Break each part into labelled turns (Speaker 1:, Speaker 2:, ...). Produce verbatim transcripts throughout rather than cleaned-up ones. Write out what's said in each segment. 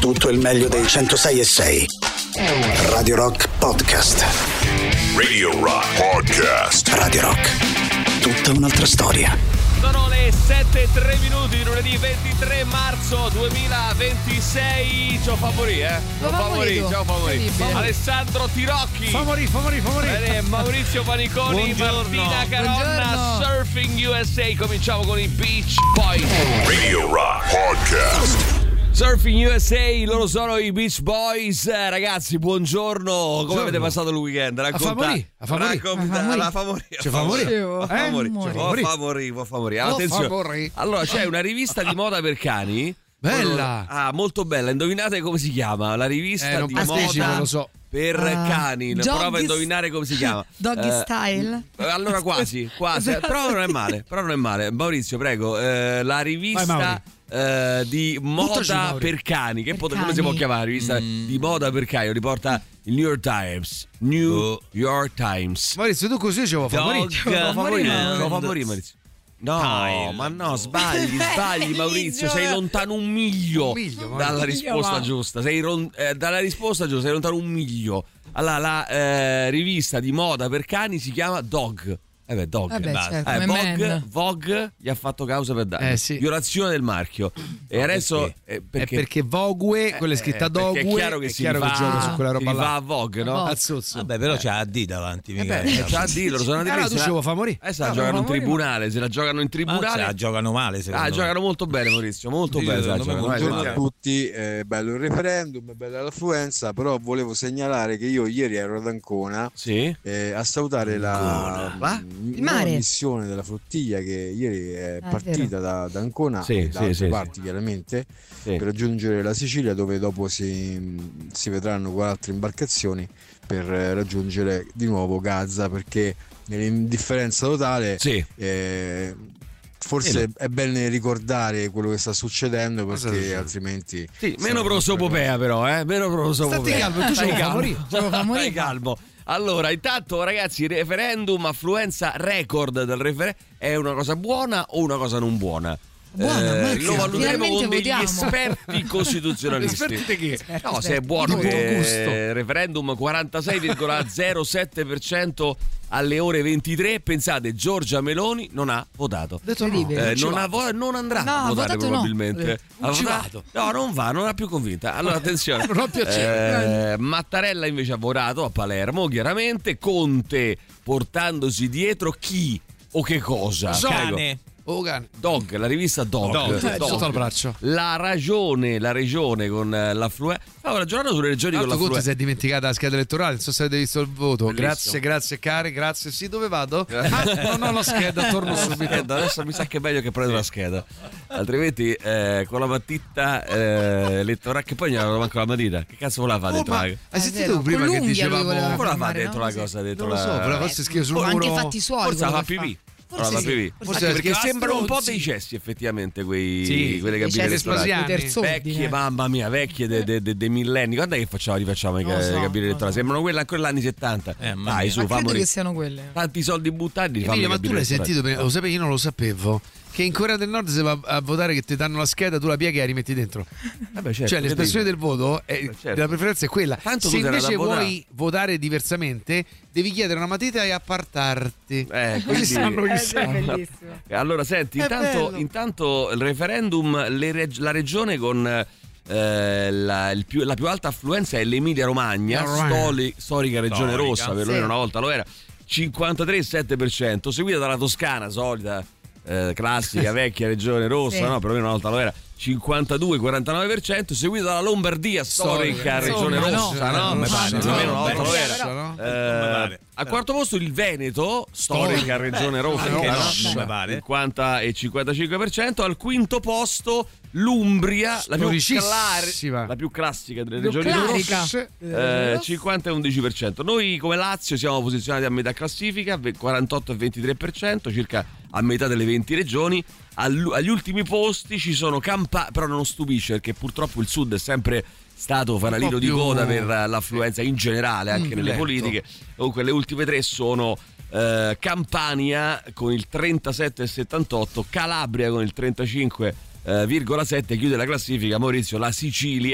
Speaker 1: Tutto il meglio dei centosei e sei. Radio Rock Podcast.
Speaker 2: Radio Rock Podcast.
Speaker 1: Radio Rock. Tutta un'altra storia.
Speaker 3: Sono le sette e tre minuti, lunedì ventitré marzo duemilaventisei. Ciao Favori, eh?
Speaker 4: Ciao
Speaker 3: Favori, ciao Favori. Alessandro Tirocchi.
Speaker 5: Favori, favori, favori.
Speaker 3: Bene, Maurizio Paniconi,
Speaker 5: Buongiorno.
Speaker 3: Martina Caronna,
Speaker 4: Buongiorno.
Speaker 3: Surfing U S A. Cominciamo con i Beach Boys.
Speaker 2: Radio Rock Podcast.
Speaker 3: Surfing U S A, loro sono i Beach Boys. Eh, ragazzi, buongiorno. Come
Speaker 5: Buongiorno.
Speaker 3: avete passato il weekend? Racconta-
Speaker 5: Favori, a Favori.
Speaker 3: Racconta-
Speaker 4: A Favori.
Speaker 3: alla Favori.
Speaker 5: C'è Favori?
Speaker 3: A
Speaker 4: Eh?
Speaker 3: Favori.
Speaker 4: Favori.
Speaker 3: Oh, Favori, oh, Favori.
Speaker 5: Oh,
Speaker 3: Attenzione.
Speaker 5: Favori.
Speaker 3: Allora, c'è una rivista di moda per cani.
Speaker 5: Bella.
Speaker 3: Ah, molto bella. Indovinate come si chiama? La rivista
Speaker 5: Eh, non
Speaker 3: di
Speaker 5: partecipo,
Speaker 3: moda
Speaker 5: lo so.
Speaker 3: per
Speaker 4: Ah,
Speaker 3: cani.
Speaker 4: Doggy
Speaker 3: Prova a indovinare come si chiama.
Speaker 4: Doggy
Speaker 3: Eh,
Speaker 4: Style.
Speaker 3: eh, Allora quasi, quasi. Eh, Però non è male. Però non è male. Maurizio, prego. eh, la
Speaker 5: Vai,
Speaker 3: rivista
Speaker 5: Mauri.
Speaker 3: eh, di
Speaker 5: Buttaci,
Speaker 3: moda
Speaker 5: Mauri.
Speaker 3: per cani. Che
Speaker 4: Per
Speaker 3: pot- come
Speaker 4: cani.
Speaker 3: si può chiamare? La rivista di moda per cani. Lo riporta il New York Times. New York Times.
Speaker 5: Maurizio, tu così ci vuoi Favori?
Speaker 3: Dog
Speaker 5: Ci vuoi
Speaker 3: and
Speaker 5: Favori?
Speaker 3: Lo Favori, Maurizio. No,
Speaker 2: Tile.
Speaker 3: ma no, sbagli, sbagli Maurizio, sei lontano un miglio,
Speaker 5: Un miglio, Maurizio.
Speaker 3: dalla
Speaker 4: Un
Speaker 3: risposta
Speaker 4: miglio, ma-
Speaker 3: giusta, sei ron- eh, dalla risposta giusta, sei lontano un miglio. Allora, la eh, rivista di moda per cani si chiama Dog. Eh beh, Dog.
Speaker 4: Vabbè,
Speaker 3: basta.
Speaker 4: certo,
Speaker 3: Eh,
Speaker 4: come
Speaker 3: Vogue,
Speaker 4: man.
Speaker 3: Vogue gli ha fatto causa per danno.
Speaker 5: Eh, sì.
Speaker 3: Violazione del marchio. E adesso
Speaker 5: perché?
Speaker 3: eh,
Speaker 5: È
Speaker 3: perché
Speaker 5: perché Vogue, quella è scritta
Speaker 3: eh, perché
Speaker 5: Dogue,
Speaker 3: è chiaro che
Speaker 5: è
Speaker 3: si
Speaker 5: chiaro che
Speaker 3: rifà-
Speaker 5: gioca su quella roba
Speaker 3: si rifà
Speaker 5: là.
Speaker 3: a Vogue, no?
Speaker 4: Vogue.
Speaker 5: Azzuzzo.
Speaker 6: Vabbè, però c'ha A D davanti, mica.
Speaker 3: Eh beh, c'ha a dirlo, sono andati
Speaker 5: Allora
Speaker 3: lì,
Speaker 5: tu
Speaker 3: se
Speaker 5: ci
Speaker 3: la-
Speaker 5: vuoi Favori?
Speaker 3: Eh, se la
Speaker 4: Ah,
Speaker 3: giocano in
Speaker 4: Favori,
Speaker 3: tribunale, se la giocano in
Speaker 6: Ma se
Speaker 3: tribunale.
Speaker 6: la giocano male, secondo
Speaker 3: Ah,
Speaker 6: me.
Speaker 3: giocano molto bene, Maurizio, molto
Speaker 6: Sì,
Speaker 3: bene. se la
Speaker 6: secondo me
Speaker 3: giocano. Vai,
Speaker 6: molto
Speaker 7: Buongiorno a
Speaker 3: sentiamo.
Speaker 7: tutti, è bello il referendum, è bella l'affluenza, però volevo segnalare che io ieri ero ad Ancona
Speaker 3: Sì?
Speaker 7: eh, a salutare la
Speaker 3: Va?
Speaker 7: mm,
Speaker 4: Il
Speaker 7: nuova
Speaker 4: mare.
Speaker 7: missione della flottiglia che ieri è
Speaker 4: Ah,
Speaker 7: partita da, da Ancona
Speaker 3: Sì,
Speaker 7: e
Speaker 3: sì,
Speaker 7: da altre
Speaker 3: sì,
Speaker 7: parti chiaramente
Speaker 3: Sì.
Speaker 7: per raggiungere la Sicilia, dove dopo si, si vedranno con altre imbarcazioni per eh, raggiungere di nuovo Gaza, perché nell'indifferenza totale
Speaker 3: Sì.
Speaker 7: eh, forse è bene ricordare quello che sta succedendo,
Speaker 5: Cosa
Speaker 7: perché
Speaker 5: succede?
Speaker 7: altrimenti
Speaker 3: Sì, meno prosopopea però, eh? Meno prosopopea.
Speaker 5: Stati calmo, tu
Speaker 3: Stai
Speaker 5: c'hai
Speaker 3: calmo.
Speaker 5: Favori.
Speaker 4: Ci vuoi Favori?
Speaker 3: Stai calmo. Allora, intanto ragazzi, referendum, affluenza record del referendum, è una cosa buona o una cosa non buona?
Speaker 4: Buona, ma
Speaker 3: lo
Speaker 4: che-
Speaker 3: valuteremo
Speaker 4: finalmente
Speaker 3: con degli
Speaker 4: votiamo.
Speaker 3: esperti costituzionalisti.
Speaker 5: Esperti di che?
Speaker 3: No, se è buono
Speaker 5: Di
Speaker 3: che
Speaker 5: buon gusto.
Speaker 3: referendum quarantasei virgola zero sette per cento alle ore ventitré, pensate, Giorgia Meloni non ha votato.
Speaker 5: Detto no.
Speaker 4: Incredibile.
Speaker 3: Eh, non, ha vo- non andrà
Speaker 4: No,
Speaker 3: a
Speaker 4: ha
Speaker 3: votare
Speaker 4: votato no.
Speaker 3: probabilmente.
Speaker 5: Eh,
Speaker 3: Ha
Speaker 5: non ci
Speaker 3: votato-
Speaker 5: vado.
Speaker 3: No, non va, non ha più convinta. Allora attenzione.
Speaker 5: Non ho piacere.
Speaker 3: Eh, Mattarella invece ha votato a Palermo, chiaramente. Conte portandosi dietro chi o che cosa? Prego.
Speaker 6: Cane.
Speaker 5: Oh, cane.
Speaker 3: Dog, la rivista Dog.
Speaker 6: Dog.
Speaker 5: Eh, sotto al braccio.
Speaker 3: La ragione, la regione con eh, l'affluenza. Stavo ragionando sulle regioni con
Speaker 5: Tanto Conte si
Speaker 3: l'affluenza.
Speaker 5: è dimenticata la scheda elettorale, non so se avete visto il voto.
Speaker 3: Bellissimo.
Speaker 5: Grazie, grazie cari, grazie. Sì, dove vado? Ah, non ho la scheda, torno subito.
Speaker 3: Scheda, adesso mi sa che è meglio che prendo la scheda, altrimenti eh, con la matita eh, elettorale, che poi non avevo manco la matita. Che cazzo voleva fare
Speaker 5: Oh,
Speaker 3: dentro
Speaker 5: ma
Speaker 3: la
Speaker 5: hai
Speaker 4: È
Speaker 5: sentito
Speaker 4: vero,
Speaker 5: prima
Speaker 4: con
Speaker 5: che
Speaker 4: l'unghia lui
Speaker 5: dicevamo?
Speaker 4: voleva
Speaker 3: Come la fa
Speaker 4: firmare,
Speaker 3: dentro
Speaker 4: no?
Speaker 3: la cosa? Dentro
Speaker 5: Non lo so,
Speaker 3: la...
Speaker 5: però forse scrive sul
Speaker 4: O anche
Speaker 5: muro.
Speaker 4: fatti suoi.
Speaker 3: Forse la
Speaker 4: quello
Speaker 3: fa
Speaker 4: che fa.
Speaker 3: pipì.
Speaker 4: Forse
Speaker 3: Però la
Speaker 4: sì.
Speaker 3: pipì.
Speaker 5: Forse
Speaker 3: Anche perché
Speaker 5: perché
Speaker 3: sembrano un po'
Speaker 5: stronzi.
Speaker 3: dei cessi effettivamente quei,
Speaker 5: Sì,
Speaker 3: quelle
Speaker 4: I
Speaker 3: cabine
Speaker 4: cessi
Speaker 3: elettorali.
Speaker 5: Vespasiani.
Speaker 4: di terz'ordine.
Speaker 3: Vecchie, mamma mia, vecchie dei de, de, de millenni. Guarda che facciamo, rifacciamo i
Speaker 4: Non lo
Speaker 3: ca-
Speaker 4: so,
Speaker 3: cabine
Speaker 4: non
Speaker 3: elettorali.
Speaker 4: lo so.
Speaker 3: Sembrano quelle ancora degli anni settanta.
Speaker 6: Eh, mamma
Speaker 3: Dai,
Speaker 6: mia.
Speaker 3: su,
Speaker 4: Ma
Speaker 3: fa
Speaker 4: credo
Speaker 3: morire.
Speaker 4: che siano quelle.
Speaker 3: Tanti soldi buttati, li fanno
Speaker 5: Emilio,
Speaker 3: le
Speaker 5: ma tu
Speaker 3: cabine
Speaker 5: l'hai
Speaker 3: elettorali.
Speaker 5: sentito? Lo sapevi? Io non lo sapevo. Che in Corea del Nord si va a votare che ti danno la scheda, tu la pieghi e la rimetti dentro.
Speaker 3: Vabbè, certo,
Speaker 5: Cioè l'espressione
Speaker 3: che
Speaker 5: del voto è,
Speaker 3: certo.
Speaker 5: della preferenza è quella.
Speaker 3: Tanto
Speaker 5: Se
Speaker 3: tu sei
Speaker 5: invece
Speaker 3: andato a
Speaker 5: vuoi votare diversamente, devi chiedere una matita e appartarti.
Speaker 3: Eh,
Speaker 5: Così
Speaker 3: quindi-
Speaker 5: sanno chi
Speaker 4: Eh,
Speaker 5: sei.
Speaker 4: è bellissimo.
Speaker 3: Allora, senti,
Speaker 5: È
Speaker 3: intanto,
Speaker 5: bello.
Speaker 3: intanto il referendum, le reg- la regione con eh, la, il più, la più alta affluenza è l'Emilia Romagna,
Speaker 5: Romagna.
Speaker 3: stoli- storica regione
Speaker 6: Storica.
Speaker 3: rossa, perlomeno
Speaker 4: Sì.
Speaker 3: una volta lo era, cinquantatré virgola sette per cento, seguita dalla Toscana, solita, eh, classica, vecchia regione rossa,
Speaker 4: Sì.
Speaker 3: no, perlomeno una volta lo era, cinquantadue virgola quarantanove per cento, seguita dalla Lombardia, storica
Speaker 5: Storica.
Speaker 3: regione
Speaker 4: Insomma,
Speaker 3: rossa,
Speaker 4: no.
Speaker 3: no?
Speaker 5: Non mi pare,
Speaker 3: Perlomeno
Speaker 5: no.
Speaker 3: una volta lo
Speaker 5: Beh,
Speaker 3: era.
Speaker 5: no?
Speaker 3: Eh,
Speaker 6: pare.
Speaker 3: al quarto posto il Veneto, storica regione rossa,
Speaker 6: Anche no,
Speaker 3: no?
Speaker 6: non mi pare.
Speaker 3: cinquanta e cinquantacinque per cento. Al quinto posto l'Umbria, la più,
Speaker 5: Storicissima.
Speaker 3: cla- la più classica delle
Speaker 4: Più
Speaker 3: regioni
Speaker 4: clarica.
Speaker 3: rosse, eh, cinquanta e undici per cento. Noi come Lazio siamo posizionati a metà classifica, ve- quarantotto e ventitré per cento, circa a metà delle venti regioni. All- agli ultimi posti ci sono Campania, però non stupisce perché purtroppo il Sud è sempre stato fanalino di
Speaker 5: più-
Speaker 3: coda per l'affluenza in generale, anche
Speaker 5: Mm,
Speaker 3: nelle
Speaker 5: letto.
Speaker 3: politiche. Comunque le ultime tre sono eh, Campania con il trentasette virgola settantotto, Calabria con il trentacinque virgola sette, chiude la classifica Maurizio, la Sicilia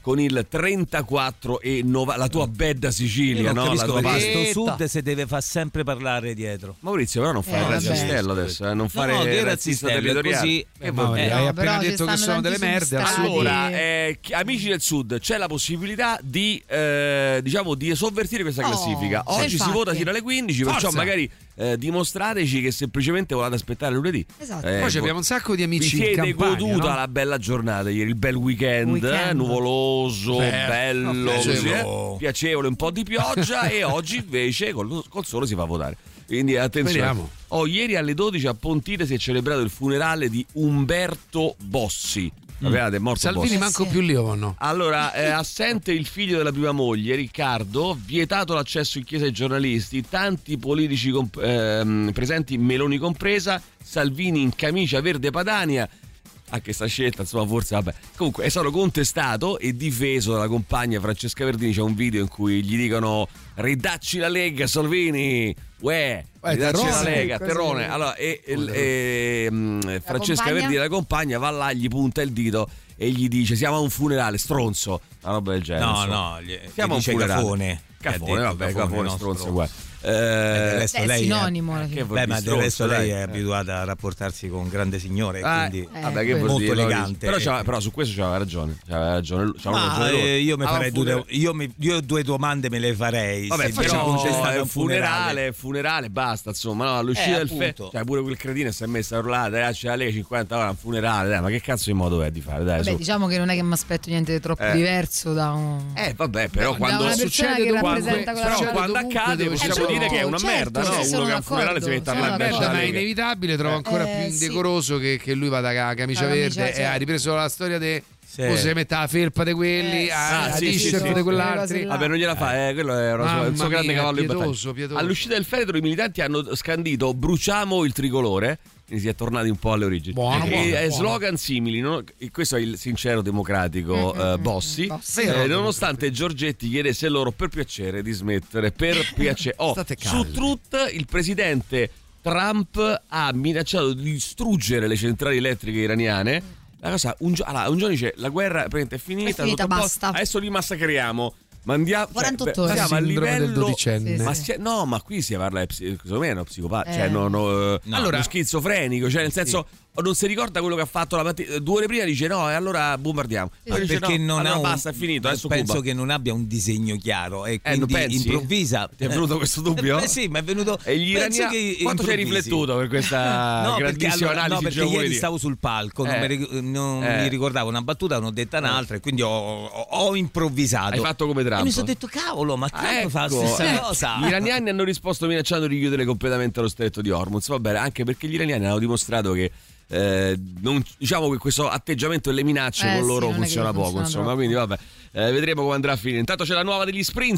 Speaker 3: con il trentaquattro e novanta, la tua bella Sicilia,
Speaker 6: Io non
Speaker 3: no?
Speaker 6: capisco
Speaker 3: La tua
Speaker 6: perché
Speaker 3: parte.
Speaker 6: sto sud se deve far sempre parlare dietro.
Speaker 3: Maurizio, però non fare
Speaker 4: Eh,
Speaker 3: il
Speaker 4: vabbè.
Speaker 3: razzistello adesso, eh? non fare
Speaker 6: no, che
Speaker 3: il razzista
Speaker 6: razzistello, è
Speaker 3: territoriale.
Speaker 6: così.
Speaker 3: E
Speaker 5: Eh,
Speaker 3: va
Speaker 5: ma
Speaker 3: bene.
Speaker 5: hai
Speaker 4: No,
Speaker 5: appena
Speaker 4: però ci
Speaker 5: detto che
Speaker 4: stanno
Speaker 5: sono delle
Speaker 4: tanti
Speaker 5: merde al
Speaker 4: substati.
Speaker 5: sud.
Speaker 3: Allora, eh, chi- amici del Sud, c'è la possibilità di, eh, diciamo, di sovvertire questa
Speaker 4: Oh,
Speaker 3: classifica.
Speaker 4: sì,
Speaker 3: Oggi si
Speaker 4: infatti.
Speaker 3: vota fino alle quindici, perciò
Speaker 5: Forza.
Speaker 3: magari eh, dimostrateci che semplicemente volete aspettare lunedì.
Speaker 4: Esatto.
Speaker 3: Eh,
Speaker 5: Poi
Speaker 3: vo-
Speaker 5: abbiamo un sacco di
Speaker 3: vi
Speaker 5: amici in
Speaker 3: siete
Speaker 5: Campania,
Speaker 3: goduta
Speaker 5: no?
Speaker 3: la bella giornata ieri, il bel weekend,
Speaker 4: Weekend.
Speaker 3: eh, nuvoloso,
Speaker 5: Beh,
Speaker 3: bello,
Speaker 5: no,
Speaker 3: così,
Speaker 6: piacevole.
Speaker 3: eh, piacevole, un po' di pioggia e oggi invece col, col sole si fa votare. Quindi attenzione.
Speaker 5: Speriamo.
Speaker 3: Oh, ieri alle dodici a Pontide si è celebrato il funerale di Umberto Bossi. Sapete, è morto
Speaker 5: Salvini
Speaker 3: Bossi.
Speaker 5: manco
Speaker 4: Sì.
Speaker 5: più lì o no?
Speaker 3: Allora, è assente il figlio della prima moglie, Riccardo, vietato l'accesso in chiesa ai giornalisti, tanti politici comp- ehm, presenti, Meloni compresa, Salvini in camicia verde Padania. Anche sta scelta, insomma, forse vabbè. Comunque è stato contestato e difeso dalla compagna Francesca Verdini. C'è un video in cui gli dicono ridacci la Lega, Salvini. Uè, ridacci la
Speaker 5: terrone.
Speaker 3: Lega,
Speaker 4: Così.
Speaker 3: terrone. Allora, e, e- e- mh, Francesca
Speaker 4: compagna?
Speaker 3: Verdini, la compagna, va là, gli punta il dito e gli dice siamo a un funerale, stronzo. Una roba del genere.
Speaker 6: No,
Speaker 3: insomma.
Speaker 6: no, gli,
Speaker 3: Siamo a un
Speaker 6: dice
Speaker 3: funerale.
Speaker 6: Cafone.
Speaker 3: Cafone,
Speaker 6: Che ha detto
Speaker 3: vabbè, Cafone,
Speaker 6: no,
Speaker 3: stronzo,
Speaker 6: stronzo.
Speaker 3: uguale.
Speaker 6: Eh, del
Speaker 3: Eh,
Speaker 6: resto
Speaker 4: Beh, è
Speaker 6: lei è-
Speaker 4: sinonimo alla fine.
Speaker 3: che vuol
Speaker 6: Beh,
Speaker 3: dire
Speaker 6: ma del resto
Speaker 3: stronzo,
Speaker 6: lei
Speaker 3: dai.
Speaker 6: è abituata a rapportarsi con grande signore,
Speaker 3: Ah,
Speaker 6: quindi
Speaker 4: eh,
Speaker 3: vabbè, che vuol
Speaker 6: molto
Speaker 3: dire,
Speaker 6: elegante.
Speaker 3: Però, c'ha- però su questo c'aveva ragione. C'aveva ragione. c'aveva
Speaker 6: Ma
Speaker 3: ragione loro.
Speaker 6: eh, io mi
Speaker 3: Ah,
Speaker 6: farei
Speaker 3: un
Speaker 6: due,
Speaker 3: funerale-
Speaker 6: io, mi- io due domande me le farei.
Speaker 3: Vabbè,
Speaker 6: se viene
Speaker 3: però
Speaker 6: contestato
Speaker 3: è
Speaker 6: un
Speaker 3: un funerale, funerale, basta, insomma, no, all'uscita
Speaker 6: Eh,
Speaker 3: del fe-
Speaker 6: appunto.
Speaker 3: cioè pure quel cretino si è messo a urlare, dai, c'è la Lega cinquanta ore a un funerale, dai, ma che cazzo di modo è di fare, dai,
Speaker 4: Vabbè,
Speaker 3: su.
Speaker 4: diciamo che non è che mi aspetto niente di troppo
Speaker 3: Eh.
Speaker 4: diverso da un...
Speaker 3: Eh, vabbè, però
Speaker 4: Da
Speaker 3: quando
Speaker 4: una persona
Speaker 5: succede
Speaker 4: che
Speaker 5: dovunque-
Speaker 4: rappresenta quella
Speaker 3: però
Speaker 5: succede
Speaker 3: quando
Speaker 5: dovunque
Speaker 3: accade
Speaker 5: dove
Speaker 3: possiamo
Speaker 5: ci sono-
Speaker 3: dire che è una
Speaker 4: certo,
Speaker 3: merda,
Speaker 4: sì,
Speaker 3: no?
Speaker 4: sono
Speaker 3: Uno che a un funerale si
Speaker 4: d'accordo,
Speaker 3: mette a
Speaker 4: sono
Speaker 3: la merda.
Speaker 5: Merda, ma è
Speaker 3: Lega.
Speaker 5: inevitabile, trovo ancora
Speaker 4: Eh,
Speaker 5: più
Speaker 4: sì.
Speaker 5: indecoroso che, che lui vada con la camicia
Speaker 4: La
Speaker 5: verde
Speaker 4: camicia,
Speaker 5: e
Speaker 4: certo.
Speaker 5: ha ripreso la storia di
Speaker 6: Sì.
Speaker 5: poi si mette la felpa di quelli,
Speaker 4: Eh,
Speaker 5: a
Speaker 3: Ah,
Speaker 5: la
Speaker 3: sì, sì,
Speaker 5: t-shirt
Speaker 3: sì,
Speaker 5: di
Speaker 3: sì.
Speaker 5: quell'altri.
Speaker 4: Là.
Speaker 3: Vabbè, non gliela fa, eh, quello è una sua- il suo
Speaker 5: Mamma
Speaker 3: grande
Speaker 5: mia,
Speaker 3: cavallo di
Speaker 5: pietoso,
Speaker 3: battaglia.
Speaker 5: pietoso.
Speaker 3: All'uscita del feretro i militanti hanno scandito bruciamo il tricolore. Quindi si è tornati un po' alle origini.
Speaker 5: Buono,
Speaker 3: e
Speaker 5: buono,
Speaker 3: eh,
Speaker 5: buono.
Speaker 3: slogan simili, no? E questo è il sincero democratico
Speaker 4: Mm, mm,
Speaker 3: eh,
Speaker 4: mm,
Speaker 3: Bossi,
Speaker 4: Bossi.
Speaker 3: eh,
Speaker 5: Vero,
Speaker 3: nonostante Giorgetti chiedesse loro per piacere di smettere, per piacere. Oh,
Speaker 5: State
Speaker 3: su
Speaker 5: calmi.
Speaker 3: Truth il presidente Trump ha minacciato di distruggere le centrali elettriche iraniane. La cosa, un, gio- allora, un giorno dice la guerra praticamente è finita,
Speaker 4: È finita,
Speaker 3: tutto a
Speaker 4: basta.
Speaker 3: posto, adesso li massacriamo. Mandiamo,
Speaker 4: quarantotto ore.
Speaker 3: siamo a
Speaker 5: Sindrome del
Speaker 3: livello
Speaker 5: dodicenne.
Speaker 4: Sì,
Speaker 3: ma
Speaker 4: sì.
Speaker 3: si- no, ma qui si parla, di psi- secondo me è uno psicopatico, cioè
Speaker 4: Eh.
Speaker 3: no, no, eh,
Speaker 6: No.
Speaker 3: allora, uno schizofrenico, cioè nel senso non si ricorda quello che ha fatto la mattina, due ore prima dice no e allora bombardiamo. Poi dice,
Speaker 6: perché
Speaker 3: no,
Speaker 6: non
Speaker 3: allora
Speaker 6: ha un,
Speaker 3: basta, è finito, adesso
Speaker 6: penso
Speaker 3: Cuba.
Speaker 6: che non abbia un disegno chiaro e
Speaker 3: Eh, non
Speaker 6: quindi
Speaker 3: pensi?
Speaker 6: improvvisa.
Speaker 3: Ti è venuto questo dubbio?
Speaker 6: Eh, sì, ma è venuto.
Speaker 3: E gli
Speaker 6: penso
Speaker 3: iraniani
Speaker 6: che
Speaker 3: quanto ci hai
Speaker 6: improvvisi.
Speaker 3: riflettuto per questa
Speaker 6: No, perché,
Speaker 3: grandissima
Speaker 6: allora,
Speaker 3: analisi
Speaker 6: no, perché ieri
Speaker 3: geopolitica?
Speaker 6: stavo sul palco, non,
Speaker 3: Eh.
Speaker 6: mi, ric- non
Speaker 3: Eh.
Speaker 6: mi ricordavo una battuta, ne ho detta un'altra e quindi ho, ho- ho improvvisato.
Speaker 3: Hai fatto come Trump.
Speaker 6: E mi sono detto, cavolo, ma Trump
Speaker 3: Ah,
Speaker 6: fa la
Speaker 3: ecco.
Speaker 6: stessa
Speaker 3: Eh,
Speaker 6: cosa.
Speaker 3: Gli iraniani hanno risposto minacciando di chiudere completamente lo stretto di Hormuz. Va bene, anche perché gli iraniani hanno dimostrato che eh, non- diciamo che questo atteggiamento e le minacce
Speaker 4: Eh,
Speaker 3: con
Speaker 4: sì,
Speaker 3: loro
Speaker 4: non è che
Speaker 3: funziona poco.
Speaker 4: funziona
Speaker 3: Insomma,
Speaker 4: troppo.
Speaker 3: quindi vabbè, eh, vedremo come andrà a finire. Intanto c'è la nuova degli Sprints.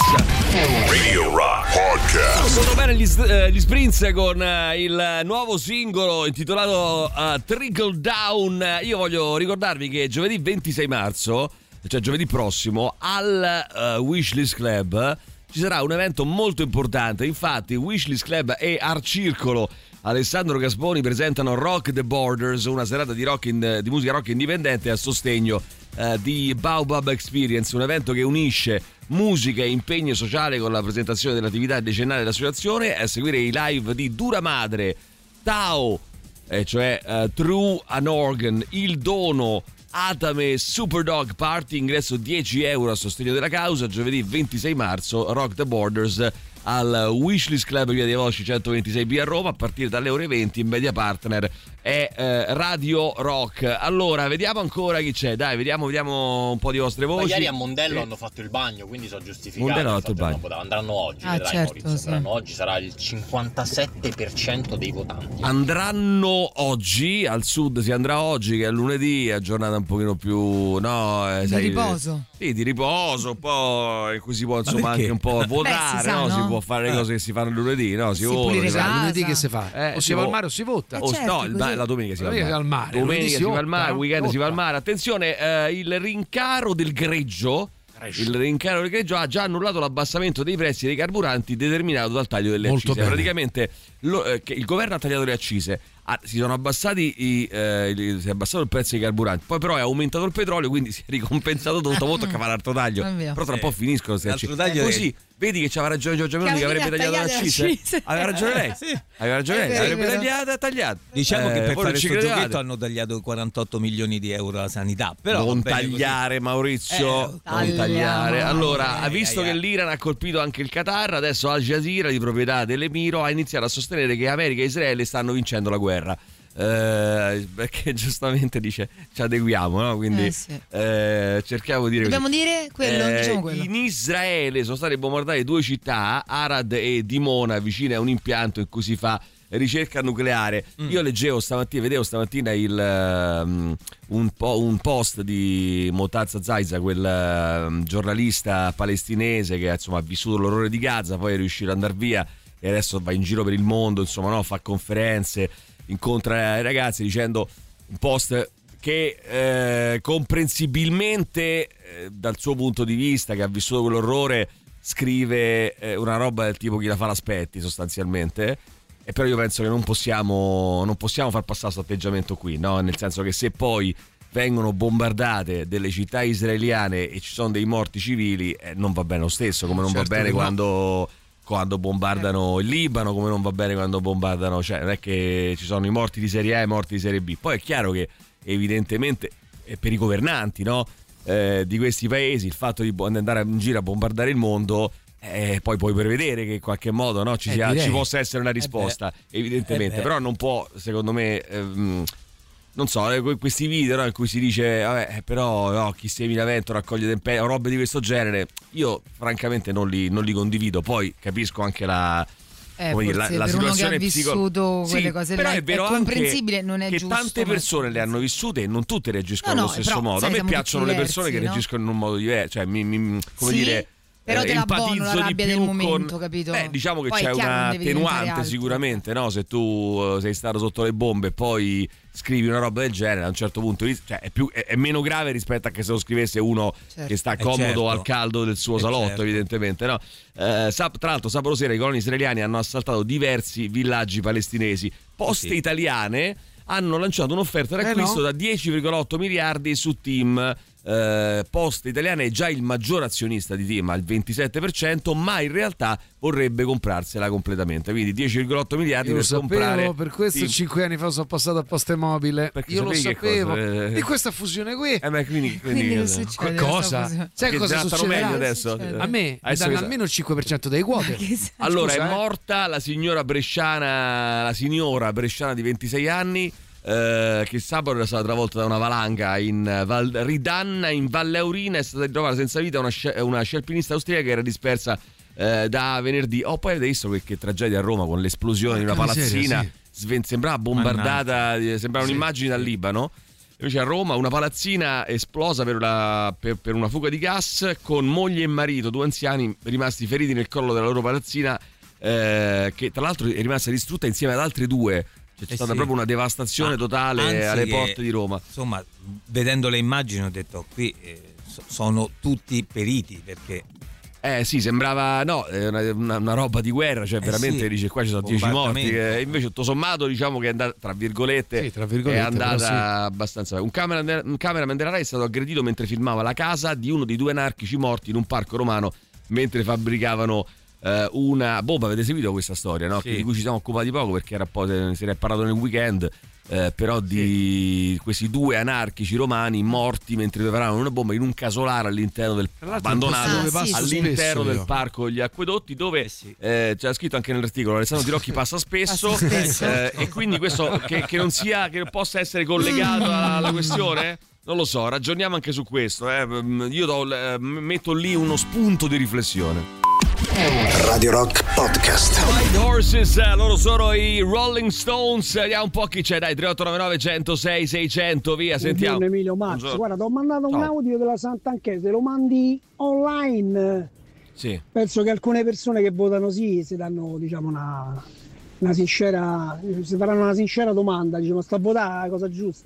Speaker 2: Radio Rock Podcast.
Speaker 3: Sono bene gli, eh, gli Sprints con eh, il nuovo singolo intitolato eh, Trickle Down. Io voglio ricordarvi che giovedì ventisei marzo, cioè giovedì prossimo, al eh, Wishlist Club ci sarà un evento molto importante. Infatti Wishlist Club e Art Circolo Alessandro Gasponi presentano Rock the Borders, una serata di, rock in, di musica rock indipendente a sostegno eh, di Baobab Experience, un evento che unisce musica e impegno sociale con la presentazione dell'attività decennale dell'associazione. A seguire i live di Dura Madre, Tao, eh, cioè eh, True an Organ, Il Dono, Atame, Superdog Party, ingresso dieci euro a sostegno della causa. Giovedì ventisei marzo, Rock the Borders al Wishlist Club Via dei Volsci centoventisei B a Roma, a partire dalle ore venti. In media partner è eh, Radio Rock. Allora, vediamo ancora chi c'è. Dai, vediamo, vediamo un po' di vostre
Speaker 8: Ma
Speaker 3: voci.
Speaker 8: ieri a Mondello
Speaker 3: Eh,
Speaker 8: hanno fatto il bagno, quindi sono giustificati.
Speaker 3: Mondello ha fatto il
Speaker 8: Infatti
Speaker 3: bagno.
Speaker 8: non Andranno oggi,
Speaker 4: Ah,
Speaker 8: vedrai
Speaker 4: certo,
Speaker 8: Maurizio,
Speaker 4: sì.
Speaker 8: andranno oggi, sarà il cinquantasette per cento dei votanti.
Speaker 3: Andranno oggi, al sud si andrà oggi, che è lunedì, è giornata un pochino più, no, eh,
Speaker 4: Di
Speaker 3: sai,
Speaker 4: riposo.
Speaker 3: Sì, di riposo, un po' in cui si può insomma
Speaker 6: perché?
Speaker 3: anche un po' votare,
Speaker 4: si sa,
Speaker 3: no?
Speaker 4: no?
Speaker 3: Si può fare le cose che si fanno il lunedì, no? Si
Speaker 4: Si
Speaker 3: vota,
Speaker 4: pulire
Speaker 3: si
Speaker 4: casa.
Speaker 3: fa-
Speaker 5: Lunedì che si fa?
Speaker 3: Eh,
Speaker 5: o
Speaker 3: si
Speaker 5: si va
Speaker 3: va-
Speaker 5: al mare o si vota.
Speaker 4: Eh,
Speaker 3: o-
Speaker 4: certo,
Speaker 3: no, il-
Speaker 4: così.
Speaker 3: la domenica si va
Speaker 5: Domenica
Speaker 3: al
Speaker 5: al
Speaker 3: mare.
Speaker 5: mare,
Speaker 3: Domenica
Speaker 5: lunedì
Speaker 3: si
Speaker 5: si
Speaker 3: va al
Speaker 5: vota,
Speaker 3: mare,
Speaker 5: no?
Speaker 3: weekend si va al
Speaker 5: Vota.
Speaker 3: mare. Attenzione, eh, il rincaro del greggio. Il rincaro del greggio ha già annullato l'abbassamento dei prezzi dei carburanti determinato dal taglio delle
Speaker 5: Molto
Speaker 3: accise.
Speaker 5: bene.
Speaker 3: Praticamente lo- eh, che il governo ha tagliato le accise, ah, si sono abbassati i, eh, il, si è abbassato il prezzo dei carburanti, poi però è aumentato il petrolio, quindi si è ricompensato tutto, molto a fare l'altro taglio, però tra un po' finiscono se
Speaker 6: L'altro taglio
Speaker 3: così. Vedi che c'aveva ragione Giorgia Meloni che avrebbe tagliato l'accise? Aveva ragione lei?
Speaker 6: Sì.
Speaker 3: Aveva ragione lei, avrebbe tagliato, tagliato.
Speaker 6: Diciamo
Speaker 3: Eh,
Speaker 6: che per
Speaker 3: voi
Speaker 6: fare
Speaker 3: non ci
Speaker 6: questo
Speaker 3: credevate?
Speaker 6: giochetto hanno tagliato quarantotto milioni di euro alla sanità. Però
Speaker 3: non
Speaker 6: va bene
Speaker 3: tagliare, Maurizio,
Speaker 6: Eh,
Speaker 3: non
Speaker 4: tagliamo.
Speaker 3: tagliare. Allora,
Speaker 6: Eh,
Speaker 3: visto
Speaker 6: eh,
Speaker 3: che
Speaker 6: eh.
Speaker 3: l'Iran ha colpito anche il Qatar, adesso Al Jazeera, di proprietà dell'Emiro, ha iniziato a sostenere che America e Israele stanno vincendo la guerra. Eh, perché giustamente dice ci adeguiamo, no? Quindi
Speaker 4: Eh, sì.
Speaker 3: eh, cerchiamo di dire
Speaker 4: Dobbiamo
Speaker 3: così.
Speaker 4: dire quello,
Speaker 3: Eh,
Speaker 4: diciamo quello.
Speaker 3: In Israele sono state bombardate due città, Arad e Dimona, vicine a un impianto in cui si fa ricerca nucleare.
Speaker 6: Mm.
Speaker 3: Io leggevo stamattina, vedevo stamattina il, um, un, po', un post di Motazza Zaiza, quel um, giornalista palestinese che insomma ha vissuto l'orrore di Gaza, poi è riuscito ad andare via e adesso va in giro per il mondo, insomma, no? Fa conferenze, incontra i ragazzi, dicendo un post che eh, comprensibilmente eh, dal suo punto di vista, che ha vissuto quell'orrore, scrive eh, una roba del tipo chi la fa l'aspetti sostanzialmente. E però io penso che non possiamo non possiamo far passare questo atteggiamento qui, no? Nel senso che se poi vengono bombardate delle città israeliane e ci sono dei morti civili, eh, non va bene lo stesso, come non
Speaker 5: Certo
Speaker 3: va bene
Speaker 5: che no.
Speaker 3: quando quando bombardano il Libano, come non va bene quando bombardano, cioè non è che ci sono i morti di serie A e i morti di serie B. Poi è chiaro che evidentemente eh, per i governanti, no? eh, di questi paesi il fatto di bo- andare in giro a bombardare il mondo, eh, poi puoi prevedere che in qualche modo, no, ci,
Speaker 5: Eh,
Speaker 3: sia,
Speaker 5: direi.
Speaker 3: ci possa essere una risposta, evidentemente,
Speaker 6: Eh beh.
Speaker 3: però non può, secondo me, ehm, non so, eh, que- questi video, no, in cui si dice vabbè, eh, però no, chi semina vento raccoglie tempesta, robe di questo genere, io francamente non li, non li condivido. Poi capisco anche la,
Speaker 4: Eh,
Speaker 3: come dire,
Speaker 4: forse
Speaker 3: la, la
Speaker 4: per uno che
Speaker 3: situazione
Speaker 4: ha vissuto
Speaker 3: psico-
Speaker 4: quelle
Speaker 3: sì,
Speaker 4: cose
Speaker 3: però
Speaker 4: là
Speaker 3: è, vero
Speaker 4: è
Speaker 3: anche
Speaker 4: comprensibile, non è
Speaker 3: che
Speaker 4: giusto,
Speaker 3: tante
Speaker 4: ma-
Speaker 3: persone le hanno vissute e non tutte reagiscono
Speaker 4: No,
Speaker 3: allo
Speaker 4: no,
Speaker 3: stesso
Speaker 4: però,
Speaker 3: modo.
Speaker 4: sai,
Speaker 3: A me
Speaker 4: siamo
Speaker 3: piacciono
Speaker 4: tutti
Speaker 3: le persone
Speaker 4: diversi,
Speaker 3: che
Speaker 4: no?
Speaker 3: reagiscono in un modo diverso, cioè mi, mi- come
Speaker 4: Sì,
Speaker 3: dire,
Speaker 4: però te la bono,
Speaker 3: empatizzo
Speaker 4: la
Speaker 3: di
Speaker 4: rabbia del
Speaker 3: più
Speaker 4: momento,
Speaker 3: con...
Speaker 4: capito?
Speaker 3: Beh, diciamo che
Speaker 4: Poi
Speaker 3: c'è
Speaker 4: è chiaro,
Speaker 3: una
Speaker 4: non devi diventare
Speaker 3: attenuante
Speaker 4: altro.
Speaker 3: sicuramente, no? Se tu eh, sei stato sotto le bombe e poi scrivi una roba del genere, a un certo punto cioè, è, più, è, è meno grave rispetto a che se lo scrivesse uno
Speaker 4: Certo.
Speaker 3: che sta
Speaker 6: Eh,
Speaker 3: comodo
Speaker 6: certo.
Speaker 3: al caldo del suo
Speaker 6: Eh,
Speaker 3: salotto,
Speaker 6: certo.
Speaker 3: evidentemente, no? Eh, sap- tra l'altro sabato sera i coloni israeliani hanno assaltato diversi villaggi palestinesi. Poste
Speaker 6: Sì.
Speaker 3: italiane hanno lanciato un'offerta d'acquisto
Speaker 5: Eh, no?
Speaker 3: da dieci virgola otto miliardi su Team. Eh, Poste Italiane è già il maggior azionista di Team al ventisette per cento, ma in realtà vorrebbe comprarsela completamente, quindi dieci virgola otto miliardi
Speaker 5: Io lo
Speaker 3: per comprare
Speaker 5: sapevo, per questo
Speaker 3: Team.
Speaker 5: cinque anni fa sono passato a Poste Mobile.
Speaker 3: Perché
Speaker 5: Io lo
Speaker 3: sapevi che
Speaker 5: sapevo.
Speaker 3: cosa? Eh.
Speaker 5: Di questa fusione qui.
Speaker 3: Eh, beh, quindi, quindi,
Speaker 4: Quindi che
Speaker 3: cosa?
Speaker 4: succede?
Speaker 5: Cosa?
Speaker 4: Cosa-
Speaker 5: Sai
Speaker 3: Che
Speaker 5: cosa
Speaker 3: trattano
Speaker 5: succederà?
Speaker 3: meglio adesso?
Speaker 4: succede?
Speaker 5: A me mi
Speaker 3: Adesso
Speaker 5: danno
Speaker 3: che-
Speaker 5: almeno il cinque per cento dei quote.
Speaker 4: Che-
Speaker 3: Allora
Speaker 5: Scusa,
Speaker 3: è
Speaker 5: eh.
Speaker 3: morta la signora bresciana, la signora bresciana di ventisei anni, eh, che sabato era stata travolta da una valanga in Val Ridanna, in Valle Aurina. È stata ritrovata senza vita una, sci- una scialpinista austriaca che era dispersa eh, da venerdì. Oh, poi avete visto che, che tragedia a Roma con l'esplosione di una
Speaker 5: Porca
Speaker 3: palazzina,
Speaker 5: miseria,
Speaker 3: Sven- sembrava bombardata, eh, sembrava un'immagine dal Libano. Invece a Roma una palazzina esplosa per una, per, per una fuga di gas, con moglie e marito, due anziani rimasti feriti nel collo della loro palazzina, eh, che tra l'altro è rimasta distrutta insieme ad altre due. C'è
Speaker 6: Eh
Speaker 3: stata
Speaker 6: sì.
Speaker 3: proprio una devastazione
Speaker 6: Ma
Speaker 3: totale
Speaker 6: anzi
Speaker 3: alle
Speaker 6: che,
Speaker 3: porte di Roma.
Speaker 6: Insomma, vedendo le immagini ho detto qui eh, so- sono tutti periti, perché
Speaker 3: Eh sì, sembrava no, è una, una, una roba di guerra, cioè
Speaker 6: Eh
Speaker 3: veramente
Speaker 6: sì,
Speaker 3: dice qua ci sono dieci morti,
Speaker 6: bombardamento.
Speaker 3: eh, invece tutto sommato diciamo che è andata, tra virgolette,
Speaker 5: Sì, tra virgolette,
Speaker 3: è andata
Speaker 5: però sì.
Speaker 3: abbastanza. Un cameraman, un cameraman della Rai è stato aggredito mentre filmava la casa di uno dei due anarchici morti in un parco romano mentre fabbricavano eh, una bomba. Avete seguito questa storia, no?
Speaker 6: Sì.
Speaker 3: Che- di cui ci siamo occupati poco perché era poi, se ne è parlato nel weekend. Eh, però di questi due anarchici romani morti mentre preparavano una bomba in un casolare all'interno del
Speaker 5: Tra l'altro è un posto
Speaker 3: abbandonato
Speaker 4: dove passo
Speaker 3: all'interno
Speaker 5: spesso
Speaker 3: del
Speaker 5: io.
Speaker 3: parco degli acquedotti, dove
Speaker 6: Eh sì.
Speaker 3: eh, c'era scritto anche nell'articolo Alessandro Tirocchi passa spesso,
Speaker 4: Passa spesso.
Speaker 3: eh, e quindi questo che, che non sia che possa essere collegato alla questione. Non lo so, ragioniamo anche su questo. Eh. Io do, eh, metto lì uno spunto di riflessione.
Speaker 1: Radio Rock Podcast.
Speaker 3: White Horses, eh, loro sono i Rolling Stones. Vediamo un po' chi c'è, dai, tre otto nove nove uno zero sei sei zero zero, via, sentiamo.
Speaker 9: Buongiorno Emilio Max,
Speaker 3: Buongiorno.
Speaker 9: guarda, ti ho mandato un
Speaker 3: Ciao.
Speaker 9: audio della Sant'Anchese, lo mandi online.
Speaker 3: Sì.
Speaker 9: Penso che alcune persone che votano sì si danno, diciamo, una, una sincera, si faranno una sincera domanda, diciamo, sto a votare la cosa giusta?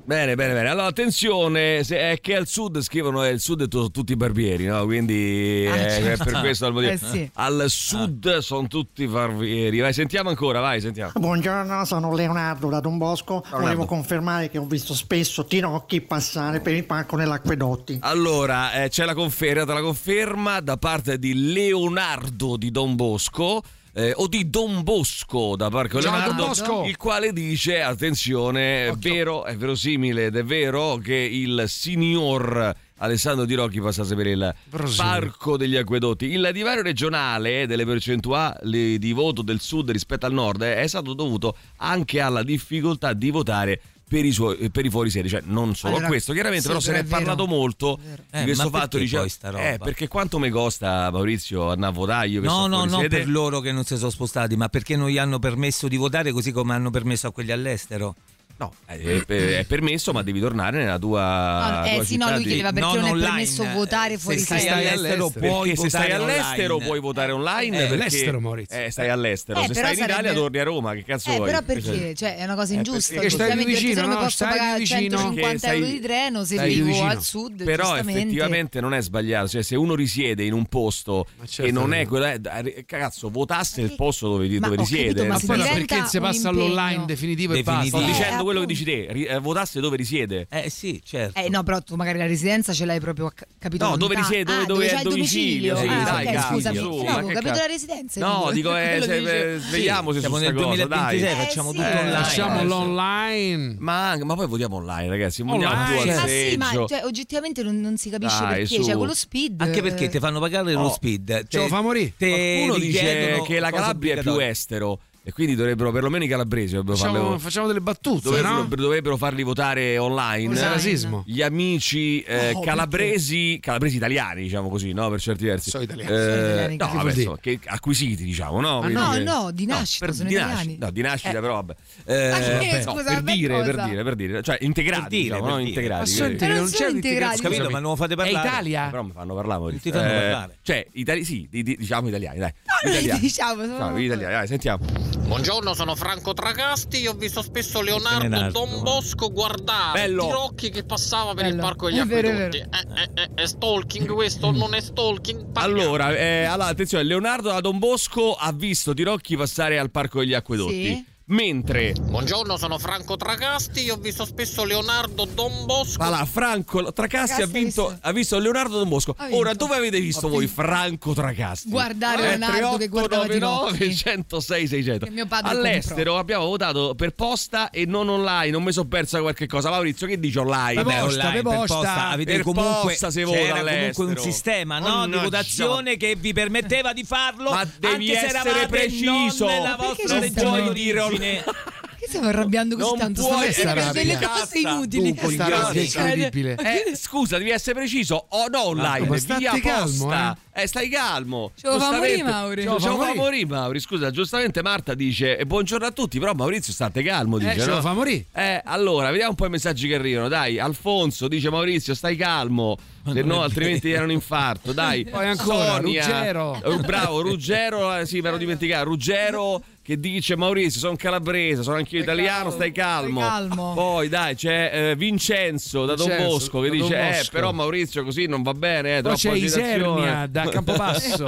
Speaker 3: Bene, bene, bene. Allora, attenzione, se è che al sud scrivono eh, il sud sono tutti barbieri, no? Quindi
Speaker 4: Ah,
Speaker 3: eh,
Speaker 4: certo.
Speaker 3: è per questo il motivo.
Speaker 4: Eh, sì.
Speaker 3: Al sud sono tutti barbieri. Vai, sentiamo ancora, vai, sentiamo.
Speaker 10: Buongiorno, sono Leonardo da Don Bosco.
Speaker 3: Leonardo.
Speaker 10: Volevo confermare che ho visto spesso Tirocchi passare per il parco dell'Acquedotti.
Speaker 3: Allora, eh, c'è la conferma, la conferma da parte di Leonardo di Don Bosco. Eh, o di Don Bosco da Parco
Speaker 5: Ciao,
Speaker 3: Leonardo,
Speaker 5: Don Bosco.
Speaker 3: il quale dice, attenzione, è vero, è verosimile ed è vero che il signor Alessandro Tirocchi passasse per il
Speaker 5: Verosimile.
Speaker 3: Parco degli Acquedotti. Il divario regionale delle percentuali di voto del sud rispetto al nord è stato dovuto anche alla difficoltà di votare per i, suoi, per i fuorisede, cioè non solo
Speaker 4: Allora,
Speaker 3: questo, chiaramente,
Speaker 4: sì,
Speaker 3: però se ne è
Speaker 4: però è
Speaker 3: parlato
Speaker 4: vero.
Speaker 3: molto
Speaker 4: È vero.
Speaker 3: di
Speaker 6: Eh,
Speaker 3: questo
Speaker 6: ma
Speaker 3: fatto,
Speaker 6: perché
Speaker 3: dice,
Speaker 6: poi sta roba?
Speaker 3: eh, perché quanto mi costa, Maurizio, a Navodaio che
Speaker 6: No,
Speaker 3: sono
Speaker 6: no, no,
Speaker 3: fuorisede?
Speaker 6: per loro che non si sono spostati, ma perché non gli hanno permesso di votare così come hanno permesso a quelli all'estero?
Speaker 3: No, è, è permesso, ma devi tornare nella tua,
Speaker 4: No, eh,
Speaker 3: tua
Speaker 4: sì,
Speaker 3: città
Speaker 4: no, lui
Speaker 3: di-
Speaker 4: chiedeva perché
Speaker 6: non
Speaker 4: non è
Speaker 6: online.
Speaker 4: permesso votare fuori
Speaker 6: Se stai
Speaker 4: sede.
Speaker 6: all'estero
Speaker 5: all'estero.
Speaker 6: puoi
Speaker 3: Perché se stai
Speaker 6: votare
Speaker 3: all'estero
Speaker 6: online.
Speaker 3: puoi votare online,
Speaker 5: Eh,
Speaker 3: perché
Speaker 5: all'estero, Maurizio.
Speaker 3: eh, stai all'estero.
Speaker 4: Eh,
Speaker 3: se
Speaker 4: però
Speaker 3: stai in Italia
Speaker 4: sarebbe-
Speaker 3: torni a Roma, che cazzo
Speaker 4: Eh,
Speaker 3: vuoi?
Speaker 4: però perché? Cioè, è una cosa
Speaker 3: Eh,
Speaker 4: ingiusta.
Speaker 3: perché
Speaker 5: stai più
Speaker 4: giustamente, perché
Speaker 5: vicino,
Speaker 4: se non mi
Speaker 5: no?
Speaker 4: posso
Speaker 5: Stai più
Speaker 4: pagare
Speaker 5: vicino.
Speaker 4: centocinquanta
Speaker 3: Perché
Speaker 4: euro
Speaker 3: stai-
Speaker 4: di treno se
Speaker 5: stai più
Speaker 4: vivo
Speaker 5: vicino.
Speaker 4: al sud.
Speaker 3: Però
Speaker 4: giustamente.
Speaker 3: effettivamente non è sbagliato, cioè se uno risiede in un posto
Speaker 5: Ma certo
Speaker 3: che non
Speaker 5: che
Speaker 3: è
Speaker 5: no.
Speaker 3: quello, eh, cazzo, votasse il
Speaker 4: Eh,
Speaker 3: posto dove,
Speaker 4: ma
Speaker 3: dove
Speaker 4: ho capito,
Speaker 3: risiede.
Speaker 4: ma
Speaker 5: Ma
Speaker 4: se
Speaker 5: poi no,
Speaker 4: diventa
Speaker 5: perché si
Speaker 4: un
Speaker 5: passa
Speaker 4: impegno.
Speaker 5: all'online definitivo e basta.
Speaker 3: Sto
Speaker 6: Definitivo.
Speaker 3: dicendo
Speaker 4: Eh,
Speaker 3: quello che
Speaker 4: appunto.
Speaker 3: dici te, ri- eh, votasse dove risiede.
Speaker 6: Eh sì, certo.
Speaker 4: Eh no, però tu magari la residenza ce l'hai proprio a ca- capito
Speaker 3: No,
Speaker 4: lontano.
Speaker 3: dove risiede, dove,
Speaker 4: Ah,
Speaker 3: dove
Speaker 4: c'hai
Speaker 3: è
Speaker 4: il
Speaker 3: domicilio.
Speaker 4: domicilio.
Speaker 3: Sì,
Speaker 4: Ah,
Speaker 3: dai,
Speaker 4: ok,
Speaker 3: cazzo,
Speaker 4: scusami.
Speaker 3: su,
Speaker 4: No,
Speaker 3: ma
Speaker 4: avevo
Speaker 3: che
Speaker 4: capito
Speaker 3: cazzo.
Speaker 4: la residenza.
Speaker 3: No, dico, eh,
Speaker 4: Quello
Speaker 3: se-
Speaker 4: dice-
Speaker 3: eh, svegliamoci
Speaker 6: Siamo
Speaker 3: su
Speaker 6: nel
Speaker 3: sta cosa, dai.
Speaker 6: duemilaventisei,
Speaker 4: Eh,
Speaker 6: facciamo
Speaker 4: sì.
Speaker 6: tutto
Speaker 4: Eh,
Speaker 6: online.
Speaker 5: Facciamo
Speaker 3: adesso.
Speaker 5: l'online.
Speaker 3: Ma, ma poi votiamo online, ragazzi. Votiamo
Speaker 5: Online.
Speaker 3: tu al
Speaker 4: Ah sì, ma
Speaker 3: seggio.
Speaker 4: cioè, oggettivamente non, non si capisce
Speaker 3: Dai,
Speaker 4: perché.
Speaker 3: su.
Speaker 4: Cioè, quello speed.
Speaker 6: Anche perché ti fanno pagare lo
Speaker 3: Oh,
Speaker 6: speed.
Speaker 5: ce lo fa morire.
Speaker 6: Te
Speaker 3: Qualcuno dice
Speaker 6: richiedono
Speaker 3: che la
Speaker 6: cose
Speaker 3: Calabria è più
Speaker 6: obbligatorie.
Speaker 3: estero e quindi dovrebbero, perlomeno i calabresi, dovrebbero,
Speaker 5: Facciamo,
Speaker 3: farle-
Speaker 5: facciamo delle battute,
Speaker 3: dovrebbero,
Speaker 5: no?
Speaker 3: dovrebbero farli votare online.
Speaker 5: Cos'è rasismo?
Speaker 3: Gli amici eh,
Speaker 4: Oh,
Speaker 3: calabresi, calabresi italiani, diciamo così, no? Per certi versi.
Speaker 5: Sono italiani.
Speaker 3: Eh,
Speaker 4: Sono italiani,
Speaker 3: no,
Speaker 4: che
Speaker 3: vabbè,
Speaker 5: vuol
Speaker 3: insomma, che acquisiti, diciamo, no?
Speaker 5: Ah,
Speaker 3: Quindi
Speaker 4: no,
Speaker 3: che-
Speaker 4: no, di nascita,
Speaker 3: per-
Speaker 4: sono
Speaker 3: di
Speaker 4: italiani.
Speaker 3: nascita, no, di nascita,
Speaker 4: Eh.
Speaker 3: però vabbè. Eh,
Speaker 4: Ma che,
Speaker 3: vabbè,
Speaker 4: scusa,
Speaker 3: no, per
Speaker 4: vabbè,
Speaker 3: dire, per
Speaker 4: cosa?
Speaker 3: dire, per dire, cioè integrati,
Speaker 6: Per dire,
Speaker 3: diciamo,
Speaker 6: per
Speaker 3: no?
Speaker 6: dire.
Speaker 3: Integrati.
Speaker 5: Ma sono
Speaker 3: quindi-
Speaker 5: integrati,
Speaker 4: non
Speaker 5: non
Speaker 4: sono
Speaker 5: c'è
Speaker 4: integrati.
Speaker 6: Ho capito, ma non lo fate
Speaker 5: È
Speaker 6: parlare.
Speaker 5: Italia?
Speaker 3: Però mi fanno parlare,
Speaker 6: Non ti
Speaker 3: Maurizio.
Speaker 6: fanno
Speaker 3: Eh,
Speaker 6: parlare.
Speaker 3: Cioè, itali- sì, di- di- diciamo italiani, dai.
Speaker 4: No, noi
Speaker 3: Italiani.
Speaker 4: diciamo, sono-
Speaker 3: Diciamo, italiani, dai, sentiamo.
Speaker 8: Buongiorno, sono Franco Tragasti. Io ho visto spesso Leonardo
Speaker 6: Leonardo,
Speaker 8: Don Bosco guardare
Speaker 3: Bello.
Speaker 8: Tirocchi che passava per il
Speaker 4: Bello.
Speaker 8: parco degli
Speaker 4: È vero, è
Speaker 8: Acquedotti. Eh, eh, eh, è stalking questo? Non è stalking? Parliamo.
Speaker 3: Allora, eh, allora, attenzione, Leonardo da Don Bosco ha visto Tirocchi passare al Parco degli Acquedotti.
Speaker 4: Sì.
Speaker 3: Mentre
Speaker 8: Buongiorno, sono Franco Tragasti. Io ho visto spesso Leonardo Don Bosco.
Speaker 3: allora, Franco Tracasti ha
Speaker 4: Tracasti ha
Speaker 3: vinto,
Speaker 4: visto-
Speaker 3: ha visto Leonardo Don Bosco.
Speaker 4: Ha vinto.
Speaker 3: Ora, dove avete visto
Speaker 4: Ha
Speaker 3: voi
Speaker 4: vinto.
Speaker 3: Franco Tracasti?
Speaker 4: Guardare Leonardo che guardava Tirocchi.
Speaker 3: centosei seicento.
Speaker 4: Che mio padre
Speaker 3: All'estero
Speaker 4: comprò.
Speaker 3: abbiamo votato per posta e non online. Non mi sono persa qualche cosa. Maurizio, che dici online?
Speaker 5: Vabbè,
Speaker 6: Beh,
Speaker 5: posta,
Speaker 6: online,
Speaker 5: per
Speaker 6: per
Speaker 5: posta.
Speaker 6: posta, avete
Speaker 3: Per
Speaker 6: comunque
Speaker 3: posta si vota
Speaker 6: c'era comunque
Speaker 3: all'estero.
Speaker 6: un sistema, no, di
Speaker 3: Mannaggia.
Speaker 6: votazione che vi permetteva di farlo,
Speaker 3: Ma devi
Speaker 6: anche se
Speaker 3: essere
Speaker 6: eravate
Speaker 3: preciso.
Speaker 6: non nella
Speaker 4: Perché
Speaker 6: vostra
Speaker 4: ci
Speaker 6: regione
Speaker 4: stiamo-
Speaker 6: di origine.
Speaker 4: Che stiamo arrabbiando così
Speaker 3: Non
Speaker 4: tanto?
Speaker 3: puoi
Speaker 4: Stiamo
Speaker 5: essere
Speaker 4: dicendo delle
Speaker 5: arrabbiati.
Speaker 4: cose inutili.
Speaker 5: Tu, questa roba è incredibile.
Speaker 3: Eh, scusa, devi essere preciso. O no online,
Speaker 5: Ma state
Speaker 3: via
Speaker 5: calmo,
Speaker 3: posta. Eh, stai calmo.
Speaker 4: Ce lo fa
Speaker 3: Giustamente-
Speaker 4: morire, Mauri.
Speaker 3: Ce lo
Speaker 5: Ce lo
Speaker 3: fa
Speaker 5: fa
Speaker 3: morire, Mauri. Scusa, giustamente Marta dice eh, buongiorno a tutti, però Maurizio state calmo, dice,
Speaker 5: Eh, ce
Speaker 3: no?
Speaker 5: lo fa morire.
Speaker 3: Eh, allora, vediamo un po' i messaggi che arrivano. Dai, Alfonso dice Maurizio, stai calmo. Se no, altrimenti era un infarto. Dai,
Speaker 5: Poi ancora,
Speaker 3: Sonia.
Speaker 5: Ruggero.
Speaker 3: Eh, bravo, Ruggero, eh, sì, mi ero dimenticato. Ruggero che dice Maurizio, sono calabrese, sono anch'io italiano, stai calmo.
Speaker 4: Stai calmo.
Speaker 3: Poi dai, c'è eh, Vincenzo da Don
Speaker 5: Vincenzo,
Speaker 3: Bosco che
Speaker 5: da Don
Speaker 3: dice eh,
Speaker 5: Bosco.
Speaker 3: però Maurizio così non va bene, eh,
Speaker 5: Poi
Speaker 3: troppa
Speaker 5: c'è
Speaker 3: agitazione.
Speaker 5: Isernia da Campobasso.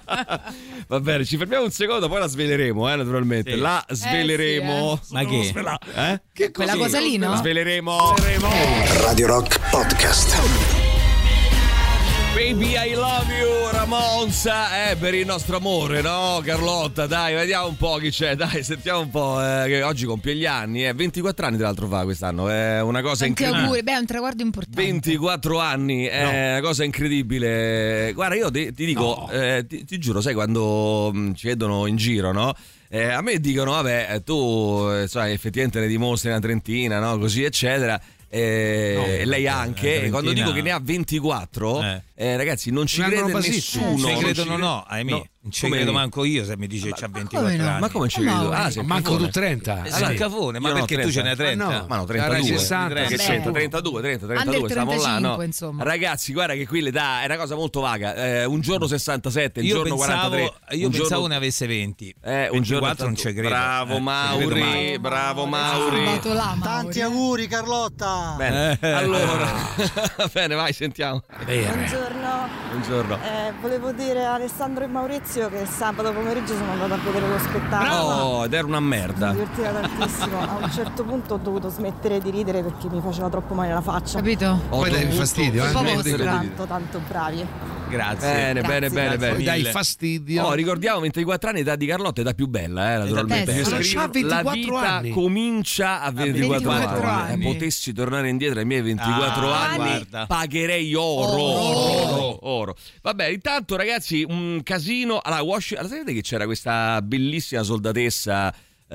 Speaker 3: Va bene, ci fermiamo un secondo, poi la sveleremo, eh, naturalmente.
Speaker 6: Sì.
Speaker 3: La sveleremo.
Speaker 6: Ma che?
Speaker 3: Svela- eh?
Speaker 5: Che
Speaker 4: Quella
Speaker 5: così?
Speaker 4: cosa lì, no?
Speaker 3: La sveleremo.
Speaker 1: Radio Rock Podcast.
Speaker 3: Baby I love you Ramones, eh, per il nostro amore, no Carlotta? Dai, vediamo un po' chi c'è, dai, sentiamo un po', eh, che oggi compie gli anni, eh, ventiquattro anni tra l'altro fa quest'anno, è una cosa
Speaker 4: Tanti
Speaker 3: incredibile.
Speaker 4: auguri, beh, è un traguardo importante.
Speaker 3: ventiquattro anni, è una cosa incredibile. Guarda, io ti, ti dico,
Speaker 5: No.
Speaker 3: eh, ti, ti giuro, sai, quando mh, ci vedono in giro, no? Eh, a me dicono, vabbè, tu eh, sai, effettivamente ne dimostri una trentina, no? Così, eccetera. Eh,
Speaker 6: No,
Speaker 3: e lei
Speaker 6: eh,
Speaker 3: anche,
Speaker 6: una
Speaker 3: e quando
Speaker 6: trentina.
Speaker 3: dico che ne ha ventiquattro,
Speaker 6: Eh.
Speaker 3: eh, ragazzi, non ci
Speaker 5: Vengono
Speaker 3: crede
Speaker 5: basiti.
Speaker 3: nessuno.
Speaker 6: Se
Speaker 3: non
Speaker 6: credono
Speaker 3: ci-
Speaker 6: no, ahimè.
Speaker 3: no.
Speaker 6: Non ci credo manco io se mi dice c'ha ventiquattro
Speaker 3: no?
Speaker 6: anni.
Speaker 3: Ma come ci credo? Ah, sei
Speaker 5: manco tu trenta.
Speaker 6: Eh, sei cafone, ma
Speaker 3: Io no,
Speaker 6: perché tu ce n'hai trenta?
Speaker 5: Ah, no.
Speaker 3: Ma no, trentadue.
Speaker 5: sessanta,
Speaker 3: Che
Speaker 4: Beh.
Speaker 3: c'entra? trentadue, trenta, trentadue, stiamo là, no?
Speaker 4: Insomma.
Speaker 3: Ragazzi, guarda che qui l'età è una cosa molto vaga. Eh, un giorno sessantasette, un
Speaker 6: Io
Speaker 3: giorno
Speaker 6: pensavo,
Speaker 3: quarantatré.
Speaker 6: io
Speaker 3: un
Speaker 6: pensavo
Speaker 3: giorno...
Speaker 6: ne avesse venti.
Speaker 3: Eh, un giorno
Speaker 6: ventiquattro non ci credo.
Speaker 3: Bravo
Speaker 6: Eh,
Speaker 3: Mauri,
Speaker 6: ci credo mai.
Speaker 3: bravo Mauri.
Speaker 4: Salvato là, Mauri.
Speaker 10: Tanti auguri Carlotta.
Speaker 3: Bene,
Speaker 6: Eh.
Speaker 3: allora, bene, vai, sentiamo.
Speaker 11: Buongiorno.
Speaker 3: Buongiorno.
Speaker 11: Eh, volevo dire a Alessandro e Maurizio che sabato pomeriggio sono andata a vedere lo spettacolo.
Speaker 3: Oh, ed era una
Speaker 11: Mi
Speaker 3: merda.
Speaker 11: sono divertita tantissimo. A un certo punto ho dovuto smettere di ridere perché mi faceva troppo male la faccia.
Speaker 4: Capito?
Speaker 5: Poi dai fastidio, eh?
Speaker 4: Un po'
Speaker 11: Tanto, tanto bravi.
Speaker 6: Grazie.
Speaker 3: Bene,
Speaker 11: Grazie,
Speaker 3: bene, bene,
Speaker 11: grazie.
Speaker 3: bene.
Speaker 5: Poi dai
Speaker 6: mille.
Speaker 5: fastidio.
Speaker 3: Oh, ricordiamo ventiquattro anni, età di Carlotta, età più bella, eh, naturalmente.
Speaker 4: Eh, sì.
Speaker 3: Io scrivo,
Speaker 5: Ma c'ha ventiquattro
Speaker 3: la vita
Speaker 5: anni.
Speaker 3: comincia a ventiquattro,
Speaker 4: ventiquattro
Speaker 3: anni.
Speaker 4: anni.
Speaker 3: Eh, potessi tornare indietro ai miei ventiquattro
Speaker 6: Ah,
Speaker 3: anni,
Speaker 6: guarda.
Speaker 3: pagherei oro, oro, oro. Vabbè, intanto ragazzi, un casino. Allora, Washington, sapete che c'era questa bellissima soldatessa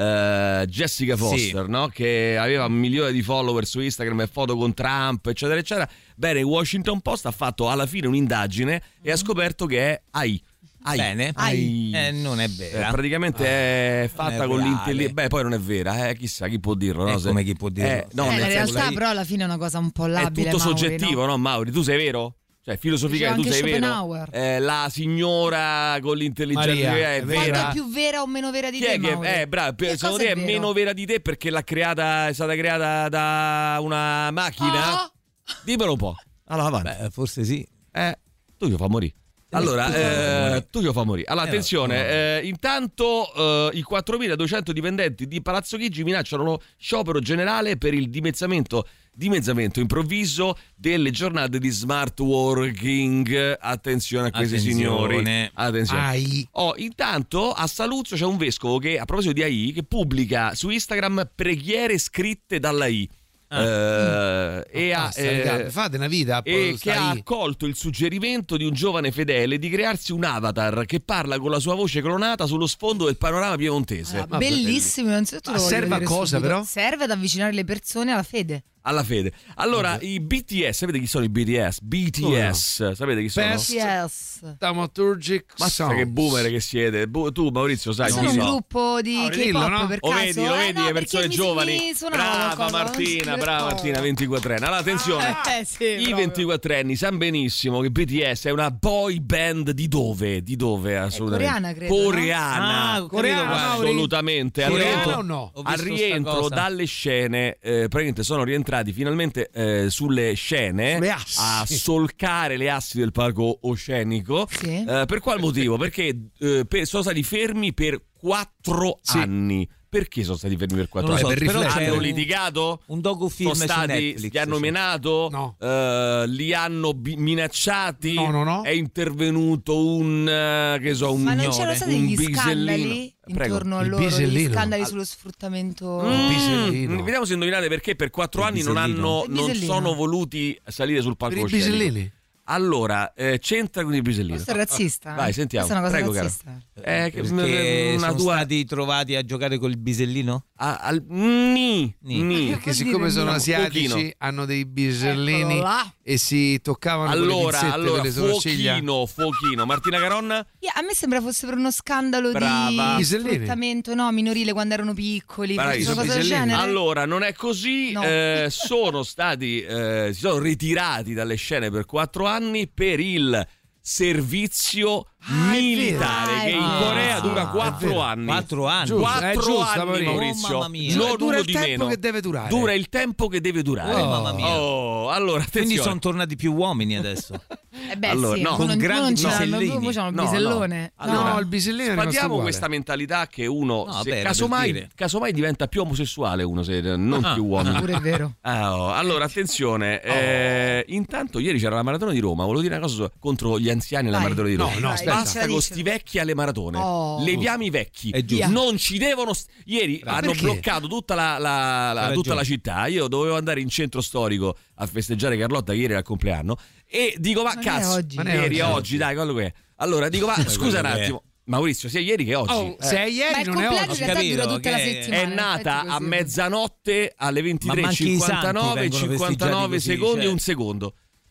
Speaker 3: eh, Jessica Foster,
Speaker 6: Sì.
Speaker 3: no? Che aveva un milione di follower su Instagram e foto con Trump, eccetera, eccetera. Bene, il Washington Post ha fatto alla fine un'indagine e ha scoperto che è A I. A I.
Speaker 6: Bene.
Speaker 3: A I.
Speaker 6: Eh, non è vera.
Speaker 3: Eh, praticamente è fatta
Speaker 6: è
Speaker 3: con
Speaker 6: reale.
Speaker 3: l'intelligenza. Beh, poi non è vera, eh, chissà chi può dirlo. No?
Speaker 6: Eh,
Speaker 3: Se-
Speaker 6: come chi può dirlo?
Speaker 3: Eh, no,
Speaker 4: Eh,
Speaker 3: nel
Speaker 4: la
Speaker 3: senso,
Speaker 4: realtà
Speaker 3: lei-
Speaker 4: però alla fine è una cosa un po'
Speaker 3: è
Speaker 4: labile,
Speaker 3: tutto
Speaker 4: Mauri,
Speaker 3: soggettivo,
Speaker 4: no?
Speaker 3: no? Mauri? Tu sei vero? Cioè, filosofia,
Speaker 4: Diceva
Speaker 3: tu
Speaker 4: anche
Speaker 3: sei vero?
Speaker 4: Schopenhauer.
Speaker 3: Eh, la signora con l'intelligenza
Speaker 5: Maria,
Speaker 3: è
Speaker 5: è
Speaker 3: vera.
Speaker 4: Quanto è più vera o meno vera di
Speaker 3: Chi
Speaker 4: te,
Speaker 3: è che
Speaker 4: Mauri?
Speaker 3: eh, bravo,
Speaker 4: Che
Speaker 3: secondo
Speaker 4: cosa
Speaker 3: te è
Speaker 4: vero?
Speaker 3: meno vera di te perché l'ha creata, è stata creata da una macchina?
Speaker 4: Ah!
Speaker 3: Dimmelo un po'. Allora, avanti.
Speaker 6: Beh, forse sì.
Speaker 3: Eh, tu io fa morire. Allora, eh, tu io fa morire. Allora,
Speaker 6: Eh,
Speaker 3: attenzione, eh, intanto eh, i quattromiladuecento dipendenti di Palazzo Chigi minacciano lo sciopero generale per il dimezzamento, dimezzamento improvviso delle giornate di smart working. Attenzione a questi
Speaker 6: Attenzione.
Speaker 3: signori. Attenzione.
Speaker 5: A I.
Speaker 3: Oh, intanto a Saluzzo c'è un vescovo che, a proposito di A I, che pubblica su Instagram preghiere scritte dalla I. Eh, e ha,
Speaker 5: Basta,
Speaker 3: eh,
Speaker 5: raga, fate una vita.
Speaker 3: e
Speaker 5: poi
Speaker 3: che
Speaker 5: sta
Speaker 3: ha
Speaker 5: I.
Speaker 3: accolto il suggerimento di un giovane fedele di crearsi un avatar che parla con la sua voce clonata sullo sfondo del panorama piemontese.
Speaker 4: Ah, bellissimo, innanzitutto
Speaker 5: Ma
Speaker 4: lo voglio
Speaker 5: serve a
Speaker 4: vedere
Speaker 5: cosa,
Speaker 4: subito.
Speaker 5: però?
Speaker 4: Serve ad avvicinare le persone alla fede.
Speaker 3: Alla fede. Allora, i B T S, sapete chi sono i B T S? B T S, sapete chi sono?
Speaker 5: Best
Speaker 4: Yes.
Speaker 5: Dramaturgic
Speaker 3: Mazza
Speaker 5: Songs.
Speaker 3: che boomer che siete. Bu- tu Maurizio sai
Speaker 4: Ma
Speaker 3: chi
Speaker 4: sono un
Speaker 3: so.
Speaker 4: gruppo di
Speaker 5: Ah,
Speaker 4: K-pop,
Speaker 5: dillo, no?
Speaker 4: per
Speaker 3: O
Speaker 4: caso.
Speaker 3: vedi, lo
Speaker 4: Eh,
Speaker 3: vedi,
Speaker 4: no,
Speaker 3: le
Speaker 4: perché
Speaker 3: persone
Speaker 4: mi-
Speaker 3: giovani.
Speaker 4: mi suonava
Speaker 3: Brava
Speaker 4: qualcosa,
Speaker 3: Martina,
Speaker 4: non si
Speaker 3: brava
Speaker 4: può.
Speaker 3: Martina, ventiquattrenni. Allora, attenzione.
Speaker 4: Eh, sì,
Speaker 3: I
Speaker 4: proprio.
Speaker 3: ventiquattrenni sanno benissimo che B T S è una boy band di dove? Di dove assolutamente?
Speaker 4: coreana, credo, no?
Speaker 3: Coreana.
Speaker 6: Ah, ho capito,
Speaker 5: Coreana,
Speaker 6: guarda.
Speaker 3: Assolutamente. Al
Speaker 5: Coreana
Speaker 3: rientro,
Speaker 5: o no?
Speaker 6: Ho
Speaker 3: al
Speaker 6: visto sta
Speaker 3: rientro
Speaker 6: cosa.
Speaker 3: dalle scene, eh, praticamente sono rientrati finalmente eh, sulle scene
Speaker 5: Sulle assi.
Speaker 3: a solcare le assi del parco oceanico.
Speaker 4: Sì.
Speaker 3: Eh, per qual motivo? Perché eh, per- sono stati fermi per quattro
Speaker 5: Sì.
Speaker 3: anni. Perché sono stati fermi per quattro
Speaker 6: Non lo
Speaker 3: anni?
Speaker 6: so,
Speaker 5: per
Speaker 6: però
Speaker 5: riflettere.
Speaker 6: c'è
Speaker 3: Hanno
Speaker 6: un-
Speaker 3: litigato?
Speaker 6: Un docufilm
Speaker 3: Sono
Speaker 6: su
Speaker 3: stati,
Speaker 6: Netflix.
Speaker 3: li hanno
Speaker 6: sì.
Speaker 3: menato?
Speaker 5: No.
Speaker 3: Eh, li hanno bi- minacciati?
Speaker 5: No, no, no.
Speaker 3: È intervenuto un eh, che so, un
Speaker 4: Ma non
Speaker 3: ignore,
Speaker 4: c'erano stati
Speaker 3: un
Speaker 4: gli
Speaker 3: bisellino.
Speaker 4: scandali
Speaker 3: Prego.
Speaker 4: intorno a
Speaker 5: Il
Speaker 4: loro, gli
Speaker 5: bisellino.
Speaker 4: scandali sullo sfruttamento?
Speaker 3: Mm,
Speaker 5: bisellino.
Speaker 3: vediamo se indovinate perché per quattro
Speaker 6: Il
Speaker 3: anni non,
Speaker 6: bisellino.
Speaker 3: hanno,
Speaker 4: Il
Speaker 3: non
Speaker 4: bisellino.
Speaker 3: sono voluti salire sul
Speaker 5: Per
Speaker 3: palco
Speaker 5: i
Speaker 3: scenico.
Speaker 5: bisellini.
Speaker 3: Allora, eh, c'entra con il bisellino.
Speaker 4: Questo è razzista.
Speaker 3: Vai, sentiamo.
Speaker 4: Questa è una cosa
Speaker 3: Prego, caro.
Speaker 4: razzista.
Speaker 3: Eh, che-
Speaker 6: Perché
Speaker 3: una
Speaker 6: sono
Speaker 3: tua
Speaker 6: stati trovati a giocare col bisellino?
Speaker 3: Ah, al- ni,
Speaker 6: Ni.
Speaker 3: ni.
Speaker 5: Perché
Speaker 4: vuol
Speaker 5: siccome
Speaker 4: dire
Speaker 5: sono
Speaker 3: no?
Speaker 5: asiatici
Speaker 3: Pochino.
Speaker 5: hanno dei bisellini
Speaker 4: Eccolo là.
Speaker 5: e si toccavano con le
Speaker 3: Allora,
Speaker 5: pinzette
Speaker 3: allora,
Speaker 5: per le sopracciglia.
Speaker 3: fuochino, fuochino. Martina Caronna?
Speaker 4: Yeah, a me sembra fosse per uno scandalo
Speaker 3: Brava.
Speaker 4: di
Speaker 5: Bisellini.
Speaker 4: sfruttamento no, minorile quando erano piccoli.
Speaker 3: Bravissimo.
Speaker 4: Questa cosa del
Speaker 5: Bisellini.
Speaker 4: genere.
Speaker 3: Allora, non è così.
Speaker 4: No.
Speaker 3: eh, sono stati, eh, si sono ritirati dalle scene per quattro anni per il servizio
Speaker 5: Ah, è
Speaker 3: militare
Speaker 4: vero.
Speaker 3: che in
Speaker 4: Ah,
Speaker 3: Corea
Speaker 4: sì.
Speaker 3: dura
Speaker 5: È
Speaker 3: quattro
Speaker 5: vero.
Speaker 3: anni.
Speaker 6: Quattro anni.
Speaker 5: Giusto,
Speaker 3: Quattro
Speaker 5: è giusto,
Speaker 3: anni,
Speaker 5: Maurizio.
Speaker 3: Maurizio.
Speaker 6: Oh, mamma mia.
Speaker 3: Non
Speaker 5: Dura
Speaker 3: uno
Speaker 5: il
Speaker 3: di
Speaker 5: tempo
Speaker 3: meno.
Speaker 5: che deve durare.
Speaker 3: Dura il tempo che deve durare.
Speaker 6: Oh, mamma mia.
Speaker 3: Oh, allora,
Speaker 6: Quindi
Speaker 3: attenzione.
Speaker 6: sono tornati più uomini adesso.
Speaker 4: Eh beh,
Speaker 3: Allora,
Speaker 4: sì,
Speaker 3: no,
Speaker 4: mo
Speaker 6: con
Speaker 4: non, mo
Speaker 6: grandi
Speaker 4: non ce l'hanno più,
Speaker 6: bisellini.
Speaker 4: mo c'hanno il
Speaker 3: No,
Speaker 4: bisellone.
Speaker 3: no. Allora,
Speaker 5: No, il bisellino è rimasto
Speaker 3: Sfatiamo
Speaker 5: uguale.
Speaker 3: questa mentalità che uno,
Speaker 6: No,
Speaker 3: se-
Speaker 6: vabbè, era per
Speaker 3: casomai,
Speaker 6: dire.
Speaker 3: casomai diventa più omosessuale uno, se non
Speaker 6: Ah,
Speaker 3: più uomo.
Speaker 4: Pure è vero.
Speaker 3: Ah, oh, allora, attenzione. eh, intanto, ieri c'era la maratona di Roma. Volevo dire una cosa su- contro gli anziani alla
Speaker 4: Vai.
Speaker 3: maratona di
Speaker 5: No,
Speaker 3: Roma.
Speaker 5: no,
Speaker 4: Vai,
Speaker 5: aspetta.
Speaker 4: ce
Speaker 3: Basta
Speaker 4: la
Speaker 3: con
Speaker 4: dici.
Speaker 3: sti vecchi alle maratone.
Speaker 4: Oh.
Speaker 3: Leviamo i vecchi.
Speaker 6: È giusto.
Speaker 3: Non ci devono. st- Ieri
Speaker 5: Ma
Speaker 3: hanno
Speaker 5: perché?
Speaker 3: bloccato tutta la, la- la-
Speaker 6: Hai
Speaker 3: tutta
Speaker 6: ragione.
Speaker 3: la città. Io dovevo andare in centro storico a festeggiare Carlotta. Ieri era il compleanno. E dico, ma
Speaker 4: Non è
Speaker 3: cazzo,
Speaker 4: oggi.
Speaker 5: Non è
Speaker 3: ieri
Speaker 5: oggi.
Speaker 3: oggi, dai, quello che è. Allora dico, ma scusa un
Speaker 6: quello che è.
Speaker 3: attimo. Maurizio, sia ieri che oggi.
Speaker 5: Oh,
Speaker 3: Eh.
Speaker 5: se è ieri
Speaker 4: Ma il
Speaker 5: non è
Speaker 4: compleanno
Speaker 5: oggi.
Speaker 4: in realtà
Speaker 6: capito,
Speaker 4: dura tutta la
Speaker 6: che
Speaker 4: settimana.
Speaker 3: È
Speaker 4: in
Speaker 3: nata
Speaker 4: effetti
Speaker 3: a
Speaker 4: così.
Speaker 3: mezzanotte alle
Speaker 6: Ma
Speaker 3: ventitré e
Speaker 6: manchi i santi
Speaker 3: cinquantanove
Speaker 6: vengono
Speaker 3: cinquantanove
Speaker 6: festeggiati
Speaker 3: secondi e
Speaker 6: così,
Speaker 3: un
Speaker 6: cioè.
Speaker 3: secondo.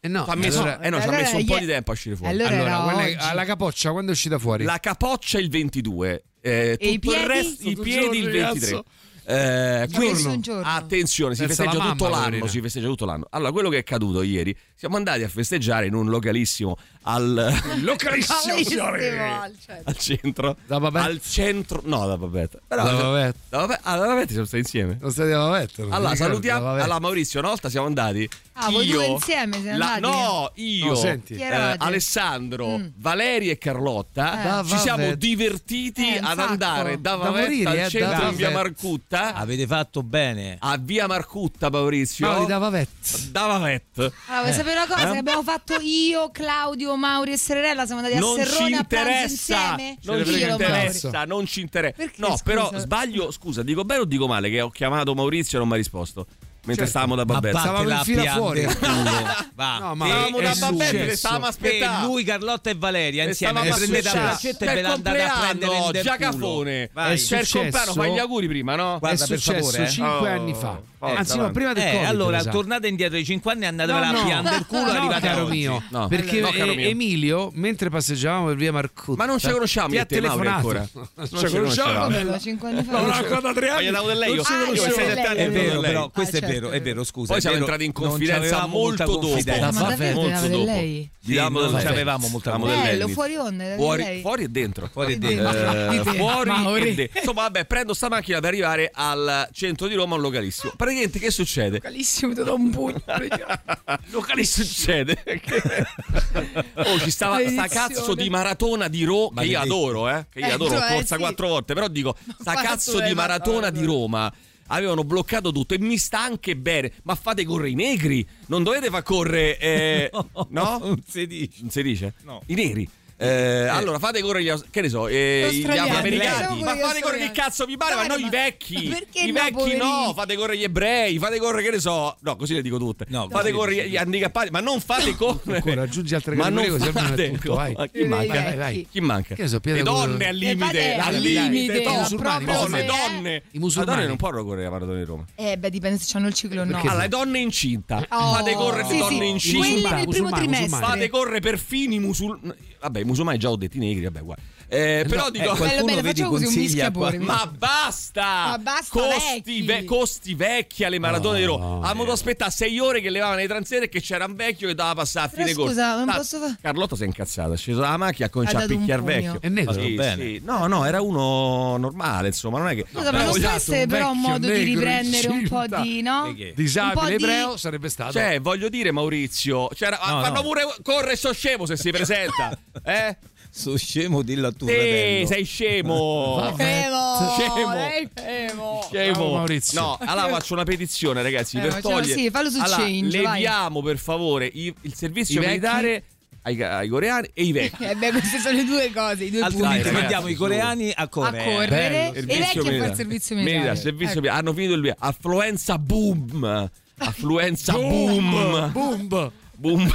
Speaker 5: Eh no,
Speaker 3: Ci ha messo,
Speaker 5: allora-
Speaker 3: eh no, ci ha
Speaker 4: allora
Speaker 3: messo un po'
Speaker 4: ie-
Speaker 3: di tempo a uscire fuori.
Speaker 4: allora
Speaker 5: Allora,
Speaker 4: era
Speaker 5: quella-
Speaker 4: oggi.
Speaker 5: ah, la capoccia quando è uscita fuori?
Speaker 3: La capoccia il ventidue, eh,
Speaker 4: E i
Speaker 3: tutto il
Speaker 4: piedi?
Speaker 3: resto, i
Speaker 5: Tutto
Speaker 3: piedi il
Speaker 5: giorno,
Speaker 3: ventitré.
Speaker 5: cazzo.
Speaker 3: Eh,
Speaker 4: Ci ha
Speaker 3: qui-
Speaker 4: messo un giorno.
Speaker 3: attenzione, si
Speaker 5: Pensa
Speaker 3: festeggia
Speaker 5: alla
Speaker 3: tutto
Speaker 5: mamma,
Speaker 3: l'anno,
Speaker 5: poverina.
Speaker 3: si festeggia tutto l'anno. Allora, quello che è accaduto ieri, siamo andati a festeggiare in un localissimo al
Speaker 5: Localissimo, signori.
Speaker 4: Al centro.
Speaker 3: al centro,
Speaker 5: Da Babette?
Speaker 3: al centro, no, da Babette. Però,
Speaker 5: Da Babette.
Speaker 3: da Babette, ah, da Babette siamo stati insieme.
Speaker 5: Non stai a Babette, non mi
Speaker 3: Allora,
Speaker 5: ricordo,
Speaker 3: salutiamo.
Speaker 5: da Babette.
Speaker 3: Allora, Maurizio, una volta siamo andati.
Speaker 4: Ah, voi
Speaker 3: io,
Speaker 4: due insieme siete
Speaker 3: la-
Speaker 4: andati?
Speaker 3: No, io,
Speaker 5: No, senti.
Speaker 4: Chi
Speaker 3: eh,
Speaker 4: eravate?
Speaker 3: Alessandro,
Speaker 4: Mm.
Speaker 3: Valeria e Carlotta
Speaker 4: Eh.
Speaker 5: Da
Speaker 3: ci siamo
Speaker 5: Babette.
Speaker 3: divertiti
Speaker 4: Eh, un
Speaker 3: ad
Speaker 4: sacco.
Speaker 3: andare da
Speaker 5: Da
Speaker 3: Babette
Speaker 5: morire,
Speaker 3: al
Speaker 5: eh, da
Speaker 3: centro in via
Speaker 5: Babette.
Speaker 3: Marcutta.
Speaker 6: Avete fatto bene.
Speaker 3: A via Marcutta, Maurizio.
Speaker 5: Mauri da Babette.
Speaker 3: Da Babette.
Speaker 4: Allora, vuoi sapere una cosa
Speaker 3: Eh?
Speaker 4: che abbiamo fatto io, Claudio, Mauri e Serrella? Siamo andati
Speaker 3: Non
Speaker 4: a
Speaker 3: ci
Speaker 4: Serrone a pranzo
Speaker 3: interessa,
Speaker 4: insieme.
Speaker 3: non
Speaker 5: Ce ne
Speaker 3: ci
Speaker 5: frega
Speaker 4: Io,
Speaker 5: un
Speaker 4: Mauri.
Speaker 3: interessa, non ci interessa.
Speaker 4: Perché,
Speaker 3: No,
Speaker 4: scusa?
Speaker 3: però sbaglio, scusa, dico bene o dico male che ho chiamato Maurizio e non mi ha risposto. Mentre
Speaker 5: Certo.
Speaker 3: stavamo da
Speaker 6: Ma
Speaker 3: Babette.
Speaker 5: Stavamo
Speaker 6: vattela
Speaker 5: in
Speaker 6: a
Speaker 5: fila
Speaker 6: pian
Speaker 5: fuori.
Speaker 6: del culo. Va.
Speaker 5: No, ma
Speaker 6: E-
Speaker 3: Stavamo
Speaker 6: e
Speaker 3: da
Speaker 6: su-
Speaker 3: Babette,
Speaker 5: successo.
Speaker 3: le stavamo
Speaker 6: E
Speaker 3: aspettando.
Speaker 6: lui, Carlotta e Valeria
Speaker 3: E
Speaker 6: insieme
Speaker 3: stavamo
Speaker 6: le prendete a
Speaker 3: aspettando.
Speaker 6: braccetto e
Speaker 3: Per
Speaker 6: ve la andate a prendere
Speaker 3: compleanno,
Speaker 6: in del
Speaker 3: Giacafone.
Speaker 6: culo. Vai.
Speaker 5: È
Speaker 3: C'è il
Speaker 5: successo-
Speaker 3: compleanno, fai gli auguri prima, no?
Speaker 6: Guarda,
Speaker 5: è
Speaker 6: per
Speaker 5: successo
Speaker 6: favore, eh.
Speaker 5: cinque
Speaker 3: Oh,
Speaker 5: anni fa.
Speaker 3: forza,
Speaker 5: Anzi, no,
Speaker 3: avanti.
Speaker 5: prima del
Speaker 6: Eh,
Speaker 5: Covid.
Speaker 6: allora
Speaker 5: mi sa.
Speaker 6: tornate indietro di cinque anni e andatevela
Speaker 5: No,
Speaker 6: a
Speaker 5: no.
Speaker 6: pian del culo e
Speaker 5: No,
Speaker 6: arrivate
Speaker 5: caro
Speaker 6: oggi.
Speaker 5: mio,
Speaker 3: No.
Speaker 5: perché
Speaker 3: No, caro
Speaker 5: eh,
Speaker 3: mio.
Speaker 5: Emilio, mentre passeggiavamo per via Marcutta,
Speaker 3: Ma non ci conosciamo
Speaker 5: ti
Speaker 3: io
Speaker 5: ha
Speaker 3: e te, Mauri,
Speaker 5: telefonato.
Speaker 3: ancora.
Speaker 5: Non
Speaker 3: Non
Speaker 5: ci
Speaker 3: ci
Speaker 5: conosciamo.
Speaker 3: conoscevamo.
Speaker 4: Vabbè, cinque anni fa.
Speaker 5: Non l'ho ancora tre
Speaker 3: Ma
Speaker 5: anni.
Speaker 3: gli davo del lei, io
Speaker 5: Non ci
Speaker 4: Ah,
Speaker 3: io
Speaker 5: conosciamo.
Speaker 3: sei
Speaker 4: lei.
Speaker 3: sette anni
Speaker 6: È
Speaker 3: io
Speaker 6: vero,
Speaker 3: con lei.
Speaker 6: però
Speaker 4: Ah,
Speaker 6: questo è
Speaker 4: certo,
Speaker 6: vero,
Speaker 4: è
Speaker 6: è
Speaker 4: vero.
Speaker 6: vero, scusa.
Speaker 3: Poi
Speaker 6: è
Speaker 3: siamo
Speaker 6: vero,
Speaker 3: entrati in
Speaker 6: non
Speaker 3: confidenza
Speaker 6: c'avevamo molta
Speaker 3: molto dopo.
Speaker 6: confidenza.
Speaker 4: Ma
Speaker 3: Va
Speaker 4: davvero
Speaker 3: molto
Speaker 4: era
Speaker 3: dopo.
Speaker 4: lei?
Speaker 3: Gli diamo
Speaker 6: non
Speaker 3: del-
Speaker 6: c'avevamo molta
Speaker 3: Stavamo
Speaker 6: confidenza.
Speaker 3: dell'Elvis.
Speaker 4: Bello, fuori onda, era di
Speaker 3: Fuori,
Speaker 4: lei?
Speaker 3: fuori e dentro.
Speaker 6: Fuori e
Speaker 4: Fuori
Speaker 6: dentro.
Speaker 4: dentro.
Speaker 3: Eh,
Speaker 4: Di te,
Speaker 3: fuori
Speaker 4: Mauri.
Speaker 3: e dentro. Insomma, vabbè, prendo sta macchina per arrivare al centro di Roma, un localissimo. Praticamente che succede?
Speaker 4: Calissimo, ti do un pugno.
Speaker 3: Che succede? Che- Oh, ci stava sta
Speaker 4: Maledizione.
Speaker 3: cazzo di maratona di Roma che io
Speaker 6: Maledetto.
Speaker 3: adoro, eh? Che io
Speaker 4: Eh,
Speaker 3: adoro, ho
Speaker 4: cioè,
Speaker 3: corsa
Speaker 4: sì.
Speaker 3: quattro volte, però dico, sta
Speaker 4: quanto
Speaker 3: cazzo
Speaker 4: è
Speaker 3: di maratona
Speaker 4: maratona?
Speaker 3: di Roma. Avevano bloccato tutto e mi sta anche bene. Ma fate correre i negri, non dovete far correre, eh, no?
Speaker 6: Non si dice.
Speaker 3: Non si dice?
Speaker 6: No.
Speaker 3: I neri. Eh, allora fate correre gli, aus- che ne so, eh,
Speaker 4: Gli
Speaker 3: gli
Speaker 4: australiani.
Speaker 3: afroamericani.
Speaker 4: Facciamo
Speaker 3: Ma
Speaker 4: con gli
Speaker 3: fate correre che
Speaker 4: australiani.
Speaker 3: cazzo vi pare, ma
Speaker 4: Dai,
Speaker 3: no,
Speaker 4: ma-
Speaker 3: i vecchi.
Speaker 4: perché
Speaker 3: I
Speaker 4: no,
Speaker 3: vecchi no,
Speaker 4: poverini?
Speaker 3: fate correre gli ebrei, fate correre che ne so. No, così le dico tutte.
Speaker 6: No,
Speaker 3: fate
Speaker 6: così
Speaker 3: correre
Speaker 6: dici.
Speaker 3: gli handicappati, ma non fate correre.
Speaker 5: Ancora, aggiungi altre
Speaker 3: Ma
Speaker 5: categorie
Speaker 3: non
Speaker 5: così almeno è
Speaker 3: fate
Speaker 5: tutto, vai.
Speaker 3: co- Chi
Speaker 4: Dei
Speaker 3: manca?
Speaker 4: vecchi.
Speaker 5: Vai, vai.
Speaker 3: Chi manca?
Speaker 5: Che ne so, Pietro
Speaker 3: le donne
Speaker 5: quello-
Speaker 3: al limite,
Speaker 4: Eh,
Speaker 3: al
Speaker 4: al
Speaker 3: limite,
Speaker 4: limite,
Speaker 3: to-
Speaker 4: ma
Speaker 5: musulmani,
Speaker 4: proprio
Speaker 3: donne,
Speaker 4: se-
Speaker 3: donne.
Speaker 5: I musulmani.
Speaker 3: Le donne non possono correre a maratona di Roma.
Speaker 4: Eh, beh, dipende se c'hanno il ciclo o no.
Speaker 5: Perché
Speaker 3: Allora, le donne incinta.
Speaker 4: Oh,
Speaker 3: Fate correre
Speaker 4: sì,
Speaker 3: le donne
Speaker 4: sì,
Speaker 3: incinta.
Speaker 4: quelli nel primo
Speaker 5: Musulmani,
Speaker 4: trimestre.
Speaker 5: musulmani.
Speaker 3: Fate correre per fini musulmani. Vabbè, i musulmani già ho detto i negri, vabbè, guarda. Eh, però
Speaker 6: No,
Speaker 3: dico.
Speaker 6: eh,
Speaker 4: Bello,
Speaker 6: qualcuno
Speaker 4: bello,
Speaker 6: vedi
Speaker 4: facciamo così un
Speaker 6: consiglia
Speaker 4: mischiapore.
Speaker 6: qua-
Speaker 3: Ma basta!
Speaker 4: Ma basta,
Speaker 3: costi,
Speaker 4: vecchi.
Speaker 3: costi vecchi alle maratone di Roma.
Speaker 5: Oh,
Speaker 3: Abbiamo dovuto aspettare sei ore che levavano i transenne e che c'era un vecchio che doveva passare a
Speaker 4: Però
Speaker 3: fine corsa.
Speaker 4: scusa, non
Speaker 3: Ah,
Speaker 4: posso fa-
Speaker 3: Carlotta si è incazzata, è sceso dalla macchina, ha cominciato
Speaker 4: Ha
Speaker 3: a
Speaker 4: dato un
Speaker 3: picchiare
Speaker 4: pugno.
Speaker 3: vecchio.
Speaker 5: È negro?
Speaker 3: Sì,
Speaker 6: Bene.
Speaker 3: sì. No, no, era uno normale, insomma, non è che.
Speaker 4: Scusa, ma non
Speaker 5: vogliato
Speaker 4: può essere
Speaker 5: un
Speaker 4: però un
Speaker 5: vecchio
Speaker 4: modo di
Speaker 5: negro
Speaker 4: riprendere un po'
Speaker 5: incinta.
Speaker 4: di, no?
Speaker 6: Perché?
Speaker 4: Un po'
Speaker 5: Disabile
Speaker 4: di-
Speaker 5: ebreo sarebbe stato.
Speaker 3: Cioè, voglio dire, Maurizio, c'era,
Speaker 6: No,
Speaker 3: fanno
Speaker 6: no.
Speaker 3: pure corre sto scemo se si presenta. Eh?
Speaker 6: So scemo, dillo a tuo
Speaker 3: Sì,
Speaker 6: fratello.
Speaker 3: sei scemo.
Speaker 4: Femo,
Speaker 3: Scemo.
Speaker 4: lei femo.
Speaker 3: Scemo.
Speaker 5: Bravo, Maurizio.
Speaker 3: No, allora faccio una petizione, ragazzi,
Speaker 4: Eh,
Speaker 3: per
Speaker 4: facciamo-
Speaker 3: togliere.
Speaker 4: sì, fallo su
Speaker 3: allora,
Speaker 4: Change, vai.
Speaker 3: leviamo per favore i- il servizio
Speaker 5: I vecchi.
Speaker 3: militare ai, ai coreani e i vecchi.
Speaker 4: Eh beh, queste sono le due cose, i due
Speaker 6: Altrimenti
Speaker 3: Dai,
Speaker 4: punti.
Speaker 6: mandiamo
Speaker 3: ragazzi,
Speaker 6: i coreani a
Speaker 4: A
Speaker 6: correre.
Speaker 4: correre
Speaker 5: Bello.
Speaker 4: e i vecchi a fare il servizio militare.
Speaker 3: servizio
Speaker 4: Ecco.
Speaker 3: militare. Hanno finito il affluenza boom. Affluenza boom.
Speaker 5: Boom.
Speaker 3: Boom.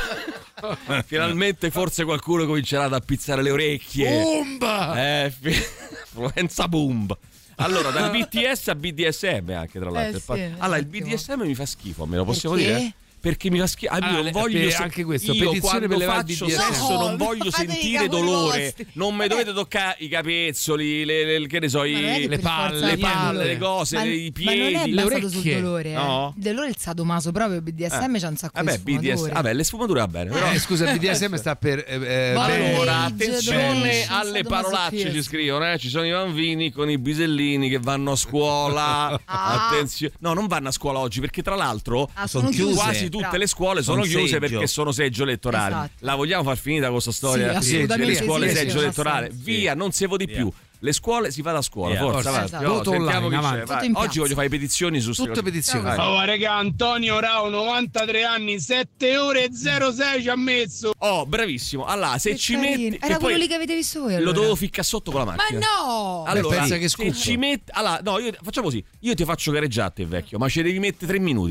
Speaker 3: Finalmente forse qualcuno comincerà ad appizzare le orecchie.
Speaker 5: Boom.
Speaker 3: Eh, fi- influenza boom. Allora, dal B T S a B D S M anche tra l'altro.
Speaker 4: Eh sì,
Speaker 3: allora, il
Speaker 4: ottimo.
Speaker 3: B D S M mi fa schifo, me lo possiamo
Speaker 4: Perché?
Speaker 3: dire? Perché mi fa schifo. Ah, io
Speaker 5: Ah,
Speaker 3: non voglio
Speaker 5: per-
Speaker 3: se-
Speaker 5: anche questo,
Speaker 3: io
Speaker 5: petizione
Speaker 3: quando
Speaker 5: per levare il
Speaker 3: faccio
Speaker 5: B D S M.
Speaker 3: sesso
Speaker 4: No,
Speaker 3: non voglio
Speaker 4: fate i
Speaker 3: sentire
Speaker 4: cavoli
Speaker 3: dolore.
Speaker 4: vostri.
Speaker 3: Non mi
Speaker 4: Vabbè.
Speaker 3: dovete toccare i capezzoli, le, le- che ne so,
Speaker 4: Ma non è
Speaker 3: i,
Speaker 4: che
Speaker 5: le
Speaker 4: per
Speaker 5: palle,
Speaker 4: forza
Speaker 3: le
Speaker 5: niente.
Speaker 3: palle, le cose,
Speaker 4: Ma,
Speaker 3: le- i
Speaker 4: ma non
Speaker 3: piedi.
Speaker 4: è
Speaker 5: le
Speaker 4: basato sul
Speaker 5: orecchie.
Speaker 4: dolore, eh.
Speaker 3: No?
Speaker 4: Il dolore è il sadomaso, proprio il B D S M c'ha un sacco
Speaker 3: Vabbè,
Speaker 4: di
Speaker 3: B D S
Speaker 4: sfumature.
Speaker 3: vabbè, le sfumature va bene, però
Speaker 5: Eh, scusa, il B D S M sta per eh, eh,
Speaker 4: Allora,
Speaker 5: bene.
Speaker 3: Allora,
Speaker 4: Rage,
Speaker 3: attenzione
Speaker 4: Rage,
Speaker 3: alle
Speaker 4: sadomasochismo.
Speaker 3: parolacce, ci scrivono, eh? Ci sono i bambini con i bisellini che vanno a scuola.
Speaker 4: Ah.
Speaker 3: Attenzione. No, non vanno a scuola oggi perché tra l'altro
Speaker 4: Ah,
Speaker 6: sono
Speaker 4: sono
Speaker 6: chiuse.
Speaker 4: chiuse.
Speaker 3: quasi tutte
Speaker 4: Bravo.
Speaker 3: le scuole sono
Speaker 6: Sono
Speaker 3: chiuse
Speaker 6: seggio.
Speaker 3: perché sono seggio elettorali.
Speaker 4: Esatto.
Speaker 3: La vogliamo far finita con questa storia?
Speaker 4: Sì, assolutamente
Speaker 3: delle
Speaker 4: sì,
Speaker 3: scuole
Speaker 4: sì,
Speaker 3: seggio
Speaker 4: sì,
Speaker 3: elettorale.
Speaker 4: sì.
Speaker 3: Via, non si voti
Speaker 6: Via.
Speaker 3: più. Le scuole si va da scuola,
Speaker 6: Via.
Speaker 3: forza, vai.
Speaker 4: Esatto.
Speaker 3: No,
Speaker 5: Voto
Speaker 3: sentiamo
Speaker 5: online,
Speaker 3: chi c'è,
Speaker 5: avanti.
Speaker 3: vai.
Speaker 4: Tutto in
Speaker 3: Oggi
Speaker 4: piazza.
Speaker 3: voglio fare petizioni su
Speaker 5: Tutte petizioni.
Speaker 3: Vai.
Speaker 12: Oh, raga, Antonio Rao, novantatré anni, sette ore e zero sei ci ha messo.
Speaker 3: Oh, bravissimo. Allora, se
Speaker 4: Che
Speaker 3: ci
Speaker 4: carino.
Speaker 3: metti
Speaker 4: Era
Speaker 3: che
Speaker 4: quello
Speaker 3: poi
Speaker 4: lì che avete visto voi
Speaker 3: lo
Speaker 4: allora.
Speaker 3: dovevo ficcare sotto con la
Speaker 4: Ma
Speaker 3: macchina.
Speaker 4: no!
Speaker 3: Allora,
Speaker 5: pensa che
Speaker 3: se
Speaker 5: scuso.
Speaker 3: ci metti. Allora, no, io facciamo così. Io ti faccio gareggiare, te vecchio, ma ci devi mettere tre minuti.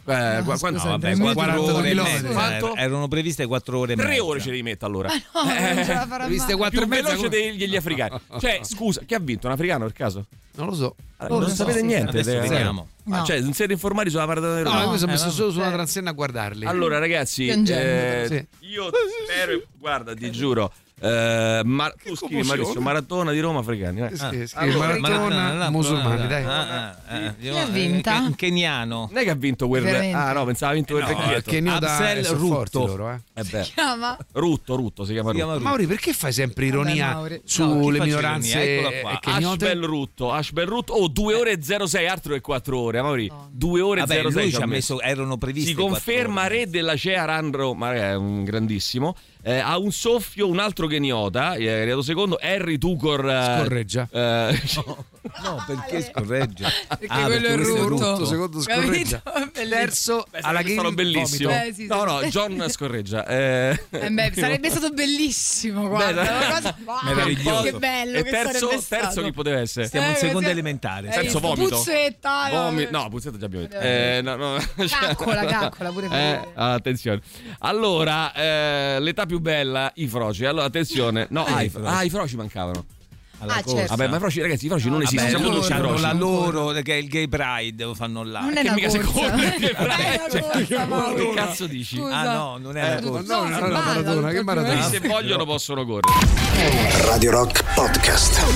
Speaker 3: Eh,
Speaker 4: No,
Speaker 3: qua-
Speaker 4: scusa,
Speaker 3: quanto-
Speaker 6: No, vabbè,
Speaker 4: Tre
Speaker 6: quattro ore e
Speaker 5: chilometri.
Speaker 6: mezza.
Speaker 3: Quanto?
Speaker 6: Erano previste quattro ore e mezza.
Speaker 3: Tre ore ce devi mettere allora.
Speaker 4: No, non ce la farò
Speaker 5: Viste
Speaker 4: mai.
Speaker 5: quattro
Speaker 3: Più
Speaker 5: e mezza
Speaker 3: veloce
Speaker 5: come-
Speaker 3: degli degli africani. Cioè, scusa, chi ha vinto? Un africano per caso?
Speaker 5: Non lo so.
Speaker 3: Allora, non
Speaker 4: lo
Speaker 3: sapete
Speaker 4: so,
Speaker 3: niente.
Speaker 6: Adesso
Speaker 3: eh?
Speaker 6: vediamo.
Speaker 3: Ah,
Speaker 4: No.
Speaker 3: cioè, non siete informati sulla Maratona di
Speaker 5: No,
Speaker 3: Roma?
Speaker 5: io mi sono
Speaker 6: Eh,
Speaker 5: messo
Speaker 6: vabbè.
Speaker 5: solo sulla
Speaker 4: Eh.
Speaker 5: transenna a guardarli.
Speaker 3: Allora, ragazzi,
Speaker 4: Piangendo.
Speaker 3: eh,
Speaker 5: Sì.
Speaker 3: io spero, guarda, ti giuro. Eh, ma, tu scrivi
Speaker 5: commozione.
Speaker 3: Maurizio, Maratona di Roma africani. eh.
Speaker 5: Sì, sì,
Speaker 3: allora,
Speaker 5: maratona musulmani, dai.
Speaker 6: Ah, ah, eh,
Speaker 4: Chi ha vinta?
Speaker 6: Un keniano.
Speaker 3: Non è che ha vinto quel.
Speaker 4: Veramente.
Speaker 3: Ah, no, pensava ha vinto quel
Speaker 6: No,
Speaker 3: vecchietto.
Speaker 5: Perché ne ho da
Speaker 6: Absel
Speaker 5: eh, sono forti
Speaker 6: Rutto.
Speaker 5: loro, eh.
Speaker 3: Eh beh,
Speaker 4: Chiama.
Speaker 3: Rutto, Rutto si chiama
Speaker 6: Si chiama
Speaker 3: Rutto.
Speaker 6: Rutto.
Speaker 5: Mauri, perché fai sempre ironia
Speaker 4: Vabbè, Mauri.
Speaker 6: No, chi
Speaker 5: sulle
Speaker 6: faccio
Speaker 5: minoranze
Speaker 6: ironia? Eccola qua.
Speaker 5: eh, keniote?
Speaker 3: Ashbel Rutto, Ashbel Rutto. Oh, due ore e zero sei, altro che quattro ore, Mauri. due ore e
Speaker 6: Vabbè,
Speaker 3: zero sei.
Speaker 6: lui
Speaker 3: ci
Speaker 6: ci
Speaker 3: ha
Speaker 6: ha
Speaker 3: messo.
Speaker 6: messo, erano previste
Speaker 3: Si
Speaker 6: quattro
Speaker 3: conferma
Speaker 6: ore.
Speaker 3: re della C E A Randro, ma è un grandissimo. Eh, ha un soffio un altro keniota, eh, è arrivato secondo, Harry Tucor. eh,
Speaker 5: Scorreggia.
Speaker 3: eh,
Speaker 6: No, perché scorreggia?
Speaker 4: Perché
Speaker 6: Ah,
Speaker 4: quello è
Speaker 6: questo
Speaker 4: Rutto.
Speaker 5: Rutto, secondo scorreggia.
Speaker 4: Capito? Bellissimo.
Speaker 5: Terzo
Speaker 3: beh,
Speaker 5: alla
Speaker 3: sarebbe stato
Speaker 5: game
Speaker 3: bellissimo.
Speaker 5: vomito.
Speaker 4: Eh, sì,
Speaker 3: no,
Speaker 4: sì.
Speaker 3: no, John Scorreggia. Eh,
Speaker 4: Eh beh, sarebbe stato bellissimo, guarda.
Speaker 3: Beh,
Speaker 4: una cosa- wow,
Speaker 6: meraviglioso.
Speaker 4: Che bello
Speaker 3: e
Speaker 4: che
Speaker 3: terzo,
Speaker 4: sarebbe
Speaker 3: terzo
Speaker 4: stato.
Speaker 3: chi poteva essere?
Speaker 6: Stiamo in
Speaker 4: Eh,
Speaker 6: seconda
Speaker 4: così-
Speaker 6: elementare.
Speaker 4: Eh,
Speaker 3: Terzo
Speaker 4: visto,
Speaker 3: vomito.
Speaker 4: Puzzetta. no.
Speaker 3: Vomi- no, puzzetta già abbiamo detto. Eh, no, no.
Speaker 4: Caccola, caccola pure per
Speaker 3: Eh,
Speaker 4: vedere.
Speaker 3: attenzione. Allora, eh, l'età più bella, i froci. Allora, attenzione. No, ah, i, fro- ah, i froci mancavano.
Speaker 6: Alla
Speaker 4: Ah,
Speaker 6: corsa.
Speaker 4: certo.
Speaker 3: Vabbè, ma i froci, ragazzi, i froci non
Speaker 4: No,
Speaker 3: esistono.
Speaker 6: Vabbè,
Speaker 3: Siamo
Speaker 6: loro
Speaker 3: tutti
Speaker 6: hanno
Speaker 3: froci.
Speaker 6: la loro, che è il gay pride, lo fanno là.
Speaker 4: Non è
Speaker 3: Che
Speaker 4: una
Speaker 3: mica si
Speaker 4: corsa.
Speaker 3: corre, che
Speaker 4: Non è una
Speaker 3: cioè,
Speaker 4: corsa, Mauro.
Speaker 3: che cazzo dici?
Speaker 4: Scusa.
Speaker 6: Ah no, non è una
Speaker 3: Eh,
Speaker 6: corsa.
Speaker 5: no,
Speaker 4: No,
Speaker 5: no,
Speaker 4: si
Speaker 5: no,
Speaker 4: balla
Speaker 5: maratona, che
Speaker 4: tutto
Speaker 5: maratona?
Speaker 4: questo.
Speaker 3: Se vogliono possono correre.
Speaker 1: Radio Rock Podcast.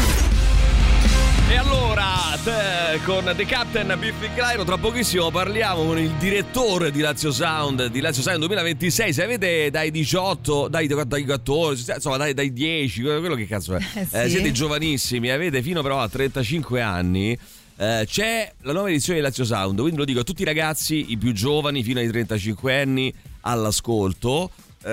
Speaker 3: E allora, te- con The Captain Biffy Clyro, tra pochissimo parliamo con il direttore di Lazio Sound, di Lazio Sound duemilaventisei. Se avete dai diciotto, dai, dai quattordici, insomma dai, dai dieci, quello che cazzo è,
Speaker 4: Eh, sì.
Speaker 3: eh, siete giovanissimi, avete fino però a trentacinque anni. Eh, c'è la nuova edizione di Lazio Sound, quindi lo dico a tutti i ragazzi, i più giovani fino ai trentacinque anni all'ascolto.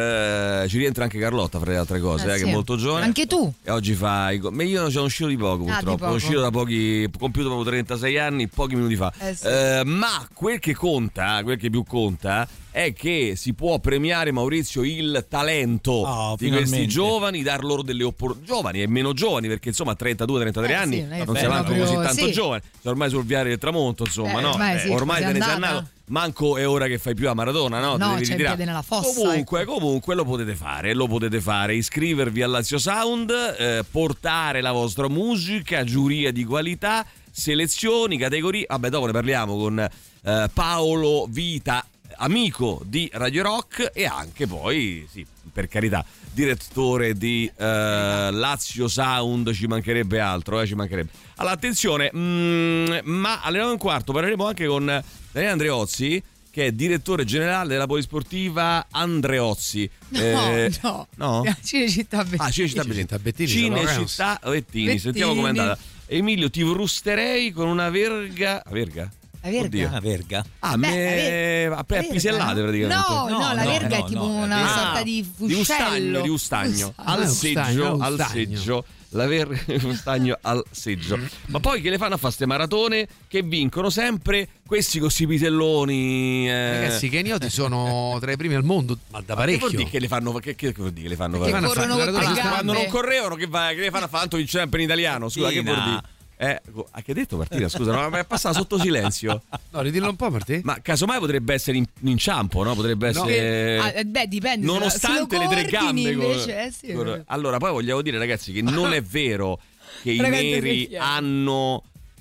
Speaker 3: Eh, ci rientra anche Carlotta fra le altre cose,
Speaker 4: Eh,
Speaker 3: eh,
Speaker 4: sì.
Speaker 3: che è molto giovane.
Speaker 4: Anche tu.
Speaker 3: E oggi fai. Ma io non sono uscito di poco,
Speaker 4: Ah, di
Speaker 3: purtroppo.
Speaker 4: poco.
Speaker 3: Sono uscito da pochi. Compiuto proprio trentasei anni, pochi minuti fa.
Speaker 4: Eh, sì.
Speaker 3: Eh, ma quel che conta, quel che più conta, è che si può premiare, Maurizio, il talento
Speaker 6: Oh,
Speaker 3: di
Speaker 6: finalmente.
Speaker 3: questi giovani, dar loro delle opportunità. Giovani e meno giovani, perché insomma trentadue trentatré
Speaker 4: Eh,
Speaker 3: anni
Speaker 4: sì, non è che
Speaker 3: non
Speaker 4: fai
Speaker 3: si avanti
Speaker 4: proprio-
Speaker 3: così tanto
Speaker 4: sì.
Speaker 3: giovani. Sei ormai sul viale del tramonto, insomma,
Speaker 4: Eh,
Speaker 3: no?
Speaker 4: ormai sì,
Speaker 3: ormai
Speaker 4: sei
Speaker 3: te ne sei
Speaker 4: andata.
Speaker 3: andato. Manco è ora che fai più a maratona, no? Te
Speaker 4: No,
Speaker 3: devi
Speaker 4: c'è il
Speaker 3: ritirare.
Speaker 4: piede nella fossa,
Speaker 3: Comunque,
Speaker 4: ecco.
Speaker 3: comunque lo potete fare, lo potete fare. Iscrivervi al Lazio Sound, eh, portare la vostra musica, giuria di qualità, selezioni, categorie. Vabbè, dopo ne parliamo con eh, Paolo Vita, amico di Radio Rock e anche poi, sì, per carità, direttore di eh, Lazio Sound, ci mancherebbe altro, eh, ci mancherebbe. Allora, attenzione, mm, ma alle nove e un quarto parleremo anche con Daniele Andreozzi, che è direttore generale della polisportiva Andreozzi.
Speaker 4: No,
Speaker 3: Eh,
Speaker 4: no.
Speaker 3: no?
Speaker 4: Cinecittà Bettini.
Speaker 3: Ah, Cinecittà Bettini.
Speaker 5: Bettini, sono
Speaker 3: Cinecittà Bettini.
Speaker 4: Bettini.
Speaker 3: Sentiamo com'è andata. Emilio, ti frusterei con una verga. Verga?
Speaker 4: La verga?
Speaker 3: Oddio.
Speaker 6: Una verga.
Speaker 3: Ah,
Speaker 4: Beh,
Speaker 3: me...
Speaker 4: la
Speaker 3: a
Speaker 4: verga,
Speaker 3: pisellate
Speaker 4: no?
Speaker 3: praticamente.
Speaker 4: No, no,
Speaker 6: No,
Speaker 4: la
Speaker 6: no,
Speaker 4: verga
Speaker 6: no,
Speaker 4: è tipo
Speaker 6: no,
Speaker 4: una
Speaker 6: la
Speaker 4: sorta
Speaker 3: Ah,
Speaker 4: di
Speaker 3: di
Speaker 4: fuscello.
Speaker 3: ustagno, di ustagno. Al
Speaker 5: Ah,
Speaker 3: seggio,
Speaker 5: ustagno,
Speaker 3: al
Speaker 5: ustagno.
Speaker 3: seggio. La verga ustagno al seggio. Ma poi che le fanno a fare ste maratone che vincono sempre questi così piselloni. Eh.
Speaker 5: Ragazzi, i kenioti sono tra i primi al mondo, ma da
Speaker 3: Che vuol
Speaker 5: parecchio.
Speaker 3: dire che le fanno? Che, che vuol dire che le fanno
Speaker 4: Perché
Speaker 3: fare?
Speaker 5: fanno a
Speaker 4: corrono
Speaker 5: fare-
Speaker 4: con le
Speaker 5: allora,
Speaker 4: gambe.
Speaker 3: Quando non correvano, che, va, che le fanno a fare? Tanto vince sempre in italiano. Scusa, che vuol dire? Eh, ah, che hai detto Martina? Scusa, no, ma è passata sotto silenzio.
Speaker 5: No, ridillo un po', Martì.
Speaker 3: Ma casomai potrebbe essere in, in inciampo, no? Potrebbe
Speaker 5: No.
Speaker 3: essere.
Speaker 4: Ah, eh, beh, dipende.
Speaker 3: Nonostante
Speaker 4: se lo
Speaker 3: le tre
Speaker 4: coordini,
Speaker 3: gambe. con-
Speaker 4: invece, eh, sì,
Speaker 3: con- allora, poi vogliamo dire, ragazzi, che non è vero che i
Speaker 4: Ragazzi,
Speaker 3: neri
Speaker 4: sei chiaro.
Speaker 3: hanno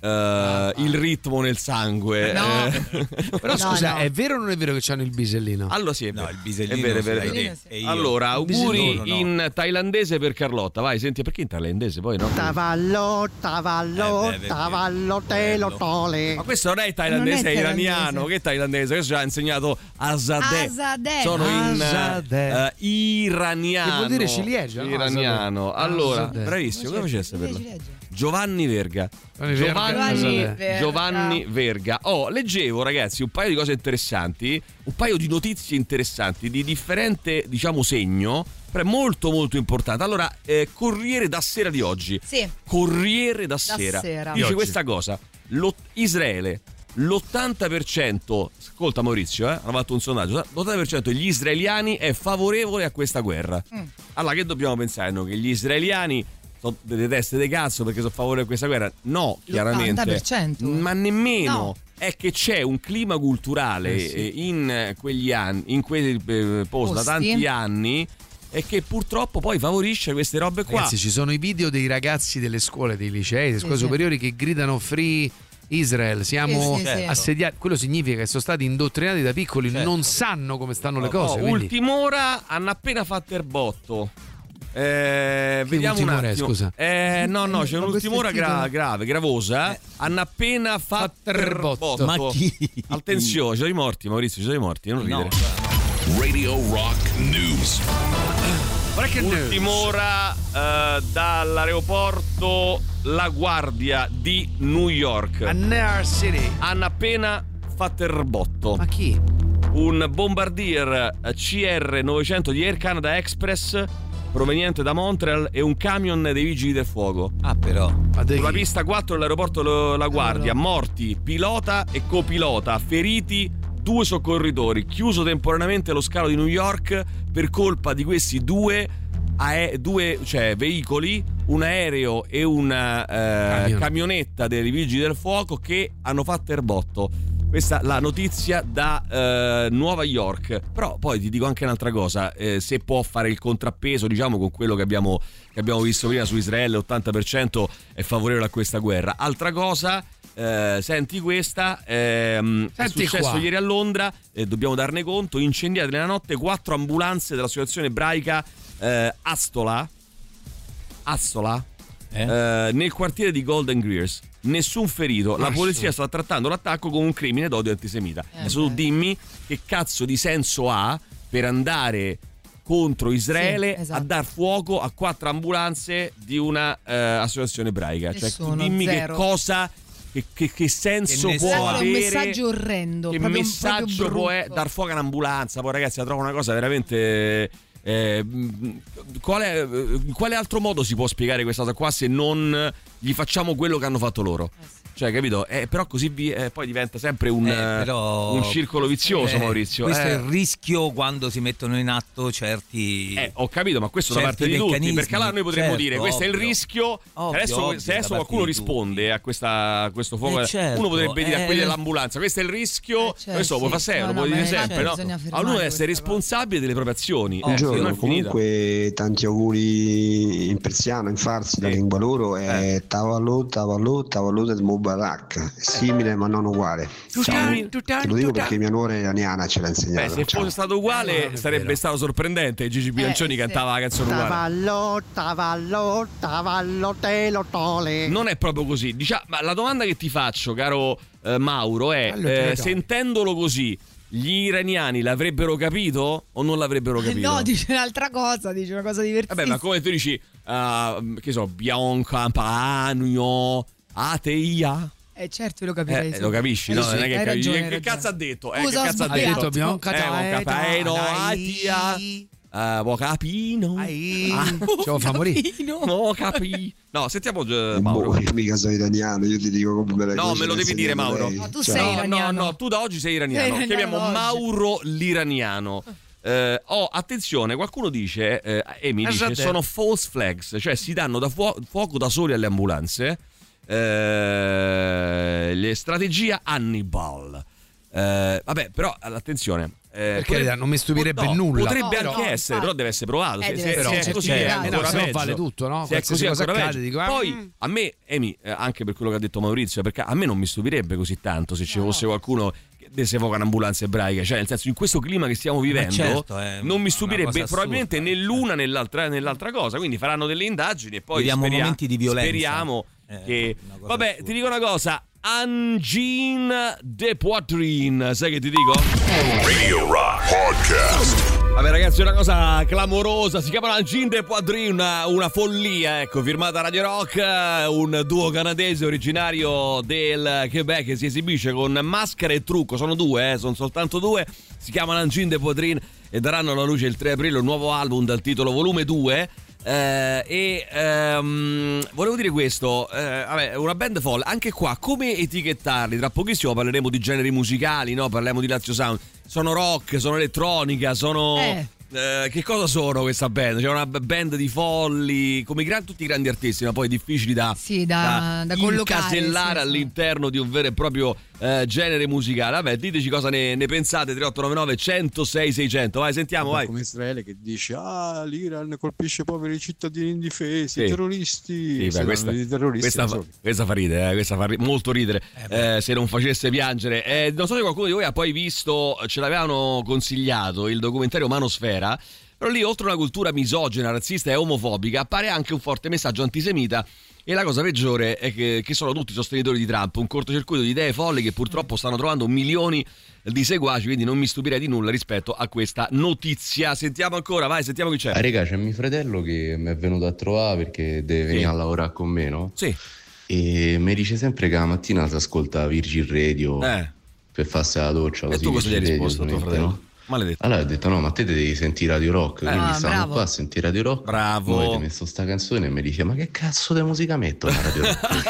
Speaker 3: eh, il ritmo nel sangue.
Speaker 4: No.
Speaker 3: eh.
Speaker 5: Però
Speaker 4: No,
Speaker 5: scusa,
Speaker 4: no.
Speaker 5: è vero o non è vero che hanno il bisellino?
Speaker 3: Allora sì, è
Speaker 6: No,
Speaker 3: vero.
Speaker 6: il bisellino
Speaker 3: È vero, è vero,
Speaker 6: se
Speaker 3: è
Speaker 6: l'hai
Speaker 3: vero.
Speaker 6: te- e io.
Speaker 3: Allora, auguri
Speaker 6: Bisellino, no.
Speaker 3: in thailandese per Carlotta. Vai, senti, perché in thailandese poi, no?
Speaker 10: Tavallo, tavallo,
Speaker 6: Eh, beh, beh,
Speaker 10: tavallo, te lo
Speaker 6: bello.
Speaker 10: tole.
Speaker 3: Ma questo non è thailandese,
Speaker 4: Non è
Speaker 3: è
Speaker 4: thailandese.
Speaker 3: iraniano. Che thailandese? Questo ci ha insegnato Azadeh.
Speaker 4: Azadeh.
Speaker 3: Sono in
Speaker 5: Azadeh.
Speaker 3: eh, iraniano.
Speaker 5: Che vuol dire ciliegia, no?
Speaker 3: Iraniano.
Speaker 5: Azadeh.
Speaker 3: Allora,
Speaker 5: Azadeh.
Speaker 3: bravissimo, come facessi a saperlo?
Speaker 4: Ciliegia.
Speaker 3: Giovanni Verga.
Speaker 5: Giovanni Verga,
Speaker 3: Giovanni,
Speaker 5: Azadeh.
Speaker 4: Verga.
Speaker 3: Giovanni Verga. Oh, leggevo, ragazzi, un paio di cose interessanti, un paio di notizie interessanti di differente, diciamo, segno, però molto molto importante. Allora, eh, Corriere da Sera di oggi.
Speaker 4: Sì.
Speaker 3: Corriere da,
Speaker 4: Da
Speaker 3: Sera.
Speaker 4: Sera.
Speaker 3: Dice
Speaker 5: Di oggi.
Speaker 3: questa cosa. Lo- Israele, l'ottanta per cento, ascolta Maurizio, eh, hanno fatto un sondaggio, l'ottanta per cento degli israeliani è favorevole a questa guerra.
Speaker 4: Mm.
Speaker 3: Allora, che dobbiamo pensare? No? Che gli israeliani sono delle teste di cazzo perché sono favorevoli a questa guerra? No, chiaramente.
Speaker 4: l'ottanta per cento?
Speaker 3: Ma nemmeno.
Speaker 4: No.
Speaker 3: è che c'è un clima culturale
Speaker 5: eh sì.
Speaker 3: in quegli anni, in quei eh, post da tanti anni, e che purtroppo poi favorisce queste robe qua.
Speaker 5: Ragazzi, ci sono i video dei ragazzi delle scuole, dei licei, delle scuole
Speaker 4: sì,
Speaker 5: superiori che gridano free Israel, siamo
Speaker 4: sì, sì, sì.
Speaker 5: assediati. Quello significa che sono stati indottrinati da piccoli, certo. non sanno come stanno le cose.
Speaker 3: No,
Speaker 5: quindi...
Speaker 3: Ultim'ora hanno appena fatto il botto. Eh, vediamo un attimo.
Speaker 5: È, scusa.
Speaker 3: Eh, no, no, c'è un'ultim'ora gra- grave, gravosa. Eh. Hanno appena fatto il botto.
Speaker 6: Ma chi?
Speaker 3: Attenzione, ci sono i morti, Maurizio, ci sono i morti, non ridere.
Speaker 2: No. Radio Rock News.
Speaker 3: Ultim'ora eh, dall'aeroporto La Guardia di New York.
Speaker 5: A New York City.
Speaker 3: Hanno appena fatto il botto.
Speaker 5: Ma chi?
Speaker 3: Un bombardier C R novecento di Air Canada Express proveniente da Montreal e un camion dei vigili del fuoco.
Speaker 6: Ah, però.
Speaker 3: Sulla pista quattro dell'aeroporto La Guardia, allora. Morti pilota e copilota, feriti due soccorritori, chiuso temporaneamente lo scalo di New York per colpa di questi due, ae- due cioè, veicoli, un aereo e una eh, camionetta dei vigili del fuoco che hanno fatto il botto. Questa è la notizia da eh, Nuova York. Però poi ti dico anche un'altra cosa, eh, se può fare il contrappeso, diciamo, con quello che abbiamo, che abbiamo visto prima su Israele, l'ottanta per cento è favorevole a questa guerra. Altra cosa, eh, senti questa, ehm, senti è successo qua. Ieri a Londra, eh, dobbiamo darne conto, incendiate nella notte quattro ambulanze dell'associazione ebraica eh, Astola, Astola eh? Eh, nel quartiere di Golden Greers. Nessun ferito, la polizia sta trattando l'attacco come un crimine d'odio antisemita. Eh Adesso tu dimmi che cazzo di senso ha per andare contro Israele, sì, esatto. a dar fuoco a quattro ambulanze di una eh, associazione ebraica. Nessuno, cioè dimmi zero. Che cosa, che, che, che senso che può avere,
Speaker 4: un messaggio orrendo,
Speaker 3: che messaggio può è, dar fuoco a un'ambulanza. Poi ragazzi, la trovo una cosa veramente... Eh, quale, quale altro modo si può spiegare questa cosa qua se non gli facciamo quello che hanno fatto loro? Eh sì. Cioè, capito? Eh, però così vi, eh, poi diventa sempre un, eh, però, un circolo vizioso, eh, Maurizio.
Speaker 6: Questo
Speaker 3: eh.
Speaker 6: è il rischio quando si mettono in atto certi.
Speaker 3: Eh, ho capito, ma questo da parte di tutti. Perché allora noi potremmo
Speaker 6: certo,
Speaker 3: dire: questo
Speaker 6: ovvio,
Speaker 3: è il rischio.
Speaker 6: Ovvio,
Speaker 3: adesso,
Speaker 6: ovvio,
Speaker 3: se adesso qualcuno risponde a, questa, a questo fuoco,
Speaker 6: eh, certo,
Speaker 3: uno potrebbe dire
Speaker 6: eh,
Speaker 3: a quelli dell'ambulanza: questo è il rischio. Eh, certo, questo lo può fare sempre,
Speaker 4: no,
Speaker 3: lo può
Speaker 4: no,
Speaker 3: dire
Speaker 4: certo,
Speaker 3: sempre. No? Allora uno deve essere responsabile delle proprie azioni.
Speaker 13: Buongiorno,
Speaker 3: eh,
Speaker 13: comunque tanti auguri in persiano, in farsi, la lingua loro è eh. Tavallo, Tavallo, Tavallo del Mubarak. Simile ma non uguale. Ciao. Te lo dico perché mia nuora iraniana ce l'ha insegnato.
Speaker 3: Beh, se
Speaker 13: Ciao.
Speaker 3: fosse stato uguale eh, sarebbe vero. Stato sorprendente. Gigi Bilancioni eh, cantava sì. la canzone uguale.
Speaker 10: Tavallo, Tavallo, Tavallo te lo tole.
Speaker 3: Non è proprio così. Diciamo, ma la domanda che ti faccio, caro eh, Mauro, è allora, eh, sentendolo così, gli iraniani l'avrebbero capito o non l'avrebbero capito?
Speaker 4: No, dice un'altra cosa, dice una cosa divertissima.
Speaker 3: Vabbè, ma come tu dici, uh, che so, Bianca, Pagno, Ateia.
Speaker 4: Eh certo, lo capirei.
Speaker 3: Eh, lo capisci, no? Non è che capisci.
Speaker 4: Ragione,
Speaker 3: che cazzo ha detto? Eh,
Speaker 4: Scusa,
Speaker 3: che cazzo ha
Speaker 4: sbagliato.
Speaker 3: detto?
Speaker 5: Abbiamo
Speaker 3: capito, Atia. Uh, può capino.
Speaker 5: Ce fa morire.
Speaker 3: No, capi. No, sentiamo uh, Mauro.
Speaker 13: Boh, mica sono italiano, io ti dico come me.
Speaker 3: No, me lo devi dire, Mauro.
Speaker 4: No, tu
Speaker 13: cioè,
Speaker 4: sei
Speaker 3: no,
Speaker 4: iraniano.
Speaker 3: No, no, tu da oggi sei iraniano.
Speaker 4: Sei
Speaker 3: Chiamiamo
Speaker 4: iraniano
Speaker 3: Mauro l'iraniano. Eh, oh, attenzione, qualcuno dice, eh, Emi dice che sono false flags, cioè si danno da fuo- fuoco da soli alle ambulanze. Eh, le strategia Hannibal. Eh, vabbè, però attenzione. Eh,
Speaker 5: Perché potrebbe, non mi stupirebbe
Speaker 3: no,
Speaker 5: nulla.
Speaker 3: Potrebbe
Speaker 4: no,
Speaker 3: anche
Speaker 4: no,
Speaker 3: essere,
Speaker 4: no.
Speaker 3: però deve essere provato.
Speaker 4: Eh,
Speaker 3: se,
Speaker 4: deve
Speaker 3: se,
Speaker 4: essere
Speaker 3: se è così è
Speaker 5: certificato.
Speaker 3: ancora
Speaker 5: Se no
Speaker 3: peggio.
Speaker 5: vale tutto, no?
Speaker 3: Se è così
Speaker 5: cosa
Speaker 3: ancora
Speaker 5: accade,
Speaker 3: peggio.
Speaker 5: dico, ah,
Speaker 3: Poi
Speaker 5: mm.
Speaker 3: a me, Emi, eh, anche per quello che ha detto Maurizio, perché a me non mi stupirebbe così tanto se ci
Speaker 4: no.
Speaker 3: fosse qualcuno che desse fuoco a un'ambulanza ebraica. Cioè, nel senso, in questo clima che stiamo vivendo,
Speaker 6: certo,
Speaker 3: non mi stupirebbe
Speaker 6: assurda,
Speaker 3: probabilmente né l'una né l'altra, né l'altra cosa. Quindi faranno delle indagini e poi
Speaker 6: Viviamo
Speaker 3: speria-
Speaker 6: momenti di violenza.
Speaker 3: speriamo
Speaker 6: eh,
Speaker 3: che. Vabbè,
Speaker 6: assurda.
Speaker 3: ti dico una cosa. Angine de Poitrine, sai che ti dico?
Speaker 2: Radio Rock Podcast.
Speaker 3: Vabbè ragazzi, è una cosa clamorosa, si chiama Angine de Poitrine, una, una follia, ecco, firmata Radio Rock, un duo canadese originario del Quebec che si esibisce con maschera e trucco, sono due, eh, sono soltanto due, si chiamano Angine de Poitrine e daranno alla luce il tre aprile un nuovo album dal titolo Volume due. Uh, e um, volevo dire questo, uh, vabbè, una band folle, anche qua come etichettarli? Tra pochissimo parleremo di generi musicali, no? Parliamo di Lazio Sound. Sono rock, sono elettronica, sono
Speaker 4: eh.
Speaker 3: eh, che cosa sono questa band? C'è una band di folli, come i gran, tutti i grandi artisti, ma poi difficili da,
Speaker 4: sì, da, da, da
Speaker 3: incasellare
Speaker 4: sì,
Speaker 3: all'interno sì. di un vero e proprio eh, genere musicale. Vabbè, diteci cosa ne, ne pensate. Tre otto nove nove uno zero sei sei zero zero. Vai, sentiamo, vai.
Speaker 7: Come Israele che dice: ah, l'Iran colpisce poveri cittadini indifesi,
Speaker 3: sì.
Speaker 7: terroristi.
Speaker 3: Sì, beh, questa,
Speaker 7: terroristi
Speaker 3: questa, fa, questa fa ridere, eh, questa fa ri- molto ridere, eh, eh, se non facesse piangere. Eh, non so se qualcuno di voi ha poi visto, ce l'avevano consigliato, il documentario Manosfera. Però lì, oltre a una cultura misogina, razzista e omofobica, appare anche un forte messaggio antisemita. E la cosa peggiore è che, che sono tutti sostenitori di Trump, un cortocircuito di idee folli che purtroppo stanno trovando milioni di seguaci, quindi non mi stupirei di nulla rispetto a questa notizia. Sentiamo ancora, vai, sentiamo chi c'è.
Speaker 14: Ah, raga, c'è mio fratello che mi è venuto a trovare perché deve venire
Speaker 3: sì.
Speaker 14: a lavorare con me, no?
Speaker 3: Sì.
Speaker 14: E mi dice sempre che la mattina si ascolta Virgin Radio
Speaker 3: eh.
Speaker 14: per farsi la doccia.
Speaker 3: E tu cosa gli hai risposto a tuo fratello?
Speaker 14: No?
Speaker 3: Maledetto.
Speaker 14: Allora ho detto no, ma te devi sentire Radio Rock,
Speaker 3: eh,
Speaker 14: quindi
Speaker 3: ah,
Speaker 14: stavamo
Speaker 3: bravo.
Speaker 14: qua a sentire Radio Rock.
Speaker 3: Bravo.
Speaker 14: Poi ti ho messo sta canzone e mi dice: ma che cazzo di musica metto a Radio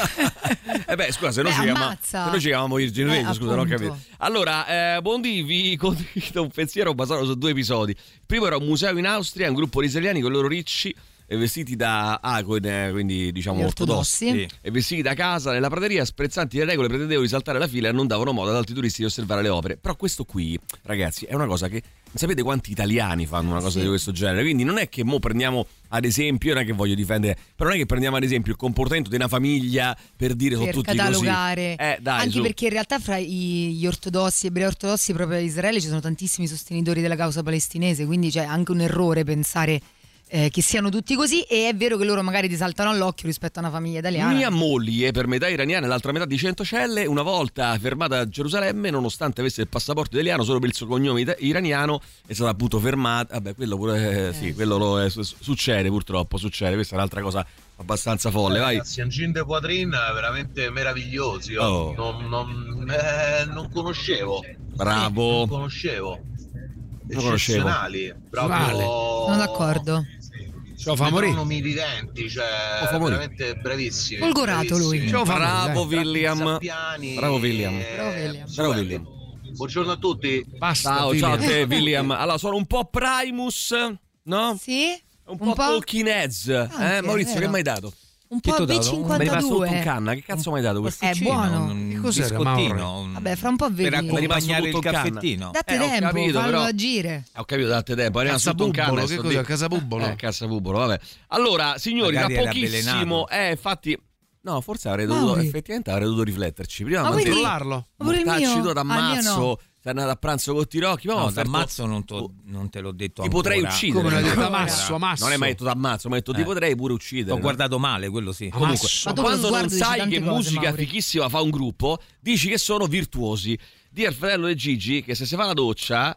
Speaker 14: Rock?
Speaker 3: eh beh, scusa, se noi ci chiamavamo, se noi ci chiamavamo Virgin Radio, eh, scusa, non ho capito. Allora, eh, Bondi, vi condivido un pensiero basato su due episodi. Il primo era un museo in Austria, un gruppo di israeliani con i loro ricci e vestiti da Agon, quindi diciamo ortodossi,
Speaker 4: ortodossi.
Speaker 3: Sì. E vestiti da casa nella prateria, sprezzanti le regole, pretendevano di saltare la fila e non davano modo ad altri turisti di osservare le opere. Però questo qui, ragazzi, è una cosa che non sapete quanti italiani fanno una cosa sì. di questo genere, quindi non è che mo prendiamo ad esempio, non è che voglio difendere, però non è che prendiamo ad esempio il comportamento di una famiglia per dire
Speaker 4: per
Speaker 3: sono tutti
Speaker 4: catalogare.
Speaker 3: così. Eh, dai,
Speaker 4: anche
Speaker 3: su.
Speaker 4: perché in realtà fra gli ortodossi, ebrei ortodossi proprio in Israele ci sono tantissimi sostenitori della causa palestinese, quindi c'è anche un errore pensare Eh, che siano tutti così, e è vero che loro magari ti saltano all'occhio rispetto a una famiglia italiana.
Speaker 3: Mia moglie, per metà iraniana e l'altra metà di Centocelle, una volta fermata a Gerusalemme, nonostante avesse il passaporto italiano solo per il suo cognome it- iraniano, è stata appunto fermata. Vabbè, quello pure eh, sì, quello lo, eh, succede purtroppo, succede. Questa è un'altra cosa abbastanza folle. Vai.
Speaker 15: Ragazzi, Angin de Poitrin veramente meravigliosi. Oh. Non, non, eh, non conoscevo.
Speaker 3: Bravo.
Speaker 15: Non conoscevo.
Speaker 3: Non conoscevo.
Speaker 15: Proprio...
Speaker 4: Vale. Sono d'accordo.
Speaker 5: Ciao Famori.
Speaker 15: Sono umididenti, cioè
Speaker 3: oh,
Speaker 15: veramente bravissimi.
Speaker 4: Folgorato lui.
Speaker 3: Ciao, bravo William. Bravo William.
Speaker 4: Bravo William.
Speaker 3: Bravo William.
Speaker 15: Buongiorno a tutti.
Speaker 5: Basta,
Speaker 3: ciao, ciao a te William. Allora, sono un po' Primus, no?
Speaker 4: Sì.
Speaker 3: Un, un po', po' Talking Heads.
Speaker 4: Ah,
Speaker 3: eh, Maurizio,
Speaker 4: vero.
Speaker 3: che mi hai dato?
Speaker 4: Un po' B cinquantadue.
Speaker 3: Un canna, che cazzo mi hai dato questo?
Speaker 4: È buono.
Speaker 6: Un
Speaker 5: che cos'era,
Speaker 6: biscottino.
Speaker 4: Vabbè, fra un po' vedi.
Speaker 6: Per accompagnare il caffettino.
Speaker 4: Date
Speaker 3: eh,
Speaker 4: tempo,
Speaker 3: capito,
Speaker 4: fallo
Speaker 3: però...
Speaker 4: agire.
Speaker 3: Ho capito, date tempo.
Speaker 5: Casabubbolo, che cos'è? Casabubbolo?
Speaker 3: Eh, Casabubbolo, vabbè. Allora, signori,
Speaker 6: magari
Speaker 3: tra pochissimo, eh, infatti... No, forse avrei dovuto,
Speaker 4: Mauri.
Speaker 3: effettivamente avrei dovuto rifletterci. Prima
Speaker 4: ma
Speaker 3: quindi...
Speaker 5: controllarlo.
Speaker 4: Ma pure il mio.
Speaker 3: tu t'ammazzo,
Speaker 4: no.
Speaker 3: sei andato a pranzo con Tirocchi.
Speaker 6: No,
Speaker 3: offerto...
Speaker 6: t'ammazzo non, to, non te l'ho detto
Speaker 3: ti
Speaker 6: ancora.
Speaker 3: potrei uccidere.
Speaker 5: Come l'hai detto,
Speaker 3: no,
Speaker 5: ammasso, ammasso.
Speaker 3: Non hai mai detto t'ammazzo, ma hai detto ti
Speaker 6: Eh.
Speaker 3: potrei pure uccidere.
Speaker 6: Ho
Speaker 3: no?
Speaker 6: guardato male, quello sì.
Speaker 3: Comunque,
Speaker 4: Ma dopo
Speaker 3: quando
Speaker 4: lo
Speaker 3: non
Speaker 4: sguardo dici
Speaker 3: sai
Speaker 4: tante
Speaker 3: che
Speaker 4: cose,
Speaker 3: musica
Speaker 4: Mauri.
Speaker 3: fichissima fa un gruppo, dici che sono virtuosi. Di al fratello di Gigi che se si fa la doccia,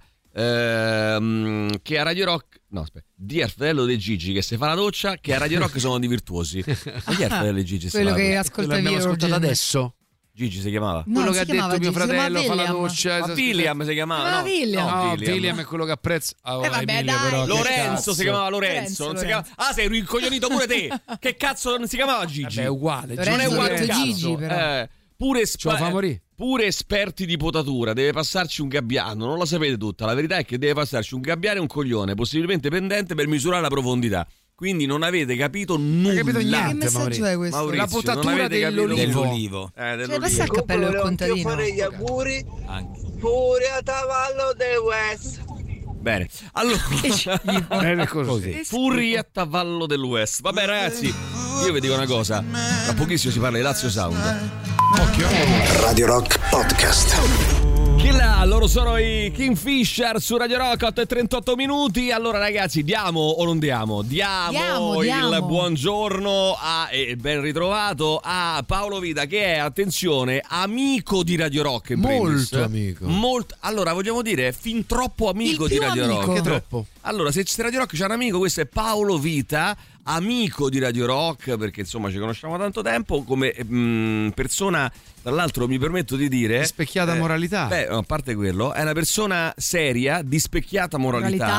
Speaker 3: ehm, che a Radio Rock... No, aspetta. Di al fratello di Gigi che se fa la doccia, che a Radio Rock sono di virtuosi. Ma chi è il fratello di Gigi?
Speaker 4: Quello che
Speaker 5: Quello
Speaker 4: ascolta
Speaker 5: abbiamo ascoltato adesso.
Speaker 3: Gigi si chiamava?
Speaker 4: No,
Speaker 5: quello
Speaker 4: si
Speaker 5: che ha
Speaker 4: chiamava
Speaker 5: detto mio
Speaker 4: Gigi, si
Speaker 5: fratello
Speaker 4: chiamava
Speaker 5: fa la
Speaker 4: William.
Speaker 5: doccia.
Speaker 3: Ma William si chiamava?
Speaker 4: Ma
Speaker 3: No,
Speaker 4: William.
Speaker 5: No,
Speaker 3: no,
Speaker 5: William.
Speaker 3: William.
Speaker 5: è quello che apprezza. Oh,
Speaker 4: Eh, vabbè,
Speaker 5: Emilio,
Speaker 4: dai.
Speaker 5: però, che
Speaker 3: Lorenzo
Speaker 5: cazzo.
Speaker 3: si chiamava Lorenzo,
Speaker 4: Lorenzo,
Speaker 3: non si
Speaker 4: Lorenzo.
Speaker 3: chiama... Ah, sei rincoglionito pure te. Che cazzo non si chiamava Gigi?
Speaker 5: Vabbè, è uguale.
Speaker 4: Lorenzo,
Speaker 3: non è uguale
Speaker 4: detto
Speaker 3: un cazzo.
Speaker 4: Gigi, però.
Speaker 3: Eh, pure,
Speaker 5: Ciao,
Speaker 3: spa-
Speaker 5: Famori.
Speaker 3: pure esperti di potatura, deve passarci un gabbiano, non la sapete tutta. La verità è che deve passarci un gabbiano e un coglione, possibilmente pendente, per misurare la profondità. Quindi non avete capito nulla.
Speaker 5: Non capito niente,
Speaker 4: Che messaggio
Speaker 5: Maurizio.
Speaker 4: è questo?
Speaker 3: Maurizio,
Speaker 5: La potatura
Speaker 3: non avete capito
Speaker 5: dell'olivo.
Speaker 6: Dell'olivo.
Speaker 3: Eh,
Speaker 4: Cioè,
Speaker 3: dell'olivo.
Speaker 4: passa il cappello del contadino.
Speaker 16: gli auguri
Speaker 6: Anche.
Speaker 16: pure a cavallo del West.
Speaker 3: Bene, allora
Speaker 5: Bene così.
Speaker 3: Furia a cavallo del West. Vabbè ragazzi, io vi dico una cosa. Tra pochissimo si parla di Lazio Sound.
Speaker 5: Occhio.
Speaker 1: Radio Rock Podcast.
Speaker 3: Chi là? Loro sono i Kingfisher su Radio Rock, otto e trentotto minuti. Allora ragazzi, diamo o non diamo? Diamo,
Speaker 4: Diamo,
Speaker 3: il
Speaker 4: diamo.
Speaker 3: buongiorno a, e ben ritrovato a Paolo Vita, che è, attenzione, amico di Radio Rock in primis.
Speaker 5: Molto amico.
Speaker 3: Molt- allora vogliamo dire fin troppo amico
Speaker 4: Il
Speaker 3: di
Speaker 4: più
Speaker 3: Radio
Speaker 4: amico.
Speaker 3: Rock.
Speaker 5: Che troppo.
Speaker 3: Allora, se se Radio Rock c'è un amico, questo è Paolo Vita, amico di Radio Rock, perché insomma ci conosciamo da tanto tempo, come mh, persona, tra l'altro mi permetto di dire...
Speaker 5: Di specchiata moralità.
Speaker 3: Beh, a parte quello, è una persona seria, di specchiata moralità,
Speaker 4: Moralità.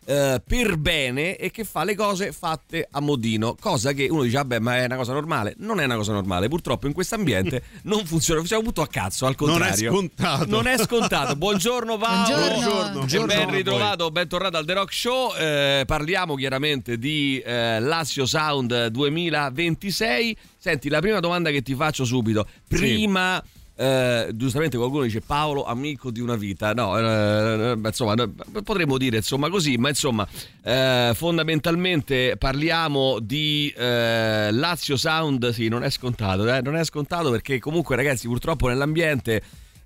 Speaker 3: eh, per bene e che fa le cose fatte a modino, cosa che uno dice vabbè ma è una cosa normale. Non è una cosa normale, purtroppo in questo ambiente non funziona, facciamo tutto a cazzo, al contrario.
Speaker 17: Non è scontato.
Speaker 3: Non è scontato. Buongiorno Paolo.
Speaker 4: Buongiorno.
Speaker 17: Buongiorno.
Speaker 3: E ben ritrovato, bentornato al The Rock Show. Eh, parliamo chiaramente di eh, Lazio Sound duemilaventisei. Senti, la prima domanda che ti faccio subito, prima sì. Eh, giustamente qualcuno dice Paolo amico di una vita, no, eh, insomma potremmo dire insomma così, ma insomma eh, fondamentalmente parliamo di eh, Lazio Sound. Sì, non è scontato, eh? non è scontato perché comunque ragazzi purtroppo nell'ambiente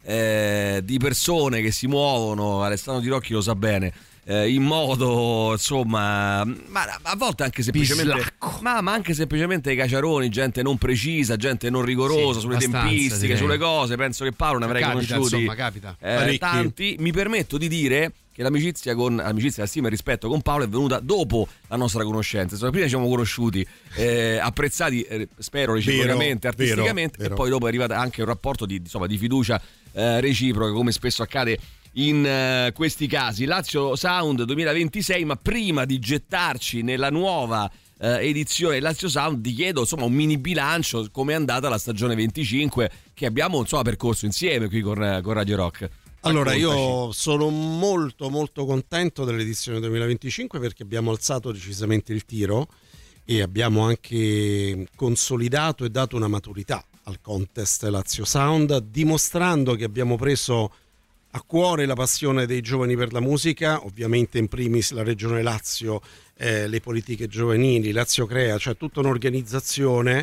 Speaker 3: eh, di persone che si muovono, Alessandro Di Rocchi lo sa bene, eh, in modo insomma, ma a volte anche semplicemente ma, ma anche semplicemente caciaroni, gente non precisa, gente non rigorosa sì, sulle tempistiche, direi. Sulle cose. Penso che Paolo ne avrei
Speaker 5: capita,
Speaker 3: conosciuti
Speaker 5: insomma, capita.
Speaker 3: Eh, tanti. Mi permetto di dire che l'amicizia con l'amicizia, la stima e il rispetto con Paolo è venuta dopo la nostra conoscenza. Insomma, prima ci siamo conosciuti, eh, apprezzati, eh, spero reciprocamente, vero, artisticamente, vero, vero. E poi dopo è arrivato anche un rapporto di, insomma, di fiducia eh, reciproca, come spesso accade in uh, questi casi. Lazio Sound duemilaventisei, ma prima di gettarci nella nuova uh, edizione Lazio Sound ti chiedo insomma un mini bilancio, come è andata la stagione venticinque che abbiamo insomma percorso insieme qui con, con Radio Rock.
Speaker 17: Allora io sono molto molto contento dell'edizione duemilaventicinque perché abbiamo alzato decisamente il tiro e abbiamo anche consolidato e dato una maturità al contest Lazio Sound, dimostrando che abbiamo preso a cuore la passione dei giovani per la musica, ovviamente in primis la Regione Lazio, eh, le politiche giovanili, Lazio Crea, cioè tutta un'organizzazione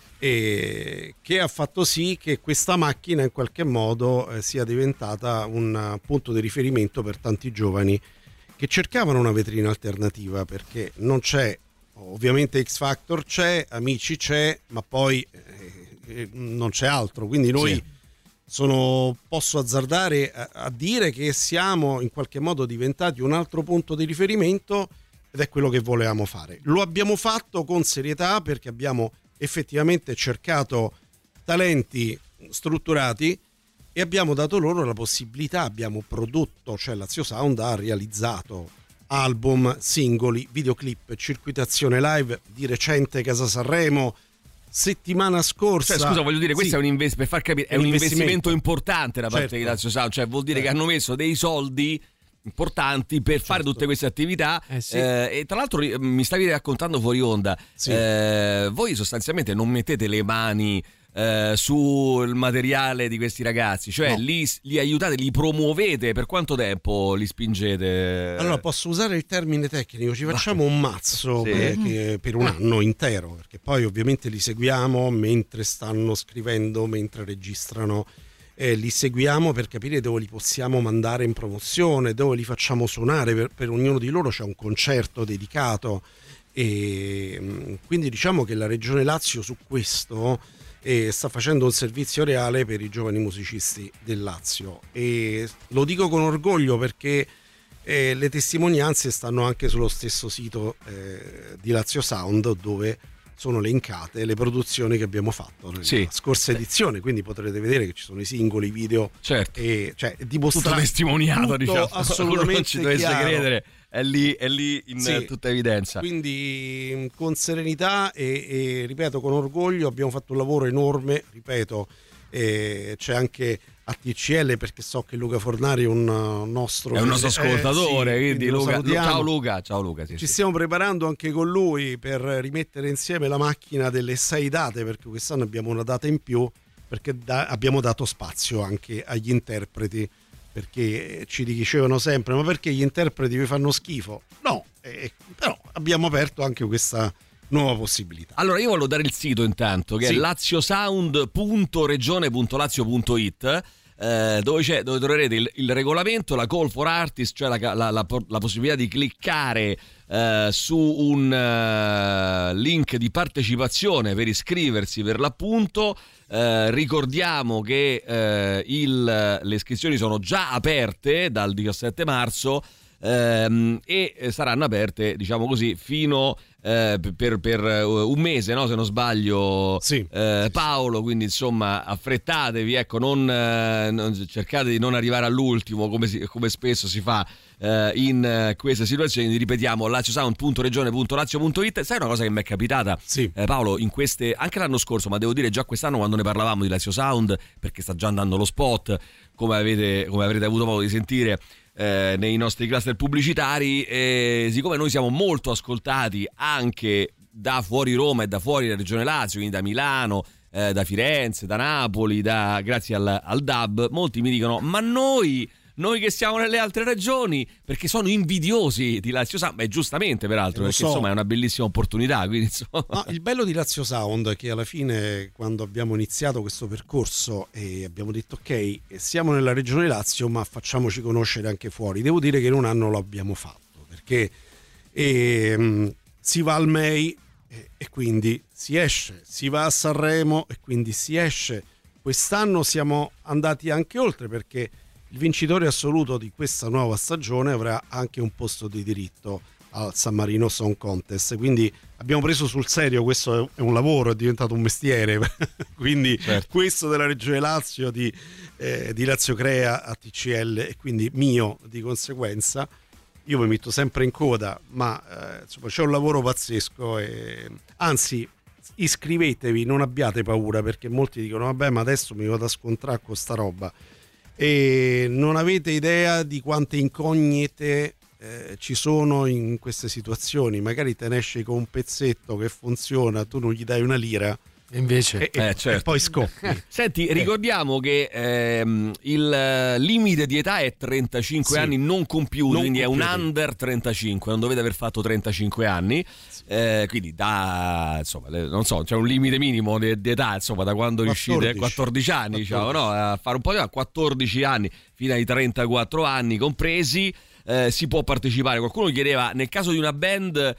Speaker 17: eh, che ha fatto sì che questa macchina in qualche modo eh, sia diventata un punto di riferimento per tanti giovani che cercavano una vetrina alternativa, perché non c'è, ovviamente X Factor c'è, Amici c'è, ma poi eh, non c'è altro, quindi noi... Sì. Sono, posso azzardare a, a dire che siamo in qualche modo diventati un altro punto di riferimento ed è quello che volevamo fare. Lo abbiamo fatto con serietà perché abbiamo effettivamente cercato talenti strutturati e abbiamo dato loro la possibilità, abbiamo prodotto, cioè Lazio Sound ha realizzato album, singoli, videoclip, circuitazione live, di recente Casa Sanremo, settimana scorsa.
Speaker 3: Cioè, scusa, voglio dire, questo sì. è un investimento, per far capire, è un investimento, investimento importante da parte certo. di Lazio Sound, cioè vuol dire eh. che hanno messo dei soldi importanti per certo. fare tutte queste attività eh sì. eh, e tra l'altro mi stavi raccontando fuori onda sì. eh, voi sostanzialmente non mettete le mani eh, sul materiale di questi ragazzi, cioè no. li, li aiutate, li promuovete. Per quanto tempo li spingete?
Speaker 17: Allora posso usare il termine tecnico, ci facciamo un mazzo sì. per, per un anno intero, perché poi ovviamente li seguiamo mentre stanno scrivendo, mentre registrano, eh, li seguiamo per capire dove li possiamo mandare in promozione, dove li facciamo suonare. Per, per ognuno di loro c'è un concerto dedicato e quindi diciamo che la Regione Lazio su questo e sta facendo un servizio reale per i giovani musicisti del Lazio, e lo dico con orgoglio perché eh, le testimonianze stanno anche sullo stesso sito eh, di Lazio Sound, dove sono elencate le produzioni che abbiamo fatto nella sì. scorsa edizione, quindi potrete vedere che ci sono i singoli, video,
Speaker 3: certo.
Speaker 17: e cioè dimostra-
Speaker 3: tutto testimoniato,
Speaker 17: tutto
Speaker 3: diciamo,
Speaker 17: assolutamente
Speaker 3: non ci dovesse
Speaker 17: chiaro.
Speaker 3: credere, è lì, è lì in sì. tutta evidenza.
Speaker 17: Quindi con serenità e, e ripeto con orgoglio abbiamo fatto un lavoro enorme, ripeto, eh, c'è anche A T C L perché so che Luca Fornari è un nostro
Speaker 3: è un nostro ascoltatore,
Speaker 17: eh, sì,
Speaker 3: quindi, quindi Luca, ciao Luca, ciao Luca sì,
Speaker 17: ci
Speaker 3: sì.
Speaker 17: stiamo preparando anche con lui per rimettere insieme la macchina delle sei date, perché quest'anno abbiamo una data in più, perché da, abbiamo dato spazio anche agli interpreti, perché ci dicevano sempre ma perché gli interpreti vi fanno schifo? No, eh, però abbiamo aperto anche questa nuova possibilità.
Speaker 3: Allora io voglio dare il sito intanto, che sì. è laziosound punto regione punto lazio punto it, eh, dove c'è, dove troverete il, il regolamento, la call for artist, cioè la, la, la, la possibilità di cliccare eh, su un uh, link di partecipazione per iscriversi per l'appunto. Eh, ricordiamo che eh, il, le iscrizioni sono già aperte dal diciassette marzo ehm, e saranno aperte, diciamo così, fino eh, per, per un mese, no? Se non sbaglio,
Speaker 17: sì,
Speaker 3: eh,
Speaker 17: sì,
Speaker 3: Paolo, quindi insomma affrettatevi, ecco, non, eh, non cercate di non arrivare all'ultimo come, si, come spesso si fa eh, in uh, queste situazioni. Ripetiamo, laziosound punto regione punto lazio punto it. Sai una cosa che mi è capitata,
Speaker 17: sì.
Speaker 3: eh, Paolo, in queste, anche l'anno scorso, ma devo dire già quest'anno quando ne parlavamo di Lazio Sound, perché sta già andando lo spot, come avete come avrete avuto modo di sentire eh, nei nostri cluster pubblicitari, e siccome noi siamo molto ascoltati anche da fuori Roma e da fuori la regione Lazio, quindi da Milano, eh, da Firenze, da Napoli, da, grazie al, al D A B, molti mi dicono ma noi noi che siamo nelle altre regioni, perché sono invidiosi di Lazio Sound, e giustamente peraltro,
Speaker 17: Lo
Speaker 3: perché
Speaker 17: so.
Speaker 3: insomma è una bellissima opportunità, quindi, insomma.
Speaker 17: No, il bello di Lazio Sound è che alla fine, quando abbiamo iniziato questo percorso e abbiamo detto ok, siamo nella regione Lazio ma facciamoci conoscere anche fuori, devo dire che in un anno lo abbiamo fatto, perché ehm, si va al M E I e, e quindi si esce, si va a Sanremo e quindi si esce. Quest'anno siamo andati anche oltre, perché il vincitore assoluto di questa nuova stagione avrà anche un posto di diritto al San Marino Song Contest, quindi abbiamo preso sul serio, questo è un lavoro, è diventato un mestiere, quindi certo. Questo della Regione Lazio, di, eh, di Lazio Crea a T C L, e quindi mio di conseguenza. Io mi metto sempre in coda, ma eh, insomma c'è un lavoro pazzesco, e anzi iscrivetevi, non abbiate paura, perché molti dicono vabbè ma adesso mi vado a scontrare con sta roba, e non avete idea di quante incognite eh, ci sono in queste situazioni. Magari te ne esci con un pezzetto che funziona, tu non gli dai una lira
Speaker 5: e invece
Speaker 17: e,
Speaker 3: eh, certo.
Speaker 17: e poi scoppi.
Speaker 3: Senti, ricordiamo che ehm, il limite di età è trentacinque
Speaker 17: Sì.
Speaker 3: anni non compiuti,
Speaker 17: Non
Speaker 3: quindi
Speaker 17: compiuti.
Speaker 3: è un under trentacinque, non dovete aver fatto trentacinque anni, sì. eh, quindi da insomma, le, non so, c'è un limite minimo di, di età, insomma, da quando riuscite, quattordici anni, diciamo, no? A fare un po' di quattordici anni fino ai trentaquattro anni compresi, eh, si può partecipare. Qualcuno chiedeva, nel caso di una band,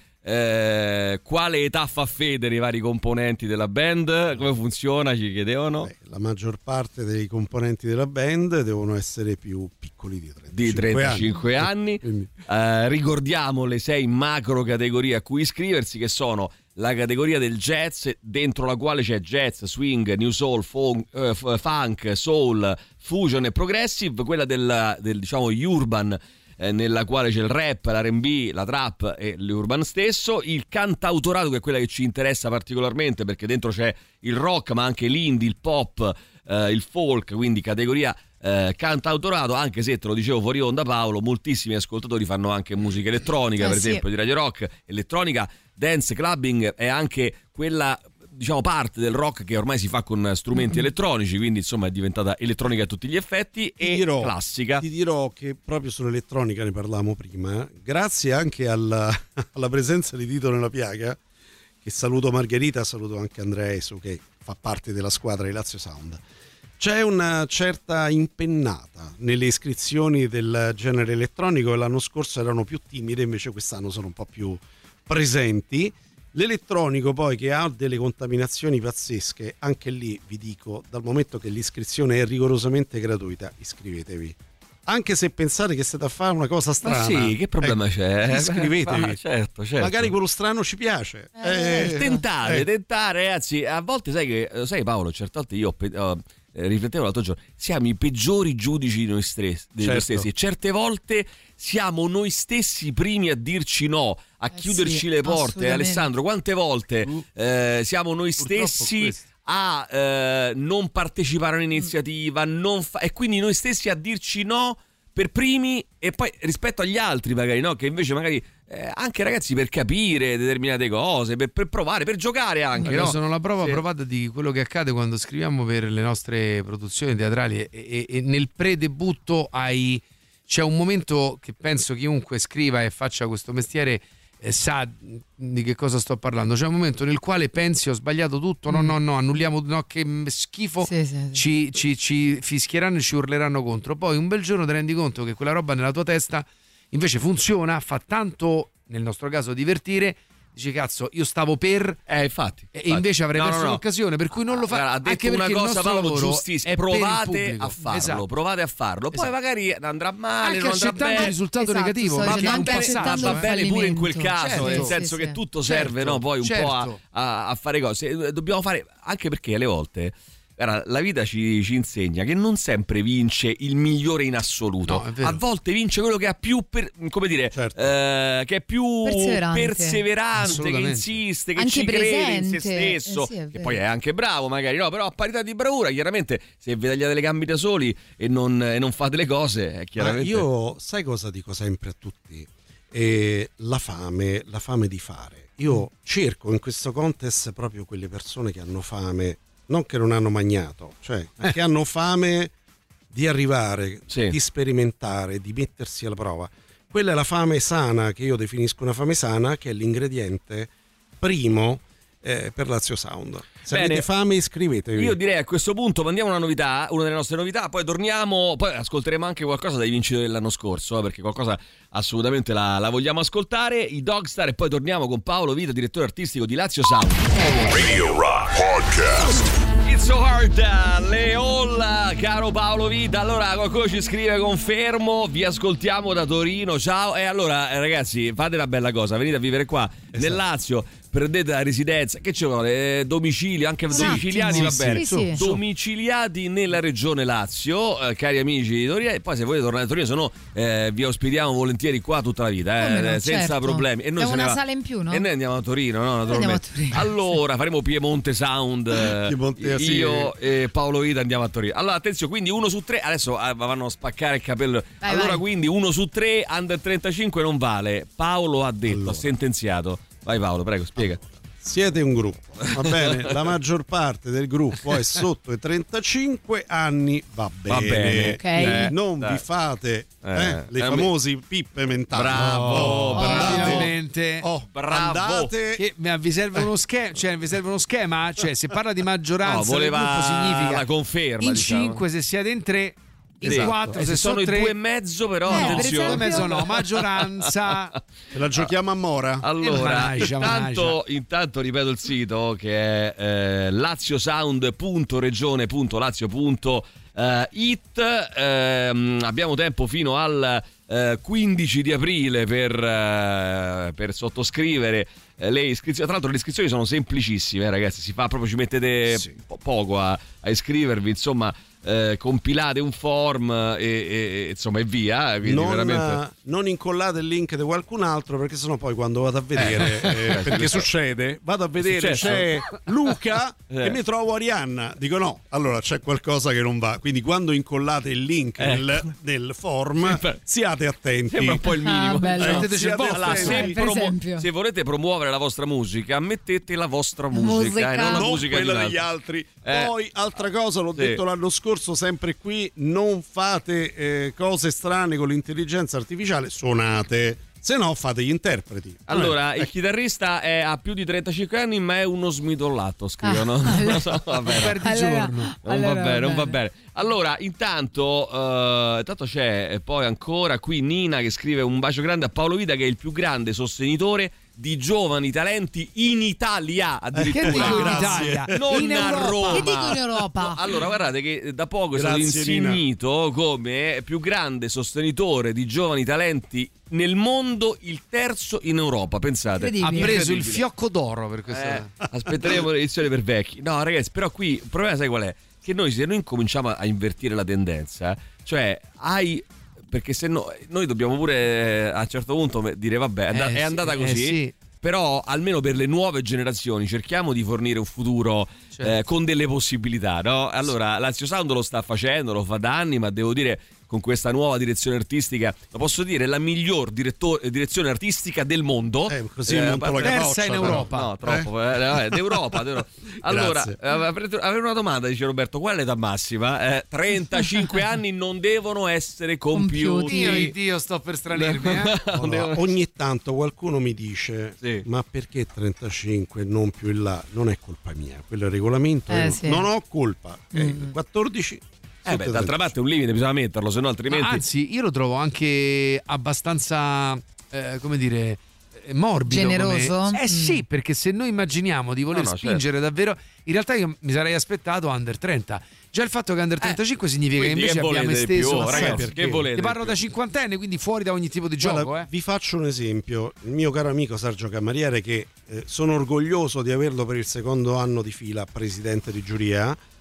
Speaker 3: Eh, quale età fa fede nei vari componenti della band? Come funziona? Ci chiedevano.
Speaker 17: Beh, la maggior parte dei componenti della band devono essere più piccoli di trentacinque,
Speaker 3: di trentacinque anni, anni. Eh, ricordiamo le sei macro categorie a cui iscriversi, che sono la categoria del jazz, dentro la quale c'è jazz, swing, new soul, funk, eh, funk, soul, fusion e progressive, quella del, del diciamo urban, Eh, nella quale c'è il rap, l'R and B, la trap e l'urban stesso, il cantautorato, che è quella che ci interessa particolarmente perché dentro c'è il rock ma anche l'indie, il pop, eh, il folk, quindi categoria eh, cantautorato, anche se te lo dicevo fuori onda Paolo, moltissimi ascoltatori fanno anche musica elettronica,
Speaker 4: eh,
Speaker 3: per
Speaker 4: sì.
Speaker 3: esempio di Radio Rock, elettronica, dance, clubbing, è anche quella diciamo parte del rock che ormai si fa con strumenti mm-hmm. elettronici, quindi insomma è diventata elettronica a tutti gli effetti e
Speaker 17: ti dirò,
Speaker 3: classica.
Speaker 17: Ti dirò che proprio sull'elettronica ne parlavamo prima, eh? Grazie anche alla, alla presenza di Dito nella piaga, che saluto Margherita, saluto anche Andrea Esu che fa parte della squadra di Lazio Sound. C'è una certa impennata nelle iscrizioni del genere elettronico, e l'anno scorso erano più timide, invece quest'anno sono un po' più presenti. L'elettronico poi, che ha delle contaminazioni pazzesche, anche lì vi dico, dal momento che l'iscrizione è rigorosamente gratuita, iscrivetevi. Anche se pensate che state a fare una cosa strana,
Speaker 3: ma sì, che problema
Speaker 17: eh,
Speaker 3: c'è?
Speaker 17: Iscrivetevi.
Speaker 3: Ah, certo, certo.
Speaker 17: Magari quello strano ci piace.
Speaker 3: Eh,
Speaker 17: eh,
Speaker 3: tentare,
Speaker 17: eh.
Speaker 3: tentare, ragazzi. A volte sai che, sai Paolo, certe volte io uh, riflettevo l'altro giorno, siamo i peggiori giudici di noi stessi, di
Speaker 17: certo.
Speaker 3: noi stessi. Certe volte siamo noi stessi i primi a dirci no, a
Speaker 4: eh
Speaker 3: chiuderci
Speaker 4: sì,
Speaker 3: le porte. Alessandro, quante volte
Speaker 17: uh,
Speaker 3: eh, siamo noi stessi a eh, non partecipare a un'iniziativa, non fa- e quindi noi stessi a dirci no per primi, e poi rispetto agli altri magari, no? Che invece magari eh, anche ragazzi, per capire determinate cose, per, per provare, per giocare anche,
Speaker 5: Io
Speaker 3: no?
Speaker 5: sono la prova
Speaker 3: sì.
Speaker 5: provata di quello che accade quando scriviamo per le nostre produzioni teatrali, e, e, e nel pre-debutto hai, c'è un momento che penso chiunque scriva e faccia questo mestiere eh, sa di che cosa sto parlando. C'è un momento nel quale pensi ho sbagliato tutto, no no no, annulliamo, no che schifo,
Speaker 4: sì, sì, sì.
Speaker 5: Ci, ci, ci fischieranno e ci urleranno contro. Poi un bel giorno ti rendi conto che quella roba nella tua testa invece funziona, fa tanto, nel nostro caso, divertire. Dici cazzo, io stavo per
Speaker 3: eh infatti,
Speaker 5: e
Speaker 3: infatti.
Speaker 5: invece avrei
Speaker 3: no,
Speaker 5: perso
Speaker 3: no, no.
Speaker 5: l'occasione, per cui non lo fa.
Speaker 3: Allora, ha detto
Speaker 5: anche
Speaker 3: una
Speaker 5: perché
Speaker 3: cosa
Speaker 5: il nostro
Speaker 3: Paolo
Speaker 5: lavoro
Speaker 3: giustissima,
Speaker 5: è
Speaker 3: provate a farlo,
Speaker 5: esatto.
Speaker 3: provate a farlo, poi
Speaker 5: esatto.
Speaker 3: magari andrà male,
Speaker 5: anche
Speaker 3: non andrà
Speaker 5: accettando
Speaker 3: bene,
Speaker 5: il risultato
Speaker 4: esatto,
Speaker 5: negativo,
Speaker 4: ma
Speaker 5: che è un
Speaker 3: bene,
Speaker 5: passaggio,
Speaker 3: va bene pure in quel caso,
Speaker 5: certo.
Speaker 3: nel
Speaker 5: sì,
Speaker 3: senso
Speaker 5: sì,
Speaker 3: che
Speaker 5: sì.
Speaker 3: tutto
Speaker 5: certo,
Speaker 3: serve, no? Poi un
Speaker 5: certo.
Speaker 3: po' a, a, a fare cose. Dobbiamo fare, anche perché alle volte Era, la vita ci, ci insegna che non sempre vince il migliore in assoluto.
Speaker 5: No,
Speaker 3: a volte vince quello che ha più per, come dire
Speaker 17: certo.
Speaker 3: eh, che è più
Speaker 4: Perseverante,
Speaker 3: perseverante che insiste, che
Speaker 4: anche
Speaker 3: ci crede in se
Speaker 4: presente.
Speaker 3: stesso,
Speaker 4: Eh sì, è
Speaker 3: che
Speaker 4: vero.
Speaker 3: poi è anche bravo magari, no? Però a parità di bravura chiaramente se vi tagliate le gambe da soli e non, e non fate le cose eh, chiaramente...
Speaker 17: Ma io sai cosa dico sempre a tutti? Eh, la fame, la fame di fare. Io cerco in questo contest proprio quelle persone che hanno fame, non che non hanno magnato, cioè
Speaker 5: Eh.
Speaker 17: che hanno fame di arrivare,
Speaker 3: Sì.
Speaker 17: di sperimentare, di mettersi alla prova. Quella è la fame sana, che io definisco una fame sana, che è l'ingrediente primo eh, per Lazio Sound. Se
Speaker 3: Bene.
Speaker 17: avete fame iscrivetevi.
Speaker 3: Io direi a questo punto mandiamo una novità, una delle nostre novità, poi torniamo, poi ascolteremo anche qualcosa dai vincitori dell'anno scorso, eh, perché qualcosa assolutamente la, la vogliamo ascoltare, i Dogstar, e poi torniamo con Paolo Vita, direttore artistico di Lazio Sound.
Speaker 2: Radio Rock Podcast.
Speaker 3: It's so hard, le all, caro Paolo Vita. Allora qualcuno ci scrive confermo, vi ascoltiamo da Torino, ciao. E allora eh, ragazzi, fate una bella cosa, venite a vivere qua nel Lazio, prendete la residenza, che ci vuole? Eh, domicilio, anche
Speaker 4: Un
Speaker 3: domiciliati
Speaker 4: attimo.
Speaker 3: va bene.
Speaker 4: Sì, sì.
Speaker 3: Domiciliati nella regione Lazio, eh, cari amici di Torino, e poi se volete tornare a Torino, se no eh, vi ospitiamo volentieri qua tutta la vita, eh,
Speaker 4: Come no,
Speaker 3: senza
Speaker 4: certo.
Speaker 3: problemi. E noi
Speaker 4: Abbiamo
Speaker 3: se ne
Speaker 4: una
Speaker 3: va-
Speaker 4: sala in più, no?
Speaker 3: E noi andiamo a Torino, no?
Speaker 4: Andiamo a
Speaker 3: Naturalmente.
Speaker 4: Torino.
Speaker 3: Allora faremo Piemonte Sound. eh,
Speaker 17: Piemonte, sì.
Speaker 3: io e Paolo Vita andiamo a Torino. Allora attenzione, quindi uno su tre, adesso ah, vanno a spaccare il capello.
Speaker 4: Vai,
Speaker 3: allora
Speaker 4: vai.
Speaker 3: quindi uno su tre under trentacinque non vale. Paolo ha detto,
Speaker 17: Allora.
Speaker 3: ha sentenziato. Vai Paolo, prego, spiega.
Speaker 17: Siete un gruppo, va bene? La maggior parte del gruppo è sotto i trentacinque anni, va bene.
Speaker 3: Va bene.
Speaker 4: Ok.
Speaker 3: Eh,
Speaker 17: non
Speaker 3: dai.
Speaker 17: vi fate
Speaker 3: Eh,
Speaker 17: eh, le
Speaker 3: eh,
Speaker 17: famosi pippe mentali.
Speaker 3: Bravo,
Speaker 17: Oh,
Speaker 3: bravo.
Speaker 17: andate-
Speaker 5: Finalmente.
Speaker 17: oh,
Speaker 3: Bravo.
Speaker 17: andate
Speaker 5: Che ma vi serve uno schema, cioè vi serve uno schema, cioè se parla di maggioranza
Speaker 3: No,
Speaker 5: del
Speaker 3: voleva
Speaker 5: gruppo significa
Speaker 3: la conferma,
Speaker 5: in
Speaker 3: diciamo.
Speaker 5: cinque se siete in tre, in
Speaker 3: Esatto.
Speaker 5: quattro
Speaker 3: E
Speaker 5: se,
Speaker 3: se sono in
Speaker 5: tre,
Speaker 3: due e mezzo, però
Speaker 4: Eh, per
Speaker 3: attenzione.
Speaker 5: due e mezzo no,
Speaker 4: esempio.
Speaker 5: maggioranza.
Speaker 17: Ce la giochiamo a Mora.
Speaker 3: Allora,
Speaker 5: Managgia,
Speaker 3: intanto, intanto ripeto il sito che è eh, laziosound punto regione punto lazio punto it. Ehm, abbiamo tempo fino al eh, quindici di aprile per, eh, per sottoscrivere eh, le iscrizioni. Tra l'altro le iscrizioni sono semplicissime, ragazzi, si fa proprio, ci mettete
Speaker 17: Sì.
Speaker 3: po- poco a, a iscrivervi, insomma. Eh, compilate un form e, e- e, insomma e via, quindi
Speaker 17: Non,
Speaker 3: veramente
Speaker 17: eh, non incollate il link di qualcun altro, perché sennò poi quando vado a vedere eh,
Speaker 3: Eh,
Speaker 17: perché
Speaker 3: sì,
Speaker 17: succede, vado a vedere
Speaker 3: successo?
Speaker 17: c'è Luca
Speaker 3: Eh.
Speaker 17: e mi trovo Arianna, dico no, allora c'è qualcosa che non va, quindi quando incollate il link
Speaker 3: Ecco.
Speaker 17: nel, nel form
Speaker 3: Sembra-
Speaker 17: siate attenti.
Speaker 3: sembra un po' il minimo.
Speaker 4: Ah, bello.
Speaker 17: Eh,
Speaker 5: Metteteci
Speaker 17: siate
Speaker 5: il vostro.
Speaker 3: Allora, se,
Speaker 17: attenti.
Speaker 4: per
Speaker 3: promu-
Speaker 4: esempio.
Speaker 3: se volete promuovere la vostra musica, mettete la vostra musica,
Speaker 4: Musica.
Speaker 3: e non la
Speaker 17: non
Speaker 3: musica di
Speaker 17: quella
Speaker 3: un
Speaker 17: degli
Speaker 3: altro.
Speaker 17: altri.
Speaker 3: Eh.
Speaker 17: Poi, altra cosa, l'ho
Speaker 3: Sì.
Speaker 17: detto l'anno scorso, sempre qui, non fate eh, cose strane con l'intelligenza artificiale, suonate, se no fate gli interpreti.
Speaker 3: Allora,
Speaker 17: Eh,
Speaker 3: il chitarrista è, ha più di trentacinque anni, ma è uno smidollato, scrivono.
Speaker 4: Ah,
Speaker 3: Non so, va bene.
Speaker 5: perdi
Speaker 4: Allora-
Speaker 5: giorno.
Speaker 3: Non
Speaker 4: allora
Speaker 3: va bene, non va bene. Allora, intanto, eh, intanto c'è eh, poi ancora qui Nina che scrive un bacio grande a Paolo Vita, che è il più grande sostenitore di giovani talenti in Italia, addirittura.
Speaker 5: Che dico in
Speaker 17: Grazie.
Speaker 5: Italia?
Speaker 3: Non
Speaker 5: in
Speaker 3: a
Speaker 5: Europa.
Speaker 3: Roma.
Speaker 4: Che dico in Europa?
Speaker 3: No, allora, guardate che da poco è stato
Speaker 17: Grazie,
Speaker 3: insignito come più grande sostenitore di giovani talenti nel mondo, il terzo in Europa, pensate.
Speaker 5: Ha
Speaker 4: Incredibile.
Speaker 5: preso il
Speaker 3: Incredibile.
Speaker 5: fiocco d'oro per questo.
Speaker 3: Eh, aspetteremo l'edizione per vecchi. No, ragazzi, però qui il problema sai qual è? Che noi se noi incominciamo a invertire la tendenza, cioè hai, perché se no noi dobbiamo pure eh, a un certo punto dire vabbè, è, and-
Speaker 5: Eh,
Speaker 3: è
Speaker 5: sì,
Speaker 3: andata
Speaker 5: eh,
Speaker 3: così.
Speaker 5: sì.
Speaker 3: Però almeno per le nuove generazioni cerchiamo di fornire un futuro
Speaker 5: Certo.
Speaker 3: eh, con delle possibilità, no? Allora Lazio Sound lo sta facendo, lo fa da anni, ma devo dire con questa nuova direzione artistica, lo posso dire, è la miglior diretto- direzione artistica del mondo.
Speaker 17: Eh, così monto la
Speaker 5: terza
Speaker 17: capoccia,
Speaker 5: in
Speaker 17: però.
Speaker 5: Europa.
Speaker 3: No, troppo, eh? Eh, d'Europa, d'Europa. Allora,
Speaker 17: Grazie.
Speaker 3: eh, avrete- avevo una domanda, dice Roberto, qual è l'età massima? Eh, trentacinque anni non devono essere compiuti.
Speaker 5: Io, Dio, sto per stranirmi. Eh?
Speaker 3: Non
Speaker 17: Allora,
Speaker 3: devono-
Speaker 17: ogni tanto qualcuno mi dice
Speaker 3: Sì.
Speaker 17: ma perché trentacinque non più in là? Non è colpa mia, quello è il regolamento,
Speaker 4: Eh,
Speaker 17: io
Speaker 4: sì.
Speaker 17: non ho colpa. Eh,
Speaker 4: Mm.
Speaker 17: quattordici
Speaker 3: Eh beh, d'altra parte un limite bisogna metterlo, se no altrimenti...
Speaker 5: Ma anzi, io lo trovo anche abbastanza, eh, come dire, eh, morbido.
Speaker 4: Generoso?
Speaker 5: come- Eh sì, perché se noi immaginiamo di voler
Speaker 3: No, no,
Speaker 5: spingere davvero, in realtà io mi sarei aspettato under trenta. Già il fatto che under trentacinque significa che
Speaker 3: quindi
Speaker 5: invece
Speaker 3: che
Speaker 5: abbiamo
Speaker 3: volete di
Speaker 5: esteso.
Speaker 3: più,
Speaker 5: ma sai
Speaker 3: ragazzi,
Speaker 5: perché?
Speaker 3: che volete
Speaker 5: Ti parlo
Speaker 3: di
Speaker 5: da
Speaker 3: più?
Speaker 5: cinquantenne, quindi fuori da ogni tipo di
Speaker 17: Guarda,
Speaker 5: gioco. Eh.
Speaker 17: vi faccio un esempio. Il mio caro amico Sergio Camariere, che eh, sono orgoglioso di averlo per il secondo anno di fila presidente di giuria,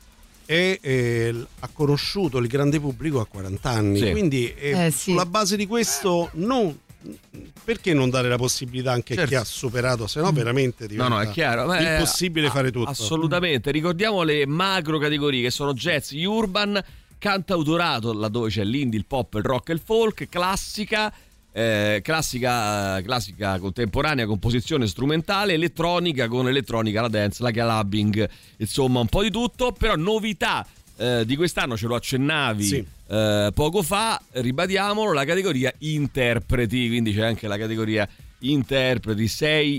Speaker 17: e eh, ha conosciuto il grande pubblico a quaranta anni,
Speaker 3: Sì.
Speaker 17: quindi eh,
Speaker 4: Eh, sì.
Speaker 17: sulla base di questo non, perché non dare la possibilità anche a
Speaker 3: Certo.
Speaker 17: chi ha superato, se no veramente
Speaker 3: No,
Speaker 17: diventa
Speaker 3: no, è chiaro. Ma è-
Speaker 17: impossibile
Speaker 3: a-
Speaker 17: fare tutto.
Speaker 3: Assolutamente. Ricordiamo le macro categorie che sono jazz, urban, cantautorato, laddove c'è l'indie, il pop, il rock e il folk, classica, eh, classica, classica contemporanea, composizione strumentale, elettronica con elettronica, la dance, la clubbing, insomma un po' di tutto, però novità eh, di quest'anno, ce lo accennavi
Speaker 17: Sì.
Speaker 3: eh, poco fa, ribadiamolo, la categoria interpreti, quindi c'è anche la categoria interpreti, sei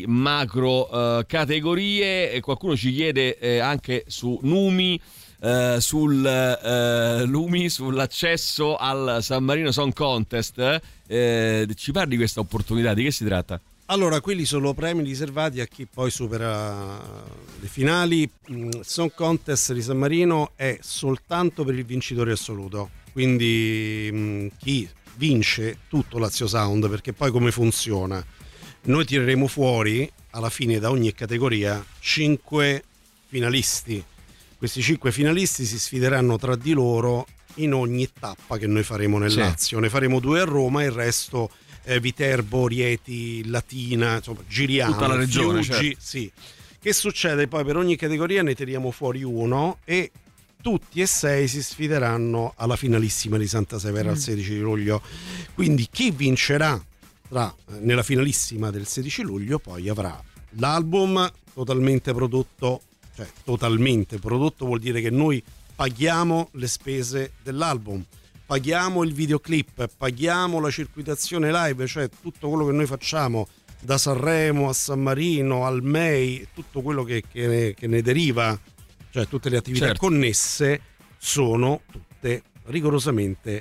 Speaker 3: macro eh, categorie, e qualcuno ci chiede eh, anche su Numi, eh, sul eh, Lumi, sull'accesso al San Marino Song Contest. Eh, ci parli di questa opportunità, di che si tratta?
Speaker 17: Allora, quelli sono premi riservati a chi poi supera le finali. Mm, Song Contest di San Marino è soltanto per il vincitore assoluto, quindi mm, chi vince tutto Lazio Sound, perché poi come funziona? Noi tireremo fuori alla fine da ogni categoria cinque finalisti. Questi cinque finalisti si sfideranno tra di loro in ogni tappa che noi faremo nel
Speaker 3: Sì.
Speaker 17: Lazio. Ne faremo due a Roma e il resto eh, Viterbo, Rieti, Latina, insomma giriamo.
Speaker 3: Tutta la regione,
Speaker 17: Fiuggi,
Speaker 3: certo.
Speaker 17: sì. Che succede? Poi per ogni categoria ne tiriamo fuori uno e tutti e sei si sfideranno alla finalissima di Santa Severa
Speaker 4: Mm.
Speaker 17: il sedici di luglio. Quindi chi vincerà tra, nella finalissima del sedici luglio poi avrà l'album totalmente prodotto, cioè totalmente prodotto vuol dire che noi paghiamo le spese dell'album, paghiamo il videoclip, paghiamo la circuitazione live, cioè tutto quello che noi facciamo da Sanremo a San Marino al M E I, tutto quello che, che, ne, che ne deriva, cioè tutte le attività
Speaker 3: Certo.
Speaker 17: connesse sono tutte rigorosamente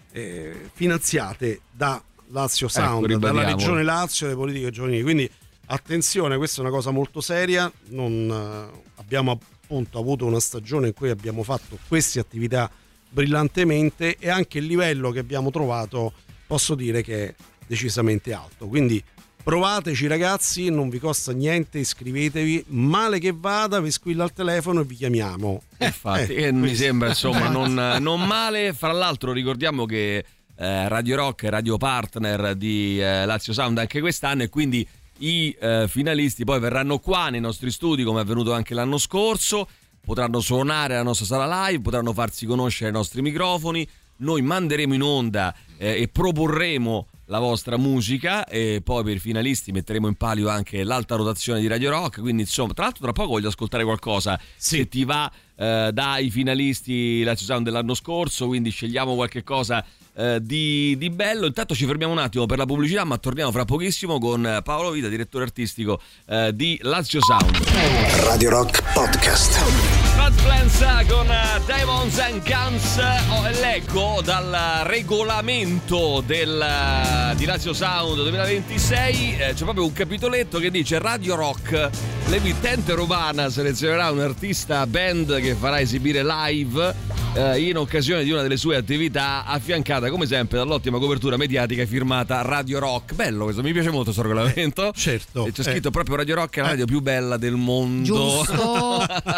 Speaker 17: eh, finanziate da Lazio Sound,
Speaker 3: Ecco,
Speaker 17: dalla
Speaker 3: ribadiamo.
Speaker 17: Regione Lazio e le politiche giovanili. Quindi attenzione, questa è una cosa molto seria. Non, eh, abbiamo appunto avuto una stagione in cui abbiamo fatto queste attività brillantemente e anche il livello che abbiamo trovato posso dire che è decisamente alto. Quindi provateci ragazzi, non vi costa niente, iscrivetevi, male che vada vi squilla il telefono e vi chiamiamo.
Speaker 3: Infatti,
Speaker 17: Eh,
Speaker 3: eh, mi
Speaker 17: questo.
Speaker 3: sembra insomma non, non male. Fra l'altro ricordiamo che eh, Radio Rock è radio partner di eh, Lazio Sound anche quest'anno, e quindi i eh, finalisti poi verranno qua nei nostri studi, come è avvenuto anche l'anno scorso, potranno suonare alla nostra sala live, potranno farsi conoscere ai nostri microfoni, noi manderemo in onda eh, e proporremo la vostra musica, e poi per i finalisti metteremo in palio anche l'alta rotazione di Radio Rock. Quindi insomma, tra l'altro tra poco voglio ascoltare qualcosa,
Speaker 17: Sì.
Speaker 3: se ti va, eh, dai finalisti Lazio Sound dell'anno scorso, quindi scegliamo qualche cosa eh, di, di bello. Intanto ci fermiamo un attimo per la pubblicità, ma torniamo fra pochissimo con Paolo Vita, direttore artistico eh, di Lazio Sound.
Speaker 1: Radio Rock Podcast.
Speaker 3: Bad Plans con uh, Diamonds and Guns. Oh, e leggo dal regolamento del, uh, di Lazio Sound duemilaventisei, eh, c'è proprio un capitoletto che dice: Radio Rock, l'emittente romana selezionerà un artista band che farà esibire live eh, in occasione di una delle sue attività, affiancata come sempre dall'ottima copertura mediatica firmata Radio Rock. Bello questo, mi piace molto questo regolamento.
Speaker 17: Certo.
Speaker 3: E c'è scritto proprio Radio Rock è la radio più bella del mondo.
Speaker 4: Giusto.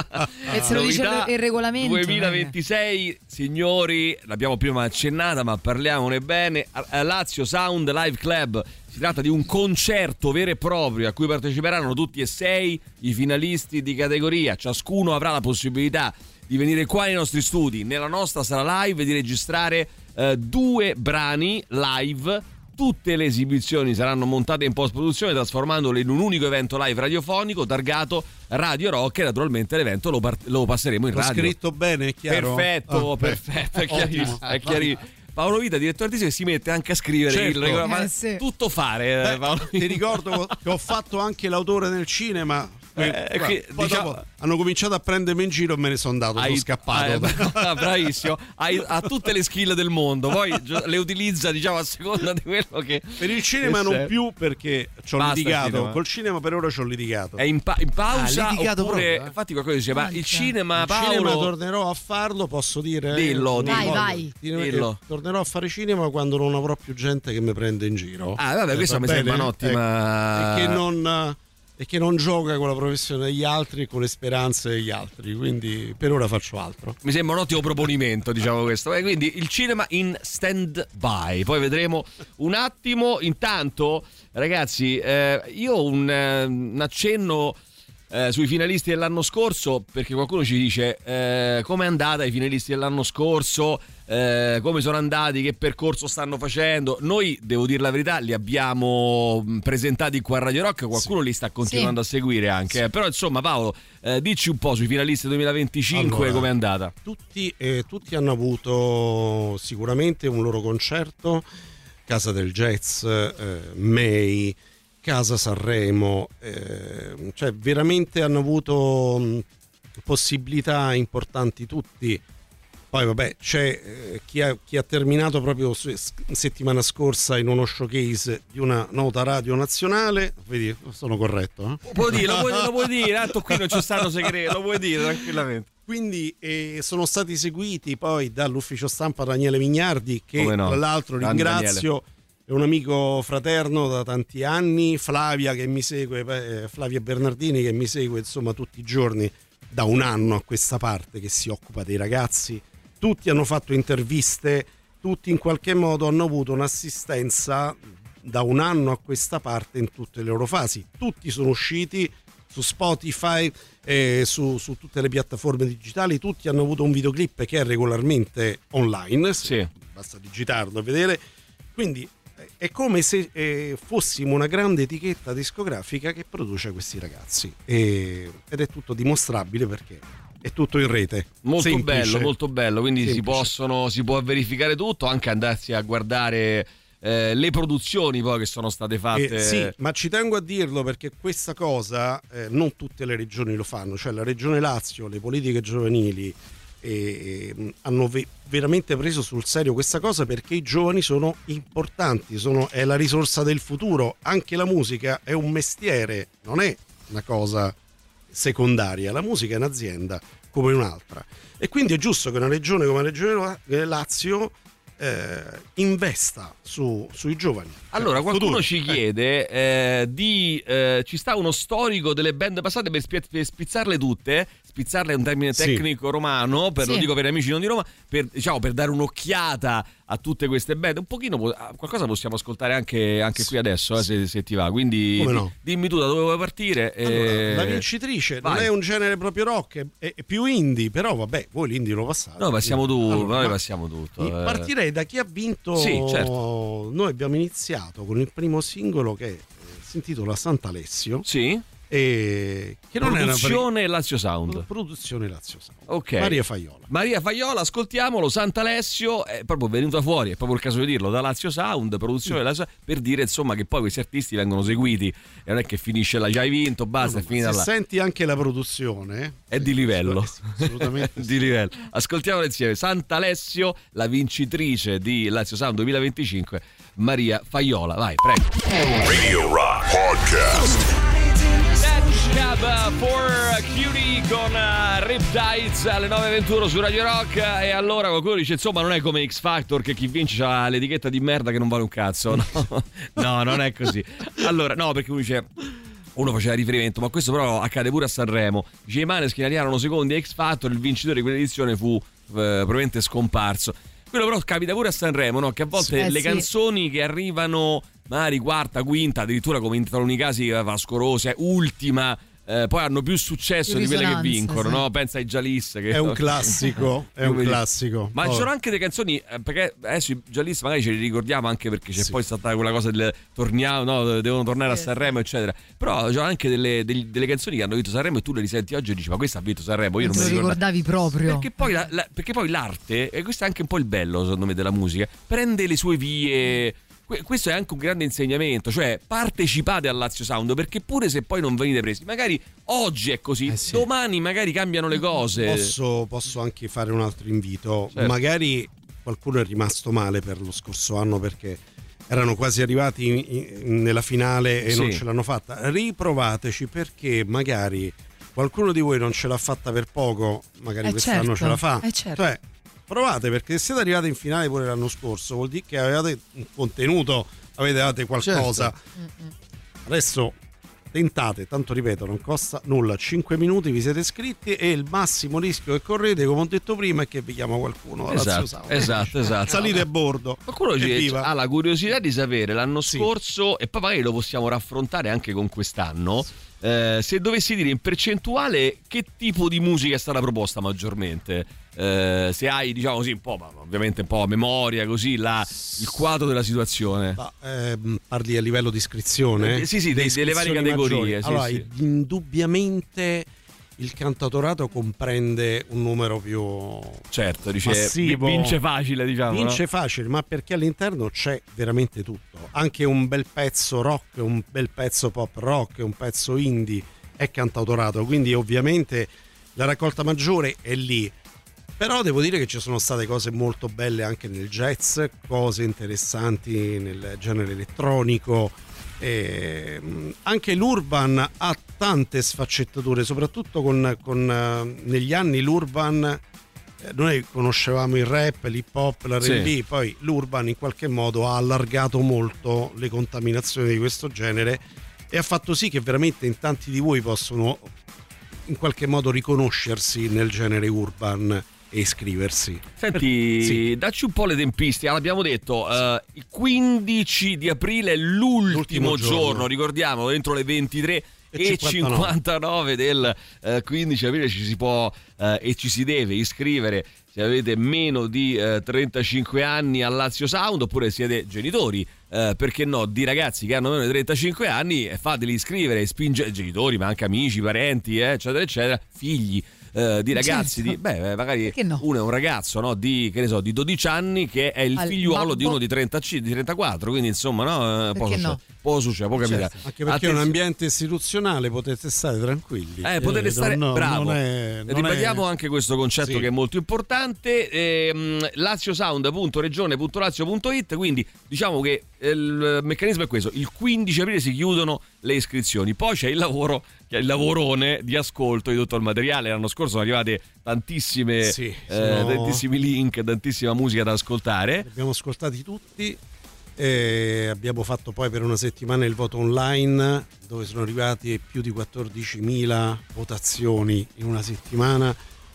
Speaker 4: E se lo dice il,
Speaker 3: Novità
Speaker 4: il regolamento.
Speaker 3: duemilaventisei, signori, l'abbiamo prima accennata, ma parliamone bene. A- Lazio Sound Live Club. Si tratta di un concerto vero e proprio a cui parteciperanno tutti e sei i finalisti di categoria. Ciascuno avrà la possibilità di venire qua nei nostri studi, nella nostra sala live, e di registrare eh, due brani live. Tutte le esibizioni saranno montate in post-produzione, trasformandole in un unico evento live radiofonico targato Radio Rock, e naturalmente l'evento lo, par- lo passeremo in
Speaker 17: L'ho
Speaker 3: radio.
Speaker 17: scritto bene, è chiaro?
Speaker 3: Perfetto,
Speaker 17: Ah,
Speaker 3: perfetto, è
Speaker 17: ottimo.
Speaker 3: chiarissimo, è chiarissimo. Paolo Vita, direttore artistico, che si mette anche a scrivere
Speaker 17: Certo.
Speaker 3: il regolamento,
Speaker 4: Eh, sì.
Speaker 3: tutto fare.
Speaker 17: Beh,
Speaker 3: eh, Paolo
Speaker 17: ti ricordo che ho fatto anche l'autore del cinema.
Speaker 3: Eh,
Speaker 17: Eh,
Speaker 3: che,
Speaker 17: poi
Speaker 3: diciamo-
Speaker 17: dopo hanno cominciato a prendermi in giro e me ne sono andato, sono
Speaker 3: Hai-
Speaker 17: scappato.
Speaker 3: ah, bravissimo, hai, ha tutte le skill del mondo, poi gio- le utilizza, diciamo, a seconda di quello che
Speaker 17: Per il cinema
Speaker 3: che
Speaker 17: non
Speaker 3: serve.
Speaker 17: più, perché ci ho
Speaker 3: Basta il
Speaker 17: litigato.
Speaker 3: cinema.
Speaker 17: Col cinema per ora ci ho litigato.
Speaker 3: è in, pa- in pausa,
Speaker 17: Ah, litigato
Speaker 3: oppure
Speaker 17: proprio, eh?
Speaker 3: infatti qualcosa dice, ma il cinema,
Speaker 17: Il
Speaker 3: Paolo,
Speaker 17: cinema tornerò a farlo, posso dire?
Speaker 3: Dillo,
Speaker 17: Non
Speaker 3: dillo.
Speaker 17: voglio.
Speaker 4: Vai,
Speaker 17: Dire-
Speaker 3: Dillo.
Speaker 17: Tornerò a fare cinema quando non avrò più gente che mi prende in giro.
Speaker 3: Ah, vabbè,
Speaker 17: Eh,
Speaker 3: questa
Speaker 17: va
Speaker 3: mi sembra
Speaker 17: bene?
Speaker 3: un'ottima-
Speaker 17: Ecco. E che non e che non gioca con la professione degli altri e con le speranze degli altri, quindi per ora faccio altro.
Speaker 3: Mi sembra un ottimo proponimento, diciamo questo. E quindi il cinema in stand by, poi vedremo un attimo. Intanto ragazzi, eh, io ho un, eh, un accenno Eh, sui finalisti dell'anno scorso, perché qualcuno ci dice eh, come è andata i finalisti dell'anno scorso, eh, come sono andati, che percorso stanno facendo. Noi, devo dire la verità, li abbiamo presentati qua a Radio Rock, qualcuno sì. li sta continuando sì. a seguire anche, sì. eh, però insomma Paolo, eh, dici un po' sui finalisti duemilaventicinque allora, come è andata.
Speaker 17: Tutti, eh, tutti hanno avuto sicuramente un loro concerto, Casa del Jazz, eh, May, Casa Sanremo, eh, cioè veramente hanno avuto mh, possibilità importanti tutti. Poi vabbè, c'è eh, chi, ha, chi ha terminato proprio su, settimana scorsa in uno showcase di una nota radio nazionale. Vedi, sono corretto? Eh?
Speaker 3: Puoi dire, lo puoi, lo puoi dire, tanto qui non c'è stato segreto, lo puoi dire tranquillamente.
Speaker 17: Quindi eh, sono stati seguiti poi dall'ufficio stampa Daniele Vignardi, che no? tra l'altro Grande ringrazio. Daniele. È un amico fraterno da tanti anni, Flavia che mi segue, eh, Flavia Bernardini che mi segue insomma tutti i giorni da un anno a questa parte, che si occupa dei ragazzi. Tutti hanno fatto interviste, tutti in qualche modo hanno avuto un'assistenza da un anno a questa parte in tutte le loro fasi. Tutti sono usciti su Spotify, eh, su, su tutte le piattaforme digitali, tutti hanno avuto un videoclip che è regolarmente online,
Speaker 3: sì.
Speaker 17: basta digitarlo e vedere. Quindi è come se eh, fossimo una grande etichetta discografica che produce questi ragazzi, e, ed è tutto dimostrabile perché è tutto in rete.
Speaker 3: Molto
Speaker 17: Semplice.
Speaker 3: bello, molto bello, quindi
Speaker 17: Semplice.
Speaker 3: si possono si può verificare tutto, anche andarsi a guardare eh, le produzioni poi che sono state fatte.
Speaker 17: Eh, sì, ma ci tengo a dirlo perché questa cosa eh, non tutte le regioni lo fanno, cioè la regione Lazio, le politiche giovanili E hanno ve- veramente preso sul serio questa cosa, perché i giovani sono importanti, sono, è la risorsa del futuro. Anche la musica è un mestiere, non è una cosa secondaria, la musica è un'azienda come un'altra, e quindi è giusto che una regione come la regione Lazio eh, investa su, sui giovani.
Speaker 3: Allora qualcuno
Speaker 17: futuro.
Speaker 3: ci chiede eh, di eh, ci sta uno storico delle band passate per, spi- per spizzarle tutte. Spizzarle è un termine tecnico sì. romano, per, sì. lo dico per amici non di Roma, per, diciamo, per dare un'occhiata a tutte queste band. Un pochino qualcosa possiamo ascoltare anche, anche qui adesso, eh, se, se ti va. Quindi
Speaker 17: no?
Speaker 3: dimmi tu da dove vuoi partire.
Speaker 17: Allora,
Speaker 3: e...
Speaker 17: La vincitrice
Speaker 3: Vai.
Speaker 17: non è un genere proprio rock, è, è più indie, però vabbè, voi l'indie lo passate.
Speaker 3: No, passiamo tutto,
Speaker 17: allora,
Speaker 3: noi passiamo tutto. Eh.
Speaker 17: Partirei da chi ha vinto.
Speaker 3: Sì, certo.
Speaker 17: Noi abbiamo iniziato con il primo singolo che eh, si intitola Sant'Alessio.
Speaker 3: Sì.
Speaker 17: E che non
Speaker 3: produzione
Speaker 17: era
Speaker 3: Lazio Sound.
Speaker 17: Produzione Lazio Sound.
Speaker 3: Ok.
Speaker 17: Maria Faiola.
Speaker 3: Maria Faiola, ascoltiamolo. Sant'Alessio è proprio venuta fuori, è proprio il caso di dirlo, da Lazio Sound, produzione mm. Lazio, per dire insomma che poi questi artisti vengono seguiti e non è che finisce la già hai vinto, basta,
Speaker 17: no,
Speaker 3: è finita
Speaker 17: se
Speaker 3: là.
Speaker 17: Senti anche la produzione
Speaker 3: è di livello.
Speaker 17: Assolutamente
Speaker 3: di livello. Ascoltiamolo insieme. Sant'Alessio, la vincitrice di Lazio Sound duemilaventicinque, Maria Faiola. Vai, prego.
Speaker 2: Radio Rock Podcast.
Speaker 3: For Cutie con uh, Riptides alle nove e ventuno su Radio Rock. E allora qualcuno dice insomma non è come X Factor che chi vince ha l'etichetta di merda che non vale un cazzo. No, no, non è così. Allora no, perché uno dice, uno faceva riferimento, ma questo però accade pure a Sanremo. Dice i Maneskin arrivarono secondi a X Factor, il vincitore di quell'edizione fu eh, probabilmente scomparso. Quello però capita pure a Sanremo, no? Che a volte eh, le sì. canzoni che arrivano magari quarta, quinta, addirittura come in taluni casi Vasco Rossi, ultima, eh, poi hanno più successo più di quelle che vincono, sì. no? Pensa ai Jalis che
Speaker 17: è un classico, è un classico.
Speaker 3: Ma oh. ci sono anche delle canzoni, eh, perché adesso i Jalis magari ce li ricordiamo anche perché c'è sì. poi stata quella cosa del torniamo, no, devono tornare a Sanremo, eccetera. Però c'è anche delle, delle, delle canzoni che hanno vinto Sanremo e tu le risenti oggi e dici ma questa ha vinto Sanremo, io non, non me lo
Speaker 4: ricordavi proprio.
Speaker 3: Perché poi, la, la, perché poi l'arte, e questo è anche un po' il bello secondo me della musica, prende le sue vie. Questo è anche un grande insegnamento, cioè partecipate al Lazio Sound, perché pure se poi non venite presi, magari oggi è così, eh sì. domani magari cambiano le cose.
Speaker 17: Posso, posso anche fare un altro invito,
Speaker 3: certo.
Speaker 17: magari qualcuno è rimasto male per lo scorso anno perché erano quasi arrivati in, in, nella finale e sì. non ce l'hanno fatta, riprovateci perché magari qualcuno di voi non ce l'ha fatta per poco, magari
Speaker 4: eh
Speaker 17: quest'anno
Speaker 4: certo.
Speaker 17: ce la fa,
Speaker 4: eh certo.
Speaker 17: cioè provate, perché se siete arrivati in finale pure l'anno scorso vuol dire che avevate un contenuto, avete qualcosa.
Speaker 4: Certo.
Speaker 17: Adesso tentate, tanto ripeto, non costa nulla, cinque minuti, vi siete iscritti e il massimo rischio che correte, come ho detto prima, è che vi chiama qualcuno.
Speaker 3: Esatto, esatto, esatto.
Speaker 17: Salite a bordo.
Speaker 3: Qualcuno ci ha la curiosità di sapere l'anno sì. scorso, e poi magari lo possiamo raffrontare anche con quest'anno, sì. eh, se dovessi dire in percentuale che tipo di musica è stata proposta maggiormente. Eh, se hai, diciamo così, un po', ma ovviamente un po' a memoria, così la, il quadro della situazione.
Speaker 17: Ma, eh, parli a livello di iscrizione?
Speaker 3: Eh, sì, sì, dei, delle varie categorie. Sì,
Speaker 17: allora,
Speaker 3: sì.
Speaker 17: indubbiamente il cantautorato comprende un numero più
Speaker 3: certo, dice,
Speaker 17: massivo.
Speaker 3: Vince facile, diciamo.
Speaker 17: Vince
Speaker 3: no?
Speaker 17: facile, ma perché all'interno c'è veramente tutto. Anche un bel pezzo rock, un bel pezzo pop rock, un pezzo indie è cantautorato, quindi ovviamente la raccolta maggiore è lì. Però devo dire che ci sono state cose molto belle anche nel jazz, cose interessanti nel genere elettronico. E anche l'urban ha tante sfaccettature, soprattutto con, con uh, negli anni l'urban, eh, noi conoscevamo il rap, l'hip hop, l'R and B, sì. Poi l'urban in qualche modo ha allargato molto le contaminazioni di questo genere e ha fatto sì che veramente in tanti di voi possono in qualche modo riconoscersi nel genere urban e iscriversi.
Speaker 3: Senti, sì. Dacci un po' le tempistiche. L'abbiamo detto, uh, il quindici di aprile è l'ultimo, l'ultimo giorno, giorno, ricordiamo, entro le ventitré e cinquantanove del uh, quindici aprile ci si può uh, e ci si deve iscrivere se avete meno di uh, trentacinque anni al Lazio Sound, oppure siete genitori, uh, perché no, di ragazzi che hanno meno di trentacinque anni, eh, fateli iscrivere, spinge genitori, ma anche amici, parenti, eh, eccetera eccetera, figli. Uh, di ragazzi, certo. di, beh, magari no? Uno è un ragazzo, no? Di, che ne so, di dodici anni che è il Al figliuolo babbo. Di uno di trenta, di trentaquattro, quindi insomma, no? Può succedere, no? può succedere, può capitare.
Speaker 17: Certo. Anche perché Attenzione. È un ambiente istituzionale, potete stare tranquilli.
Speaker 3: Eh, potete stare, no, bravo. Non è, non Ripetiamo è... anche questo concetto sì. che è molto importante. Ehm, laziosound punto regione punto lazio punto it, quindi diciamo che il meccanismo è questo: il quindici aprile si chiudono le iscrizioni, poi c'è il lavoro, che è il lavorone di ascolto di tutto il materiale. L'anno scorso sono arrivate tantissime sì, sono... eh, tantissimi link, tantissima musica da ascoltare.
Speaker 17: Li abbiamo ascoltati tutti e abbiamo fatto poi per una settimana il voto online, dove sono arrivati più di quattordicimila votazioni in una settimana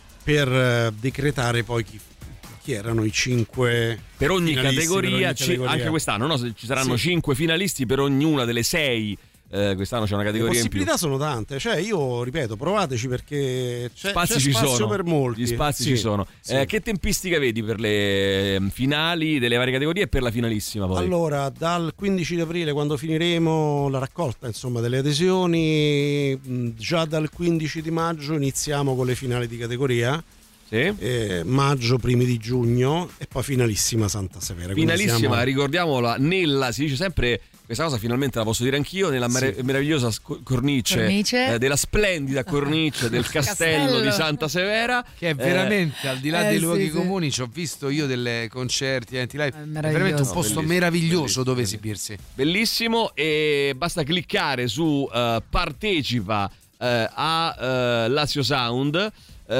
Speaker 17: per decretare poi chi chi erano i cinque
Speaker 3: per ogni categoria, per ogni categoria. Anche quest'anno, no? Ci saranno sì. cinque finalisti per ognuna delle sei. Eh, quest'anno c'è una categoria in più.
Speaker 17: Le possibilità sono tante, cioè io ripeto, provateci perché c'è,
Speaker 3: spazi
Speaker 17: c'è
Speaker 3: ci
Speaker 17: spazio
Speaker 3: sono.
Speaker 17: Per molti.
Speaker 3: Gli spazi
Speaker 17: sì.
Speaker 3: ci sono.
Speaker 17: Sì.
Speaker 3: Eh, che tempistica vedi per le finali delle varie categorie e per la finalissima poi?
Speaker 17: Allora, dal quindici di aprile, quando finiremo la raccolta insomma delle adesioni, già dal quindici di maggio iniziamo con le finali di categoria.
Speaker 3: Sì.
Speaker 17: Eh, maggio, primi di giugno e poi finalissima Santa Severa.
Speaker 3: Finalissima,
Speaker 17: siamo...
Speaker 3: ricordiamola, nella, si dice sempre, questa cosa finalmente la posso dire anch'io, nella sì. mer- meravigliosa sc- cornice, cornice. Eh, della splendida cornice del castello, castello di Santa Severa,
Speaker 5: che è veramente, eh, al di là
Speaker 4: eh,
Speaker 5: dei
Speaker 4: sì,
Speaker 5: luoghi
Speaker 4: sì.
Speaker 5: comuni, ci ho visto io delle concerti, eventi live, è, è veramente un posto
Speaker 3: no,
Speaker 5: meraviglioso
Speaker 3: bellissimo.
Speaker 5: Dove esibirsi.
Speaker 3: Bellissimo, e basta cliccare su uh, partecipa uh, a uh, Lazio Sound.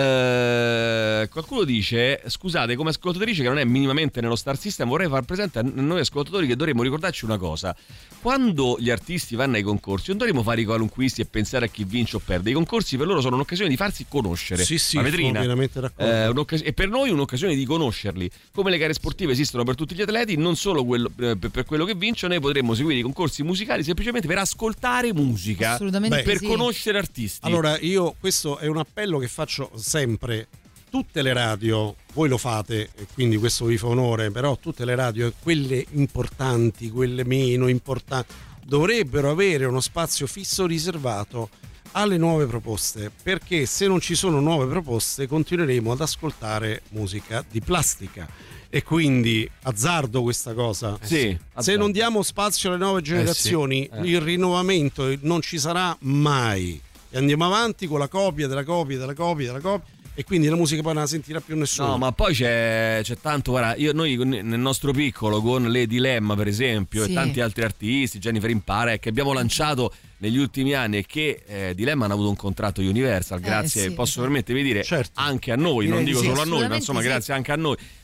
Speaker 3: Uh, qualcuno dice: scusate, come ascoltatrice che non è minimamente nello Star System, vorrei far presente a noi ascoltatori che dovremmo ricordarci una cosa: quando gli artisti vanno ai concorsi non dovremmo fare i qualunquisti e pensare a chi vince o perde. I concorsi per loro sono un'occasione di farsi conoscere.
Speaker 17: Sì, sì,
Speaker 3: la vetrina,
Speaker 17: sono pienamente d'accordo.
Speaker 3: Eh, e per noi un'occasione di conoscerli. Come le gare sportive esistono per tutti gli atleti, non solo quello, per, per quello che vince, noi potremmo seguire i concorsi musicali semplicemente per ascoltare musica,
Speaker 4: assolutamente
Speaker 3: per
Speaker 4: sì.
Speaker 3: conoscere artisti.
Speaker 17: Allora, io questo è un appello che faccio sempre. Tutte le radio, voi lo fate e quindi questo vi fa onore, però tutte le radio, quelle importanti, quelle meno importanti, dovrebbero avere uno spazio fisso riservato alle nuove proposte, perché se non ci sono nuove proposte continueremo ad ascoltare musica di plastica. E quindi azzardo questa cosa.
Speaker 3: Eh sì,
Speaker 17: se non diamo spazio alle nuove generazioni, eh sì. eh. il rinnovamento non ci sarà mai. E andiamo avanti con la copia della copia della copia della copia. E quindi la musica poi non la sentirà più nessuno.
Speaker 3: No, ma poi c'è, c'è tanto, guarda, io, noi nel nostro piccolo con le Dilemma per esempio sì. e tanti altri artisti, Jennifer Impara, che abbiamo lanciato negli ultimi anni e che eh, Dilemma hanno avuto un contratto Universal, grazie, eh, sì, posso sì. permettermi di dire, certo. anche a noi, direi non dico sì, solo a noi, ma insomma sì. grazie anche a noi.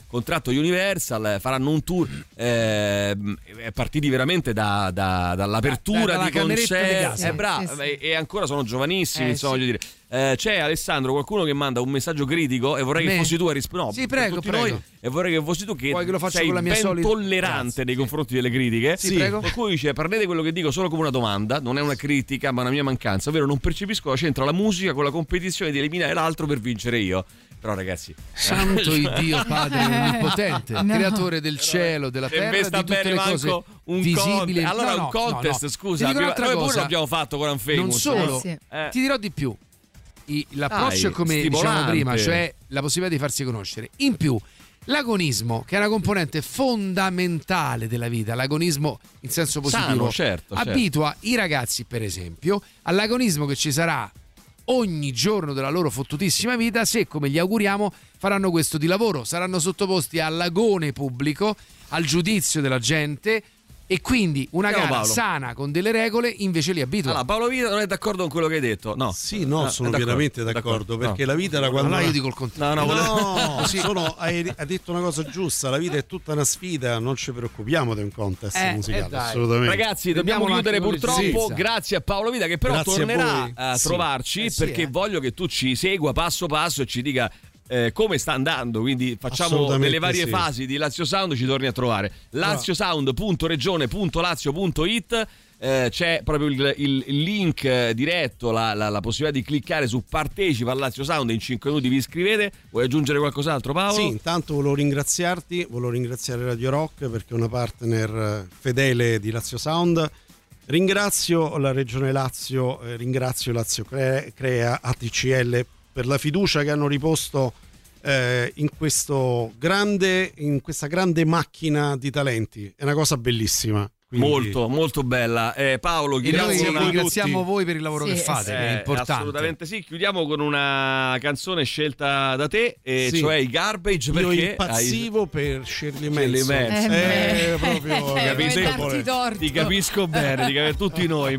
Speaker 3: contratto Universal, faranno un tour eh, partiti veramente da, da, dall'apertura
Speaker 5: da,
Speaker 3: di concerti,
Speaker 5: eh,
Speaker 3: bravo,
Speaker 5: sì, sì.
Speaker 3: E, e ancora sono giovanissimi,
Speaker 5: Eh,
Speaker 3: insomma,
Speaker 5: sì.
Speaker 3: voglio dire. Eh, c'è Alessandro, qualcuno che manda un messaggio critico e vorrei
Speaker 5: Me?
Speaker 3: che fossi tu a rispondere. No,
Speaker 5: Sì,
Speaker 3: per
Speaker 5: prego,
Speaker 3: tutti
Speaker 5: prego.
Speaker 3: noi, e vorrei che fossi tu che,
Speaker 5: Vuoi che lo faccia
Speaker 3: sei
Speaker 5: con la mia
Speaker 3: ben
Speaker 5: solita-
Speaker 3: tollerante
Speaker 5: Grazie,
Speaker 3: nei
Speaker 5: sì.
Speaker 3: confronti delle critiche.
Speaker 5: Sì, prego.
Speaker 3: Per cui dice: prendete quello che dico solo come una domanda, non è una critica, ma una mia mancanza, ovvero non percepisco la c'entra la musica con la competizione di eliminare l'altro per vincere io. Però ragazzi,
Speaker 5: Santo il Dio Padre onnipotente,
Speaker 4: No.
Speaker 5: creatore del cielo, della
Speaker 3: se
Speaker 5: terra
Speaker 3: in
Speaker 5: e
Speaker 3: me sta
Speaker 5: di tutte
Speaker 3: bene
Speaker 5: le cose
Speaker 3: manco un
Speaker 5: visibili.
Speaker 3: contest. Allora
Speaker 5: No,
Speaker 3: un
Speaker 5: no,
Speaker 3: contest,
Speaker 5: no, no.
Speaker 3: scusa,
Speaker 5: Ti dico
Speaker 3: prima-
Speaker 5: un'altra
Speaker 3: noi pure
Speaker 5: cosa.
Speaker 3: l'abbiamo fatto con Unfamous.
Speaker 5: Non solo,
Speaker 4: Eh, sì.
Speaker 3: Eh.
Speaker 5: ti dirò di più. I- L'approccio
Speaker 3: Dai,
Speaker 5: è come dicevamo
Speaker 3: stimolante.
Speaker 5: prima, cioè la possibilità di farsi conoscere. In più, l'agonismo, che è una componente fondamentale della vita, l'agonismo in senso positivo,
Speaker 3: Sano, certo, certo.
Speaker 5: abitua i ragazzi, per esempio, all'agonismo che ci sarà ogni giorno della loro fottutissima vita se, come gli auguriamo, faranno questo di lavoro, saranno sottoposti all'agone pubblico, al giudizio della gente, e quindi una
Speaker 3: Andiamo,
Speaker 5: gara
Speaker 3: Paolo.
Speaker 5: sana con delle regole invece li abitua.
Speaker 3: Allora, Paolo Vita non è d'accordo con quello che hai detto? No.
Speaker 17: Sì, no,
Speaker 3: Ah,
Speaker 17: sono
Speaker 3: è d'accordo,
Speaker 17: pienamente
Speaker 3: è
Speaker 17: d'accordo,
Speaker 3: d'accordo.
Speaker 17: perché
Speaker 3: No.
Speaker 17: la vita era quando...
Speaker 5: Allora io dico il contrario.
Speaker 3: No, no,
Speaker 17: No,
Speaker 3: volevo-
Speaker 17: sono, hai, hai detto una cosa giusta, la vita è tutta una sfida, non ci preoccupiamo di un contest
Speaker 5: Eh,
Speaker 17: musicale,
Speaker 5: eh, dai.
Speaker 17: assolutamente.
Speaker 3: Ragazzi, dobbiamo
Speaker 5: Prendiamolo
Speaker 3: chiudere
Speaker 5: anche con
Speaker 3: purtroppo.
Speaker 5: leggerezza.
Speaker 3: Grazie a Paolo Vita, che però
Speaker 17: Grazie a
Speaker 3: tornerà
Speaker 17: voi.
Speaker 3: a,
Speaker 17: Sì.
Speaker 3: trovarci
Speaker 5: Eh sì,
Speaker 3: perché
Speaker 5: eh.
Speaker 3: voglio che tu ci segua passo passo e ci dica eh, come sta andando. Quindi facciamo
Speaker 17: Assolutamente
Speaker 3: delle varie
Speaker 17: sì.
Speaker 3: fasi di Lazio Sound, ci torni a trovare laziosound punto regione punto lazio punto it. Eh, c'è proprio il, il- il link eh, diretto, la, la- la possibilità di cliccare su partecipa al Lazio Sound, in cinque minuti vi iscrivete. Vuoi aggiungere qualcos'altro, Paolo?
Speaker 17: Sì, intanto volevo ringraziarti, volevo ringraziare Radio Rock perché è una partner eh, fedele di Lazio Sound. Ringrazio la Regione Lazio, eh, ringrazio Lazio Cre- Crea, A T C L per la fiducia che hanno riposto eh, in questo grande, in questa grande macchina di talenti. È una cosa bellissima. Quindi-
Speaker 3: Molto, molto bella. Eh, Paolo,
Speaker 5: E
Speaker 3: chiudiamo
Speaker 5: noi
Speaker 3: con una-
Speaker 5: ringraziamo voi per il lavoro
Speaker 4: Sì,
Speaker 5: che
Speaker 4: eh
Speaker 5: fate,
Speaker 4: sì.
Speaker 5: che è
Speaker 3: Eh,
Speaker 5: importante.
Speaker 3: assolutamente sì. Chiudiamo con una canzone scelta da te, e
Speaker 17: Sì.
Speaker 3: cioè i Garbage.
Speaker 17: Io
Speaker 3: Perché
Speaker 17: impazzivo per Shirley
Speaker 3: Shirley
Speaker 17: Manson.
Speaker 3: Manson.
Speaker 17: Eh,
Speaker 4: Eh,
Speaker 17: proprio
Speaker 4: eh,
Speaker 3: capisco,
Speaker 4: come darti torto.
Speaker 3: ti capisco bene, ti capisco, tutti noi.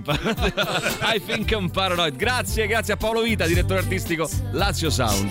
Speaker 3: I think I'm paranoid. Grazie, grazie a Paolo Vita, direttore artistico Lazio Sound.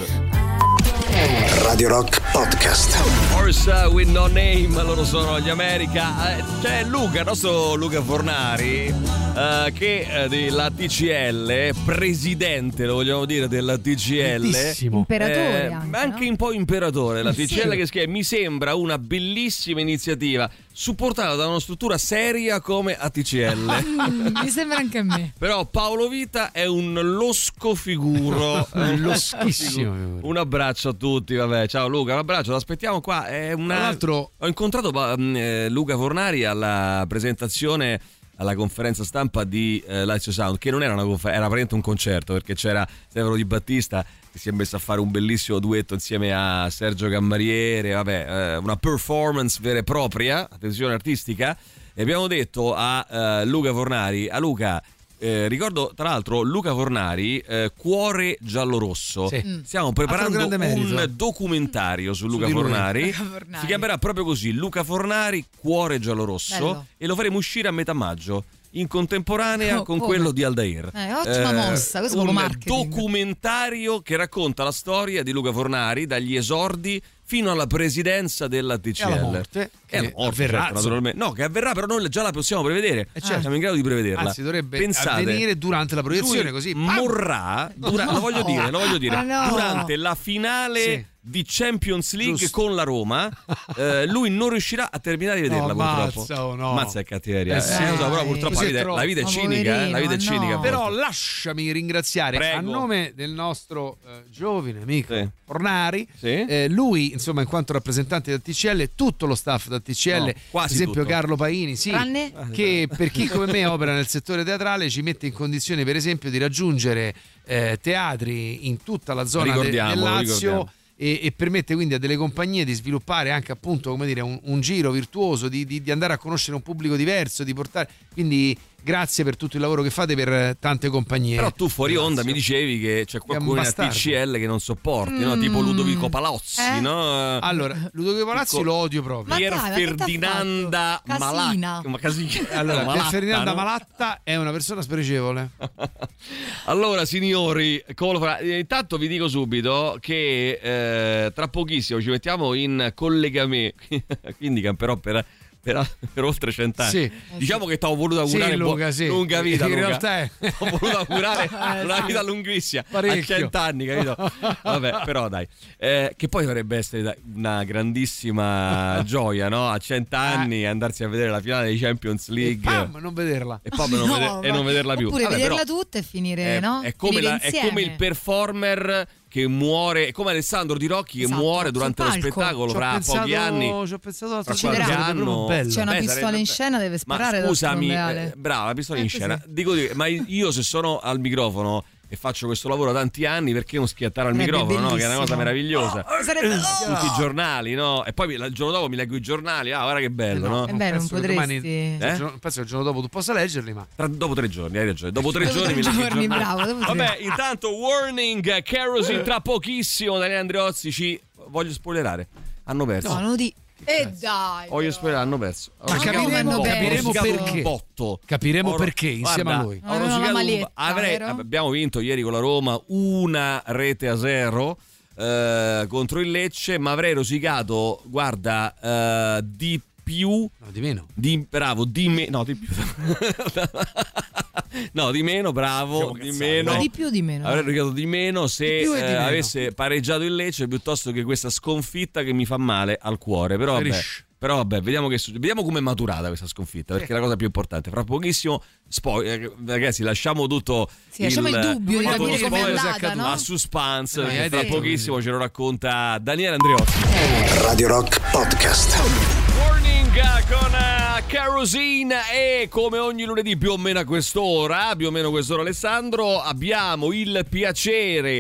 Speaker 1: Radio Rock Podcast.
Speaker 3: Horse with no name, loro sono gli America. Eh, C'è Luca, il nostro Luca Fornari, eh, che eh, della T C L, presidente, lo vogliamo dire, della T C L.
Speaker 5: Bellissimo.
Speaker 4: Imperatore
Speaker 3: Eh,
Speaker 4: anche,
Speaker 3: ma anche
Speaker 4: no?
Speaker 3: un po' imperatore la T C L,
Speaker 4: Sì.
Speaker 3: che scrive: mi sembra una bellissima iniziativa supportata da una struttura seria come A T C L.
Speaker 4: Mm, mi sembra anche a me.
Speaker 3: Però Paolo Vita è un losco figuro.
Speaker 5: Un loschissimo figuro.
Speaker 3: Un abbraccio a tutti, vabbè. Ciao Luca, un abbraccio, lo aspettiamo qua. È una...
Speaker 5: Tra l'altro-
Speaker 3: Ho incontrato mm, eh, Luca Fornari alla presentazione, alla conferenza stampa di eh, Lazio Sound, che non era una conferenza, era praticamente un concerto, perché c'era Stefano Di Battista che si è messo a fare un bellissimo duetto insieme a Sergio Cammariere, vabbè, eh, una performance vera e propria, attenzione artistica. E abbiamo detto a eh, Luca Fornari, a Luca, eh, ricordo tra l'altro Luca Fornari, eh, Cuore Giallorosso.
Speaker 5: Sì.
Speaker 4: Mm.
Speaker 3: Stiamo preparando
Speaker 5: grande merito.
Speaker 3: un documentario su Luca
Speaker 5: di lui.
Speaker 3: Fornari.
Speaker 4: Luca Fornari.
Speaker 3: Si chiamerà proprio così, Luca Fornari, Cuore Giallorosso.
Speaker 4: Bello.
Speaker 3: E lo faremo uscire a metà maggio, in contemporanea
Speaker 4: Oh,
Speaker 3: con
Speaker 4: come?
Speaker 3: quello di Aldair.
Speaker 4: Eh, ottima mossa, questo è
Speaker 3: un
Speaker 4: proprio marketing.
Speaker 3: documentario che racconta la storia di Luca Fornari dagli esordi fino alla presidenza della T C L.
Speaker 5: E alla morte,
Speaker 3: E alla
Speaker 5: che
Speaker 3: morte,
Speaker 5: avverrà,
Speaker 3: certo, naturalmente. No, che avverrà, però noi già la possiamo prevedere.
Speaker 5: certo.
Speaker 3: Siamo in grado di prevederla.
Speaker 5: Anzi, dovrebbe
Speaker 3: Pensate,
Speaker 5: avvenire durante la proiezione,
Speaker 3: lui
Speaker 5: così pam!
Speaker 3: morrà, dura- lo voglio dire, lo voglio dire,
Speaker 4: Ma no.
Speaker 3: durante la finale
Speaker 5: Sì.
Speaker 3: di Champions League
Speaker 5: Giusto.
Speaker 3: con la Roma. Eh, lui non riuscirà a terminare di vederla,
Speaker 5: No,
Speaker 3: purtroppo.
Speaker 5: mazza o no.
Speaker 3: Mazza è cattiveria.
Speaker 5: Eh sì.
Speaker 3: Eh, lo so, però
Speaker 4: Dai.
Speaker 3: purtroppo la
Speaker 5: Così
Speaker 3: vita,
Speaker 5: è
Speaker 3: è- la vita è
Speaker 4: troppo.
Speaker 3: cinica, eh, la
Speaker 4: Poverino,
Speaker 3: vita è
Speaker 4: no.
Speaker 3: cinica. a
Speaker 5: Però
Speaker 3: volte.
Speaker 5: lasciami ringraziare
Speaker 3: Prego.
Speaker 5: a nome del nostro eh, giovane amico
Speaker 3: Sì.
Speaker 5: Fornari,
Speaker 3: Sì.
Speaker 5: eh, lui insomma in quanto rappresentante da T C L, tutto lo staff da T C L,
Speaker 3: No,
Speaker 5: per
Speaker 3: quasi
Speaker 5: esempio
Speaker 3: tutto.
Speaker 5: Carlo Paini, sì,
Speaker 4: Tranne?
Speaker 5: che per chi come me opera nel settore teatrale ci mette in condizione per esempio di raggiungere eh, teatri in tutta la zona de-
Speaker 3: Ricordiamo,
Speaker 5: del Lazio.
Speaker 3: ricordiamo.
Speaker 5: E, e permette quindi a delle compagnie di sviluppare anche appunto come dire un, un giro virtuoso, di, di- di andare a conoscere un pubblico diverso, di portare quindi grazie per tutto il lavoro che fate per tante compagnie.
Speaker 3: Però tu fuori
Speaker 5: Grazie.
Speaker 3: onda mi dicevi che c'è qualcuno in T C L che non sopporti,
Speaker 4: Mm.
Speaker 3: no? Tipo Ludovico Palazzi,
Speaker 4: Eh?
Speaker 3: no?
Speaker 5: Allora, Ludovico Palazzi
Speaker 3: Piccolo-
Speaker 5: lo odio proprio.
Speaker 4: Ma
Speaker 3: Pier
Speaker 4: dai, ma che t'ha
Speaker 3: Ferdinanda
Speaker 4: fatto?
Speaker 3: Malacca.
Speaker 4: Casina.
Speaker 3: Ma Casina.
Speaker 5: Allora,
Speaker 3: Malatta,
Speaker 5: Pier Ferdinanda
Speaker 3: no?
Speaker 5: Malatta è una persona spregevole.
Speaker 3: Allora, signori, come lo farà? Eh, Intanto vi dico subito che eh, tra pochissimo ci mettiamo in collegamento, quindi camperò per, per, per oltre cent'anni.
Speaker 5: Sì.
Speaker 3: Diciamo che ti ho voluto augurare
Speaker 5: Sì,
Speaker 3: buo-
Speaker 5: Luca, sì.
Speaker 3: lunga vita.
Speaker 5: In
Speaker 3: Luca.
Speaker 5: realtà è-
Speaker 3: Ho voluto augurare
Speaker 4: Eh,
Speaker 3: una
Speaker 4: sì.
Speaker 3: vita lunghissima
Speaker 5: Parecchio.
Speaker 3: a cent'anni, capito? Vabbè, però dai, eh, che poi dovrebbe essere dai, una grandissima gioia, no? A cent'anni andarsi a vedere la finale dei Champions League
Speaker 5: Pam, non vederla.
Speaker 3: e poi non,
Speaker 4: No,
Speaker 3: veder- e
Speaker 4: ma-
Speaker 3: non vederla più.
Speaker 4: Oppure
Speaker 3: Vabbè,
Speaker 4: vederla
Speaker 3: però-
Speaker 4: tutta e finire,
Speaker 3: è,
Speaker 4: no?
Speaker 3: è come
Speaker 4: Finire
Speaker 3: la- è
Speaker 4: insieme.
Speaker 3: come il performer che muore, è come Alessandro Di Rocchi che
Speaker 4: Esatto,
Speaker 3: muore durante
Speaker 4: sul
Speaker 3: lo
Speaker 4: palco.
Speaker 3: spettacolo
Speaker 5: Ci ho
Speaker 3: fra
Speaker 5: pensato-
Speaker 3: pochi anni.
Speaker 5: Ci ho pensato l'altro
Speaker 3: Fra
Speaker 5: giorno,
Speaker 3: qualche
Speaker 5: sarebbe proprio
Speaker 3: anno.
Speaker 5: bello.
Speaker 4: C'è una
Speaker 3: Beh,
Speaker 4: pistola
Speaker 3: sarebbe-
Speaker 4: in scena, deve sparare.
Speaker 3: Ma scusami,
Speaker 4: d'altronde, Ale.
Speaker 3: eh, brava, la pistola
Speaker 4: Eh,
Speaker 3: in
Speaker 4: così.
Speaker 3: scena. Dico, dico, ma io se sono al microfono e faccio questo lavoro da tanti anni, perché non schiattare al
Speaker 4: Sarebbe
Speaker 3: microfono, no? Che è una cosa
Speaker 4: bellissimo.
Speaker 3: meravigliosa.
Speaker 4: Sarebbe-
Speaker 3: Tutti i giornali, no? E poi il giorno dopo mi leggo i giornali, ah, guarda che bello, no?
Speaker 4: Eh beh, non
Speaker 5: Penso che
Speaker 4: potresti.
Speaker 5: domani-
Speaker 3: Eh?
Speaker 5: il giorno- penso che il giorno dopo tu possa leggerli, ma
Speaker 3: Tra- dopo tre giorni, hai ragione. Dopo tre
Speaker 4: Dopo
Speaker 3: giorni
Speaker 4: tre
Speaker 3: mi leggo i
Speaker 4: giorni,
Speaker 3: giornali.
Speaker 4: bravo, dopo tre.
Speaker 3: Vabbè, intanto warning, Kerosene tra pochissimo. Daniele Andreozzi ci voglio spoilerare. Hanno perso.
Speaker 4: No, non lo di. E dai.
Speaker 3: Voglio spoilerare, hanno perso.
Speaker 5: Ma
Speaker 3: Hanno
Speaker 5: capiremo-
Speaker 3: rosicato un botto,
Speaker 5: capiremo
Speaker 3: hanno rosicato
Speaker 5: perché.
Speaker 3: un botto.
Speaker 5: capiremo
Speaker 3: Ho-
Speaker 5: perché insieme
Speaker 3: Guarda,
Speaker 5: a noi.
Speaker 3: ho
Speaker 4: Avevano
Speaker 3: rosicato
Speaker 4: la
Speaker 3: un-
Speaker 4: maletta,
Speaker 3: avrei-
Speaker 4: vero?
Speaker 3: abbiamo vinto ieri con la Roma una rete a zero eh, contro il Lecce, ma avrei rosicato, guarda, eh, di più.
Speaker 5: No, di meno.
Speaker 3: Di, bravo, di meno. No, di più. No, di meno, bravo. Di meno.
Speaker 4: Ma di più o di meno?
Speaker 3: Avrei rosicato di meno se
Speaker 5: Di più e di
Speaker 3: eh,
Speaker 5: meno.
Speaker 3: avesse pareggiato il Lecce piuttosto che questa sconfitta che mi fa male al cuore. Però vabbè,
Speaker 5: Ferisce.
Speaker 3: però vabbè, vediamo, che succede. Vediamo com'è maturata questa sconfitta, perché è la cosa più importante. Fra pochissimo, spoiler, ragazzi, lasciamo tutto
Speaker 4: Sì, lasciamo il dubbio di
Speaker 3: tutto
Speaker 4: capire
Speaker 3: lo
Speaker 4: com'è
Speaker 3: spoiler
Speaker 4: andata, no?
Speaker 3: a suspense,
Speaker 5: Eh,
Speaker 3: perché
Speaker 5: hai
Speaker 3: fra
Speaker 5: detto
Speaker 3: pochissimo ce lo racconta Daniele Andreozzi.
Speaker 1: Radio Rock Podcast.
Speaker 3: Warning con uh, Kerosene, e come ogni lunedì più o meno a quest'ora, più o meno a quest'ora Alessandro, abbiamo il piacere,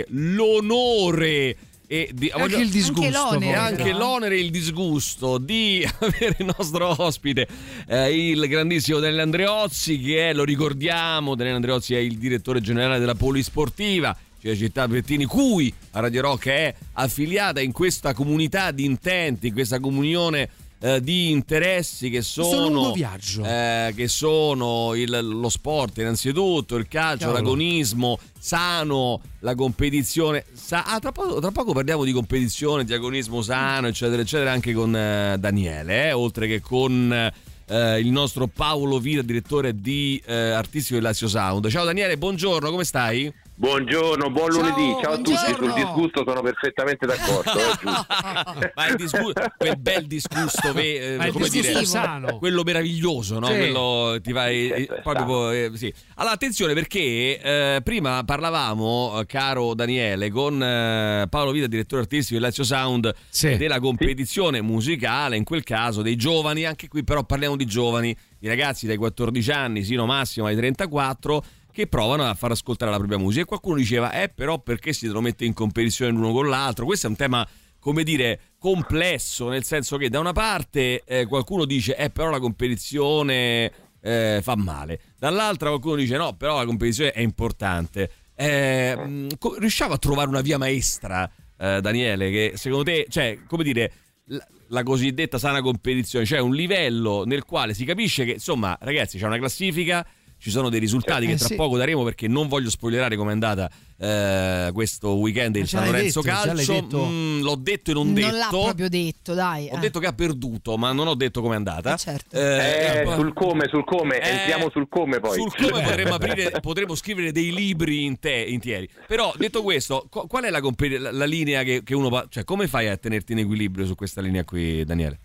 Speaker 3: l'onore e di,
Speaker 5: Anche
Speaker 3: voglio-
Speaker 5: il disgusto.
Speaker 4: Anche l'onere,
Speaker 3: e
Speaker 5: poi.
Speaker 3: anche
Speaker 4: però.
Speaker 3: l'onere e il disgusto di avere il nostro ospite, eh, il grandissimo Daniele Andreozzi, che è, lo ricordiamo, Daniele Andreozzi è il direttore generale della Polisportiva, cioè Città Bettini, cui a Radio Rock è affiliata in questa comunità di intenti, in questa comunione eh, di interessi che
Speaker 5: Questo
Speaker 3: sono
Speaker 5: lungo viaggio.
Speaker 3: eh, che sono il- lo sport innanzitutto, il calcio,
Speaker 5: Cavolo.
Speaker 3: l'agonismo sano, la competizione sa- ah, tra, poco, tra poco parliamo di competizione, di agonismo sano, eccetera eccetera, anche con eh, Daniele, eh, oltre che con eh, il nostro Paolo Vita, direttore di eh, artistico di Lazio Sound. Ciao Daniele, buongiorno, come stai?
Speaker 18: Buongiorno, buon
Speaker 4: Ciao,
Speaker 18: lunedì, ciao a tutti.
Speaker 4: buongiorno.
Speaker 18: Sul disgusto sono perfettamente d'accordo. È giusto.
Speaker 3: Ma il disgu- quel bel disgusto, ve- eh,
Speaker 5: Ma il
Speaker 3: come dire,
Speaker 5: disgusto sano.
Speaker 3: quello meraviglioso, no?
Speaker 5: Sì.
Speaker 3: Quello ti va eh, eh, proprio eh, sì. Allora attenzione, perché eh, prima parlavamo, eh, caro Daniele, con eh, Paolo Vita, direttore artistico di Lazio Sound,
Speaker 5: Sì.
Speaker 3: della competizione musicale, in quel caso dei giovani. Anche qui però parliamo di giovani, di ragazzi dai quattordici anni sino massimo ai trentaquattro, che provano a far ascoltare la propria musica. E qualcuno diceva, eh però perché si devono mettere in competizione l'uno con l'altro? Questo è un tema, come dire, complesso, nel senso che da una parte eh, qualcuno dice, eh però la competizione eh, fa male, dall'altra qualcuno dice, no, però la competizione è importante. Eh, mh, co- riusciamo a trovare una via maestra, eh, Daniele, che secondo te, cioè, come dire, la, la cosiddetta sana competizione, cioè un livello nel quale si capisce che, insomma, ragazzi, c'è una classifica, ci sono dei risultati
Speaker 5: Eh,
Speaker 3: che tra
Speaker 5: sì.
Speaker 3: poco daremo, perché non voglio spoilerare com'è andata eh, questo weekend il
Speaker 5: Ma
Speaker 3: San
Speaker 5: già l'hai
Speaker 3: Lorenzo
Speaker 5: detto, già l'hai
Speaker 3: Calcio.
Speaker 5: detto.
Speaker 3: Mm, l'ho detto e non,
Speaker 4: Non
Speaker 3: detto.
Speaker 4: l'ha proprio detto, dai.
Speaker 3: Ho
Speaker 4: eh.
Speaker 3: detto che ha perduto, ma non ho detto com'è andata.
Speaker 4: Eh, certo.
Speaker 18: Eh,
Speaker 3: poi-
Speaker 18: sul come, sul come,
Speaker 3: Eh,
Speaker 18: entriamo sul come poi.
Speaker 3: Sul come potremmo aprire, potremmo scrivere dei libri in te, intieri. Però detto questo, qu- qual è la, compe- la- la linea che, che uno va, cioè come fai a tenerti in equilibrio su questa linea qui, Daniele?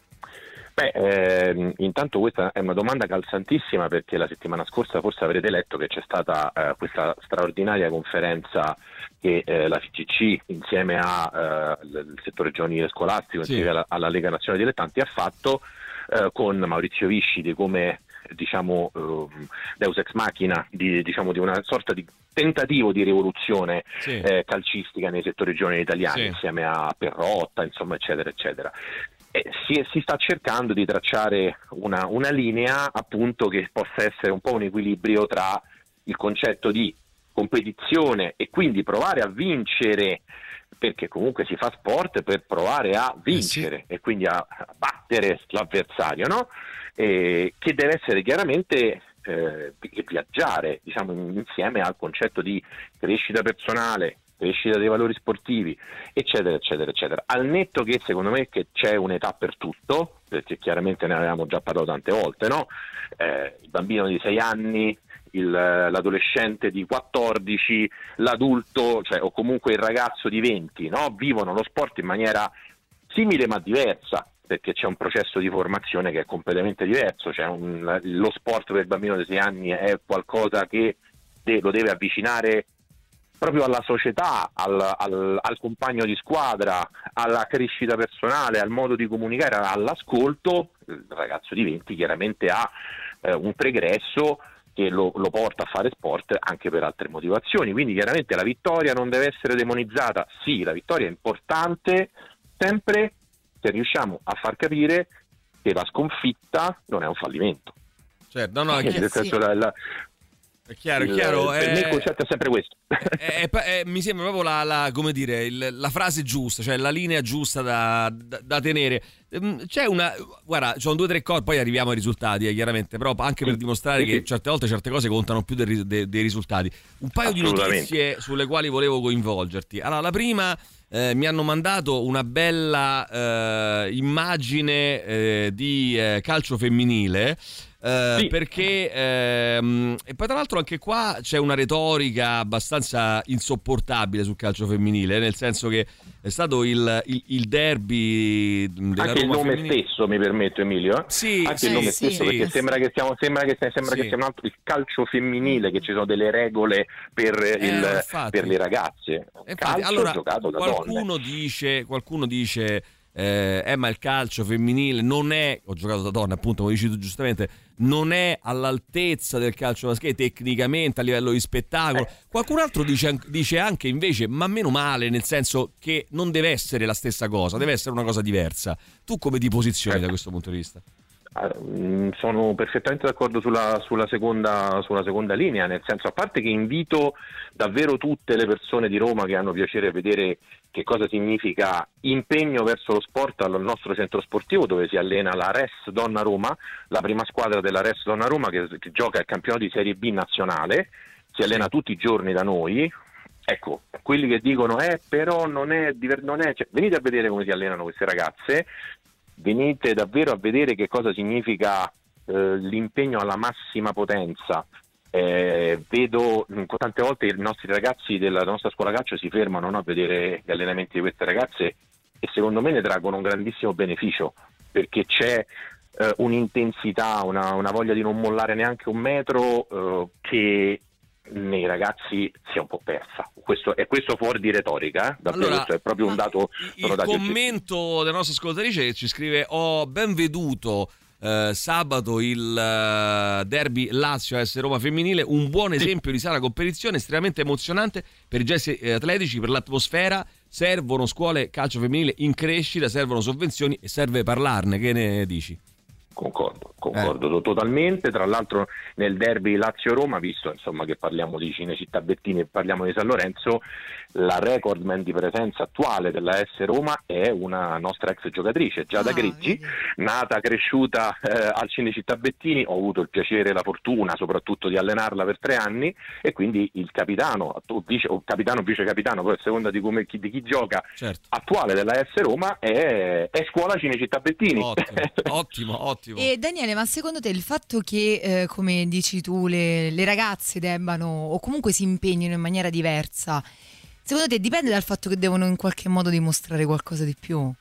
Speaker 18: Beh, ehm, intanto questa è una domanda calzantissima, perché la settimana scorsa forse avrete letto che c'è stata eh, questa straordinaria conferenza che eh, la F I G C insieme al settore giovanile scolastico,
Speaker 3: Sì.
Speaker 18: insieme alla, alla Lega Nazionale Dilettanti, ha fatto eh, con Maurizio Viscidi come, diciamo, ehm, Deus ex machina di, diciamo, di una sorta di tentativo di rivoluzione
Speaker 3: Sì.
Speaker 18: eh, calcistica nei settori giovanili italiani,
Speaker 3: Sì.
Speaker 18: insieme a Perrotta, insomma, eccetera eccetera. eh, si, si sta cercando di tracciare una, una linea appunto che possa essere un po' un equilibrio tra il concetto di competizione e quindi provare a vincere, perché comunque si fa sport per provare a vincere eh sì. e quindi a battere l'avversario, no? E che deve essere chiaramente eh, viaggiare, diciamo, insieme al concetto di crescita personale, crescita dei valori sportivi, eccetera, eccetera, eccetera. Al netto che secondo me che c'è un'età per tutto, perché chiaramente ne avevamo già parlato tante volte, no? Eh, il bambino di sei anni, il, l'adolescente di quattordici, l'adulto, cioè, o comunque il ragazzo di venti, no? Vivono lo sport in maniera simile ma diversa, perché c'è un processo di formazione che è completamente diverso. Cioè un, lo sport per il bambino di sei anni è qualcosa che de, lo deve avvicinare proprio alla società, al, al, al compagno di squadra, alla crescita personale, al modo di comunicare, all'ascolto. Il ragazzo di venti chiaramente ha eh, un pregresso che lo, lo porta a fare sport anche per altre motivazioni. Quindi chiaramente la vittoria non deve essere demonizzata. Sì, la vittoria è importante, sempre se riusciamo a far capire che la sconfitta non è un fallimento.
Speaker 3: Certo, no, no,
Speaker 18: nel senso la, la,
Speaker 3: è chiaro,
Speaker 18: il,
Speaker 3: è chiaro.
Speaker 18: Per
Speaker 3: è...
Speaker 18: me il concetto è sempre questo.
Speaker 3: È, è, è, mi sembra proprio la, la, come dire, il, la frase giusta, cioè la linea giusta da, da, da tenere. C'è una, guarda, ci sono due o tre cose, poi arriviamo ai risultati, eh, chiaramente, però anche per dimostrare che certe volte certe cose contano più dei, dei, dei risultati. Un paio di notizie sulle quali volevo coinvolgerti. Allora, la prima, eh, mi hanno mandato una bella eh, immagine eh, di eh, calcio femminile. Uh, sì. Perché ehm, e poi tra l'altro anche qua c'è una retorica abbastanza insopportabile sul calcio femminile, nel senso che è stato il, il, il derby della
Speaker 18: anche
Speaker 3: Roma
Speaker 18: il nome
Speaker 3: femminile.
Speaker 18: stesso, mi permetto, Emilio,
Speaker 3: sì,
Speaker 18: anche
Speaker 3: sì,
Speaker 18: il nome
Speaker 3: sì,
Speaker 18: stesso,
Speaker 3: sì,
Speaker 18: perché
Speaker 3: sì.
Speaker 18: sembra che stiamo sembra che sembra
Speaker 3: sì.
Speaker 18: che sia un altro, il calcio femminile, che ci sono delle regole per,
Speaker 3: eh,
Speaker 18: il, per le ragazze.
Speaker 3: Infatti,
Speaker 18: Calcio
Speaker 3: allora,
Speaker 18: giocato da
Speaker 3: qualcuno
Speaker 18: donne.
Speaker 3: dice qualcuno dice Eh, eh, ma il calcio femminile non è, ho giocato da donna appunto come dici tu giustamente, non è all'altezza del calcio maschile tecnicamente a livello di spettacolo. eh. Qualcun altro dice, dice anche invece ma meno male, nel senso che non deve essere la stessa cosa, deve essere una cosa diversa. Tu come ti posizioni eh. da questo punto di vista?
Speaker 18: Sono perfettamente d'accordo sulla, sulla, seconda, sulla seconda linea, nel senso, a parte che invito davvero tutte le persone di Roma che hanno piacere a vedere che cosa significa impegno verso lo sport al nostro centro sportivo, dove si allena la Res Donna Roma, la prima squadra della Res Donna Roma che, che gioca il campionato di Serie B nazionale, si allena tutti i giorni da noi. Ecco, quelli che dicono eh però non è, non è cioè, venite a vedere come si allenano queste ragazze, venite davvero a vedere che cosa significa eh, l'impegno alla massima potenza. Eh, vedo tante volte i nostri ragazzi della nostra scuola calcio si fermano, no, a vedere gli allenamenti di queste ragazze, e secondo me ne traggono un grandissimo beneficio, perché c'è eh, un'intensità, una, una voglia di non mollare neanche un metro eh, che nei ragazzi si è un po' persa. Questo è questo fuori di retorica, eh? Davvero,
Speaker 3: allora,
Speaker 18: questo è proprio un dato.
Speaker 3: Il commento oggettivi. Della nostra ascoltatrice che ci scrive: ho ben veduto eh, sabato il uh, derby Lazio A S Roma femminile, un buon esempio sì. di sana competizione, estremamente emozionante per i gesti eh, atletici, per l'atmosfera. Servono scuole calcio femminile in crescita, servono sovvenzioni e serve parlarne. Che ne dici?
Speaker 18: Concordo, concordo eh. totalmente. Tra l'altro nel derby Lazio-Roma, visto insomma che parliamo di Cinecittà Bettini e parliamo di San Lorenzo, la recordman di presenza attuale della A S Roma è una nostra ex giocatrice, Giada ah, Griggi, vedi. nata, cresciuta eh, al Cinecittà Bettini. Ho avuto il piacere e la fortuna soprattutto di allenarla per tre anni, e quindi il capitano, vice, o capitano vice capitano, poi a seconda di, come, chi, di chi gioca, certo. attuale della A S Roma è, è scuola Cinecittà Bettini.
Speaker 3: Ottimo, ottimo, ottimo.
Speaker 4: E Daniele, ma secondo te il fatto che, eh, come dici tu, le, le ragazze debbano o comunque si impegnino in maniera diversa, secondo te dipende dal fatto che devono in qualche modo dimostrare qualcosa di più?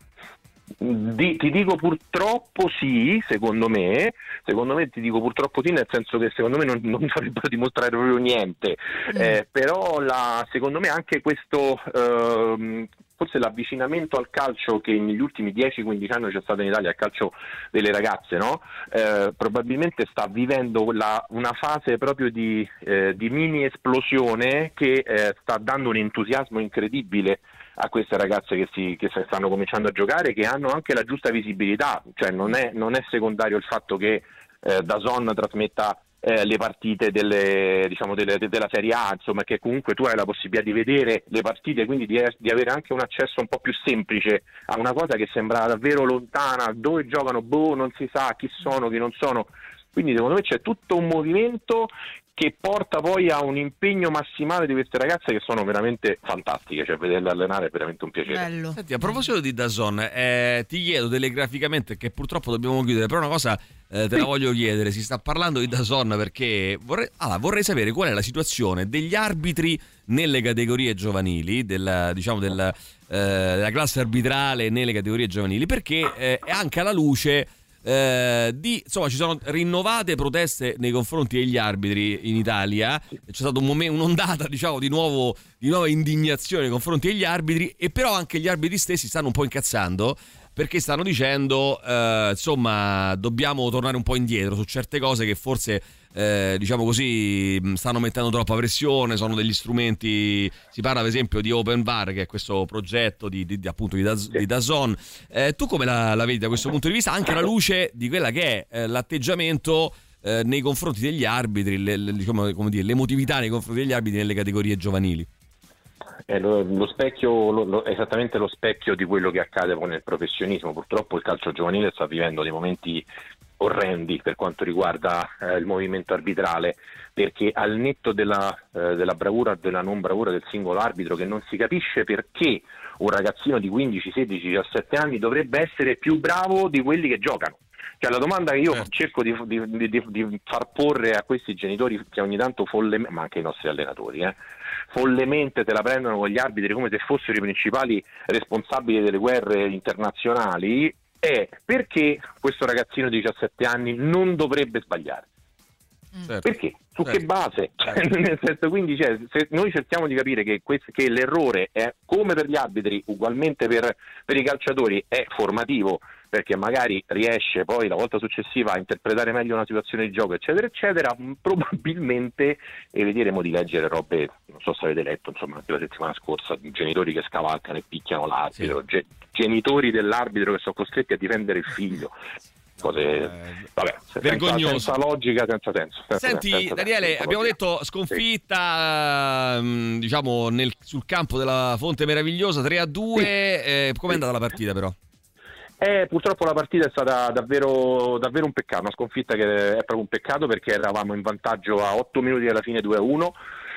Speaker 18: Di, ti dico purtroppo sì, secondo me, secondo me ti dico purtroppo sì, nel senso che secondo me non, non dovrebbero dimostrare proprio niente, mm. eh, però la, secondo me anche questo, eh, forse l'avvicinamento al calcio che negli ultimi dieci quindici anni c'è stato in Italia, al calcio delle ragazze, no? Eh, probabilmente sta vivendo la, una fase proprio di, eh, di mini esplosione che eh, sta dando un entusiasmo incredibile a queste ragazze che, si, che stanno cominciando a giocare, che hanno anche la giusta visibilità, cioè non è, non è secondario il fatto che eh, DAZN trasmetta Eh, le partite delle, diciamo delle, de, della Serie A, insomma, che comunque tu hai la possibilità di vedere le partite, quindi di, di avere anche un accesso un po' più semplice a una cosa che sembra davvero lontana, dove giocano, boh, non si sa chi sono, chi non sono. Quindi secondo me c'è tutto un movimento che porta poi a un impegno massimale di queste ragazze che sono veramente fantastiche, cioè vederle allenare è veramente un piacere.
Speaker 4: Bello.
Speaker 3: Senti, a proposito di DAZN, eh, ti chiedo telegraficamente, che purtroppo dobbiamo chiudere, però una cosa eh, te la voglio chiedere, si sta parlando di DAZN perché vorrei, allora, vorrei sapere qual è la situazione degli arbitri nelle categorie giovanili, della, diciamo della, eh, della classe arbitrale nelle categorie giovanili, perché eh, è anche alla luce Eh, di, insomma, ci sono rinnovate proteste nei confronti degli arbitri in Italia. C'è stata un momento, un'ondata, diciamo, di nuovo di nuova indignazione nei confronti degli arbitri, e però anche gli arbitri stessi stanno un po' incazzando perché stanno dicendo eh, insomma, dobbiamo tornare un po' indietro su certe cose che forse eh, diciamo così stanno mettendo troppa pressione. Sono degli strumenti, si parla ad esempio di Open V A R, che è questo progetto di, di, di appunto di, Daz, di DAZN. Eh, tu come la, la vedi da questo punto di vista, anche alla luce di quella che è eh, l'atteggiamento eh, nei confronti degli arbitri, le, le, diciamo, come dire, l'emotività nei confronti degli arbitri nelle categorie giovanili?
Speaker 18: È lo, lo specchio, lo, lo, esattamente lo specchio di quello che accade poi nel professionismo. Purtroppo il calcio giovanile sta vivendo dei momenti orrendi per quanto riguarda eh, il movimento arbitrale, perché al netto della, eh, della bravura o della non bravura del singolo arbitro, che non si capisce perché un ragazzino di quindici, sedici, diciassette anni dovrebbe essere più bravo di quelli che giocano. Cioè, la domanda che io eh. cerco di, di, di, di far porre a questi genitori, che ogni tanto follemente, ma anche ai nostri allenatori, eh, follemente te la prendono con gli arbitri come se fossero i principali responsabili delle guerre internazionali, è perché questo ragazzino di diciassette anni non dovrebbe sbagliare. Certo. Perché? Su certo. che base? Cioè, nel senso, quindi, cioè, se noi cerchiamo di capire che, questo, che l'errore è, come per gli arbitri, ugualmente per, per i calciatori, è formativo, perché magari riesce poi la volta successiva a interpretare meglio una situazione di gioco, eccetera eccetera, probabilmente eviteremo di leggere robe, non so se avete letto, insomma, anche la settimana scorsa, genitori che scavalcano e picchiano l'arbitro, sì. ge- genitori dell'arbitro che sono costretti a difendere il figlio. Cose eh, vabbè, senza, senza logica, senza senso. Senza,
Speaker 3: Senti,
Speaker 18: senza
Speaker 3: Daniele,
Speaker 18: senso,
Speaker 3: abbiamo detto sconfitta sì. diciamo nel, sul campo della Fonte Meravigliosa tre a due. Sì. Eh, com'è andata la partita però?
Speaker 18: Eh, purtroppo la partita è stata davvero, davvero un peccato, una sconfitta che è proprio un peccato, perché eravamo in vantaggio a otto minuti alla fine due a uno,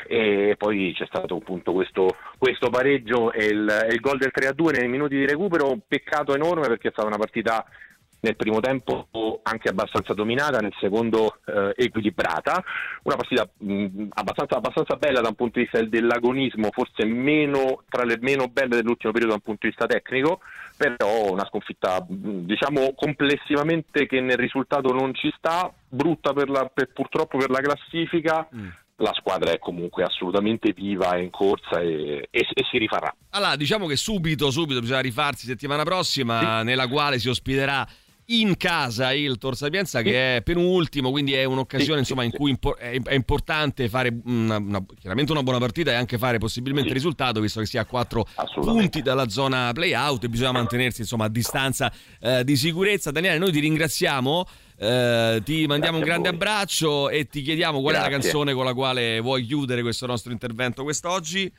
Speaker 18: e poi c'è stato appunto questo, questo pareggio e il, il gol del tre a due nei minuti di recupero. Un peccato enorme, perché è stata una partita nel primo tempo anche abbastanza dominata, nel secondo eh, equilibrata, una partita mh, abbastanza, abbastanza bella da un punto di vista dell'agonismo, forse meno, tra le meno belle dell'ultimo periodo da un punto di vista tecnico, però una sconfitta mh, diciamo complessivamente che nel risultato non ci sta, brutta per la, per, purtroppo per la classifica. Mm. La squadra è comunque assolutamente viva, è in corsa e, e, e si rifarà.
Speaker 3: Allora, diciamo che subito, subito bisogna rifarsi settimana prossima, sì. nella quale si ospiterà in casa il Tor Sapienza, sì. che è penultimo, quindi è un'occasione sì, insomma sì, in cui impo- è, è importante fare una, una, chiaramente una buona partita e anche fare possibilmente sì. risultato, visto che si ha quattro punti dalla zona play-out e bisogna mantenersi insomma a distanza eh, di sicurezza. Daniele, noi ti ringraziamo, eh, ti mandiamo Grazie un grande abbraccio e ti chiediamo qual Grazie. è la canzone con la quale vuoi chiudere questo nostro intervento quest'oggi.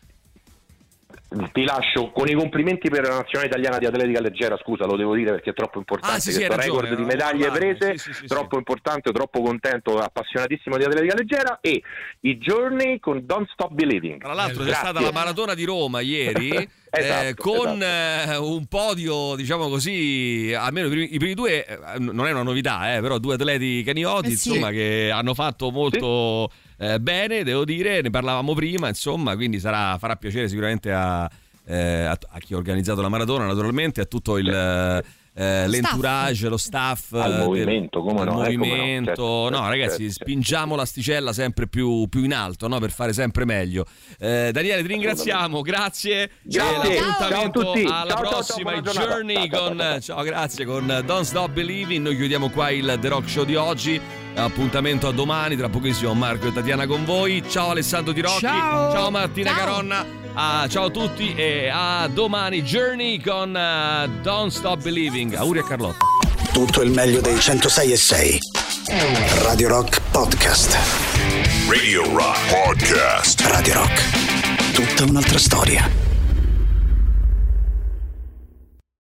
Speaker 18: Ti lascio con i complimenti per la nazionale italiana di atletica leggera, scusa, lo devo dire perché è troppo importante, ah, sì, questo sì, record ragione, di medaglie prese, sì, sì, sì, troppo sì. importante, troppo contento, appassionatissimo di atletica leggera, e i Journey con Don't Stop Believing.
Speaker 3: Tra l'altro
Speaker 18: Grazie.
Speaker 3: c'è stata la maratona di Roma ieri esatto, eh, con esatto. eh, un podio, diciamo così, almeno i primi, i primi due, eh, non è una novità, eh, però due atleti canioti, eh sì. insomma, che hanno fatto molto... Sì. Eh, bene, devo dire, ne parlavamo prima, insomma, quindi sarà, farà piacere sicuramente a, eh, a, a chi ha organizzato la maratona, naturalmente, a tutto il, eh, l'entourage, lo staff,
Speaker 18: al
Speaker 3: eh,
Speaker 18: movimento, come
Speaker 3: al
Speaker 18: no,
Speaker 3: movimento.
Speaker 18: eh, come no, certo,
Speaker 3: no,
Speaker 18: certo,
Speaker 3: ragazzi,
Speaker 18: certo.
Speaker 3: spingiamo l'asticella sempre più, più in alto, no? Per fare sempre meglio. Eh, Daniele, ti ringraziamo, grazie.
Speaker 18: Grazie.
Speaker 3: E l'appuntamento
Speaker 18: Ciao a tutti.
Speaker 3: alla
Speaker 18: Ciao, ciao,
Speaker 3: prossima
Speaker 18: ciao, buona giornata.
Speaker 3: Journey
Speaker 18: Ciao, ciao,
Speaker 3: con
Speaker 18: ciao.
Speaker 3: ciao, grazie con Don't Stop Believing. Noi chiudiamo qua il The Rock Show di oggi. Appuntamento a domani, tra pochissimo Marco e Tatiana con voi. Ciao Alessandro Di Rocchi,
Speaker 4: Ciao.
Speaker 3: ciao Martina
Speaker 4: Ciao.
Speaker 3: Caronna. Ah, ciao a tutti e a domani Journey con uh, Don't Stop Believing. Auguri a Carlotta.
Speaker 1: Tutto il meglio dei centosei e sei. Radio Rock Podcast.
Speaker 2: Radio Rock Podcast.
Speaker 1: Radio Rock. Tutta un'altra storia.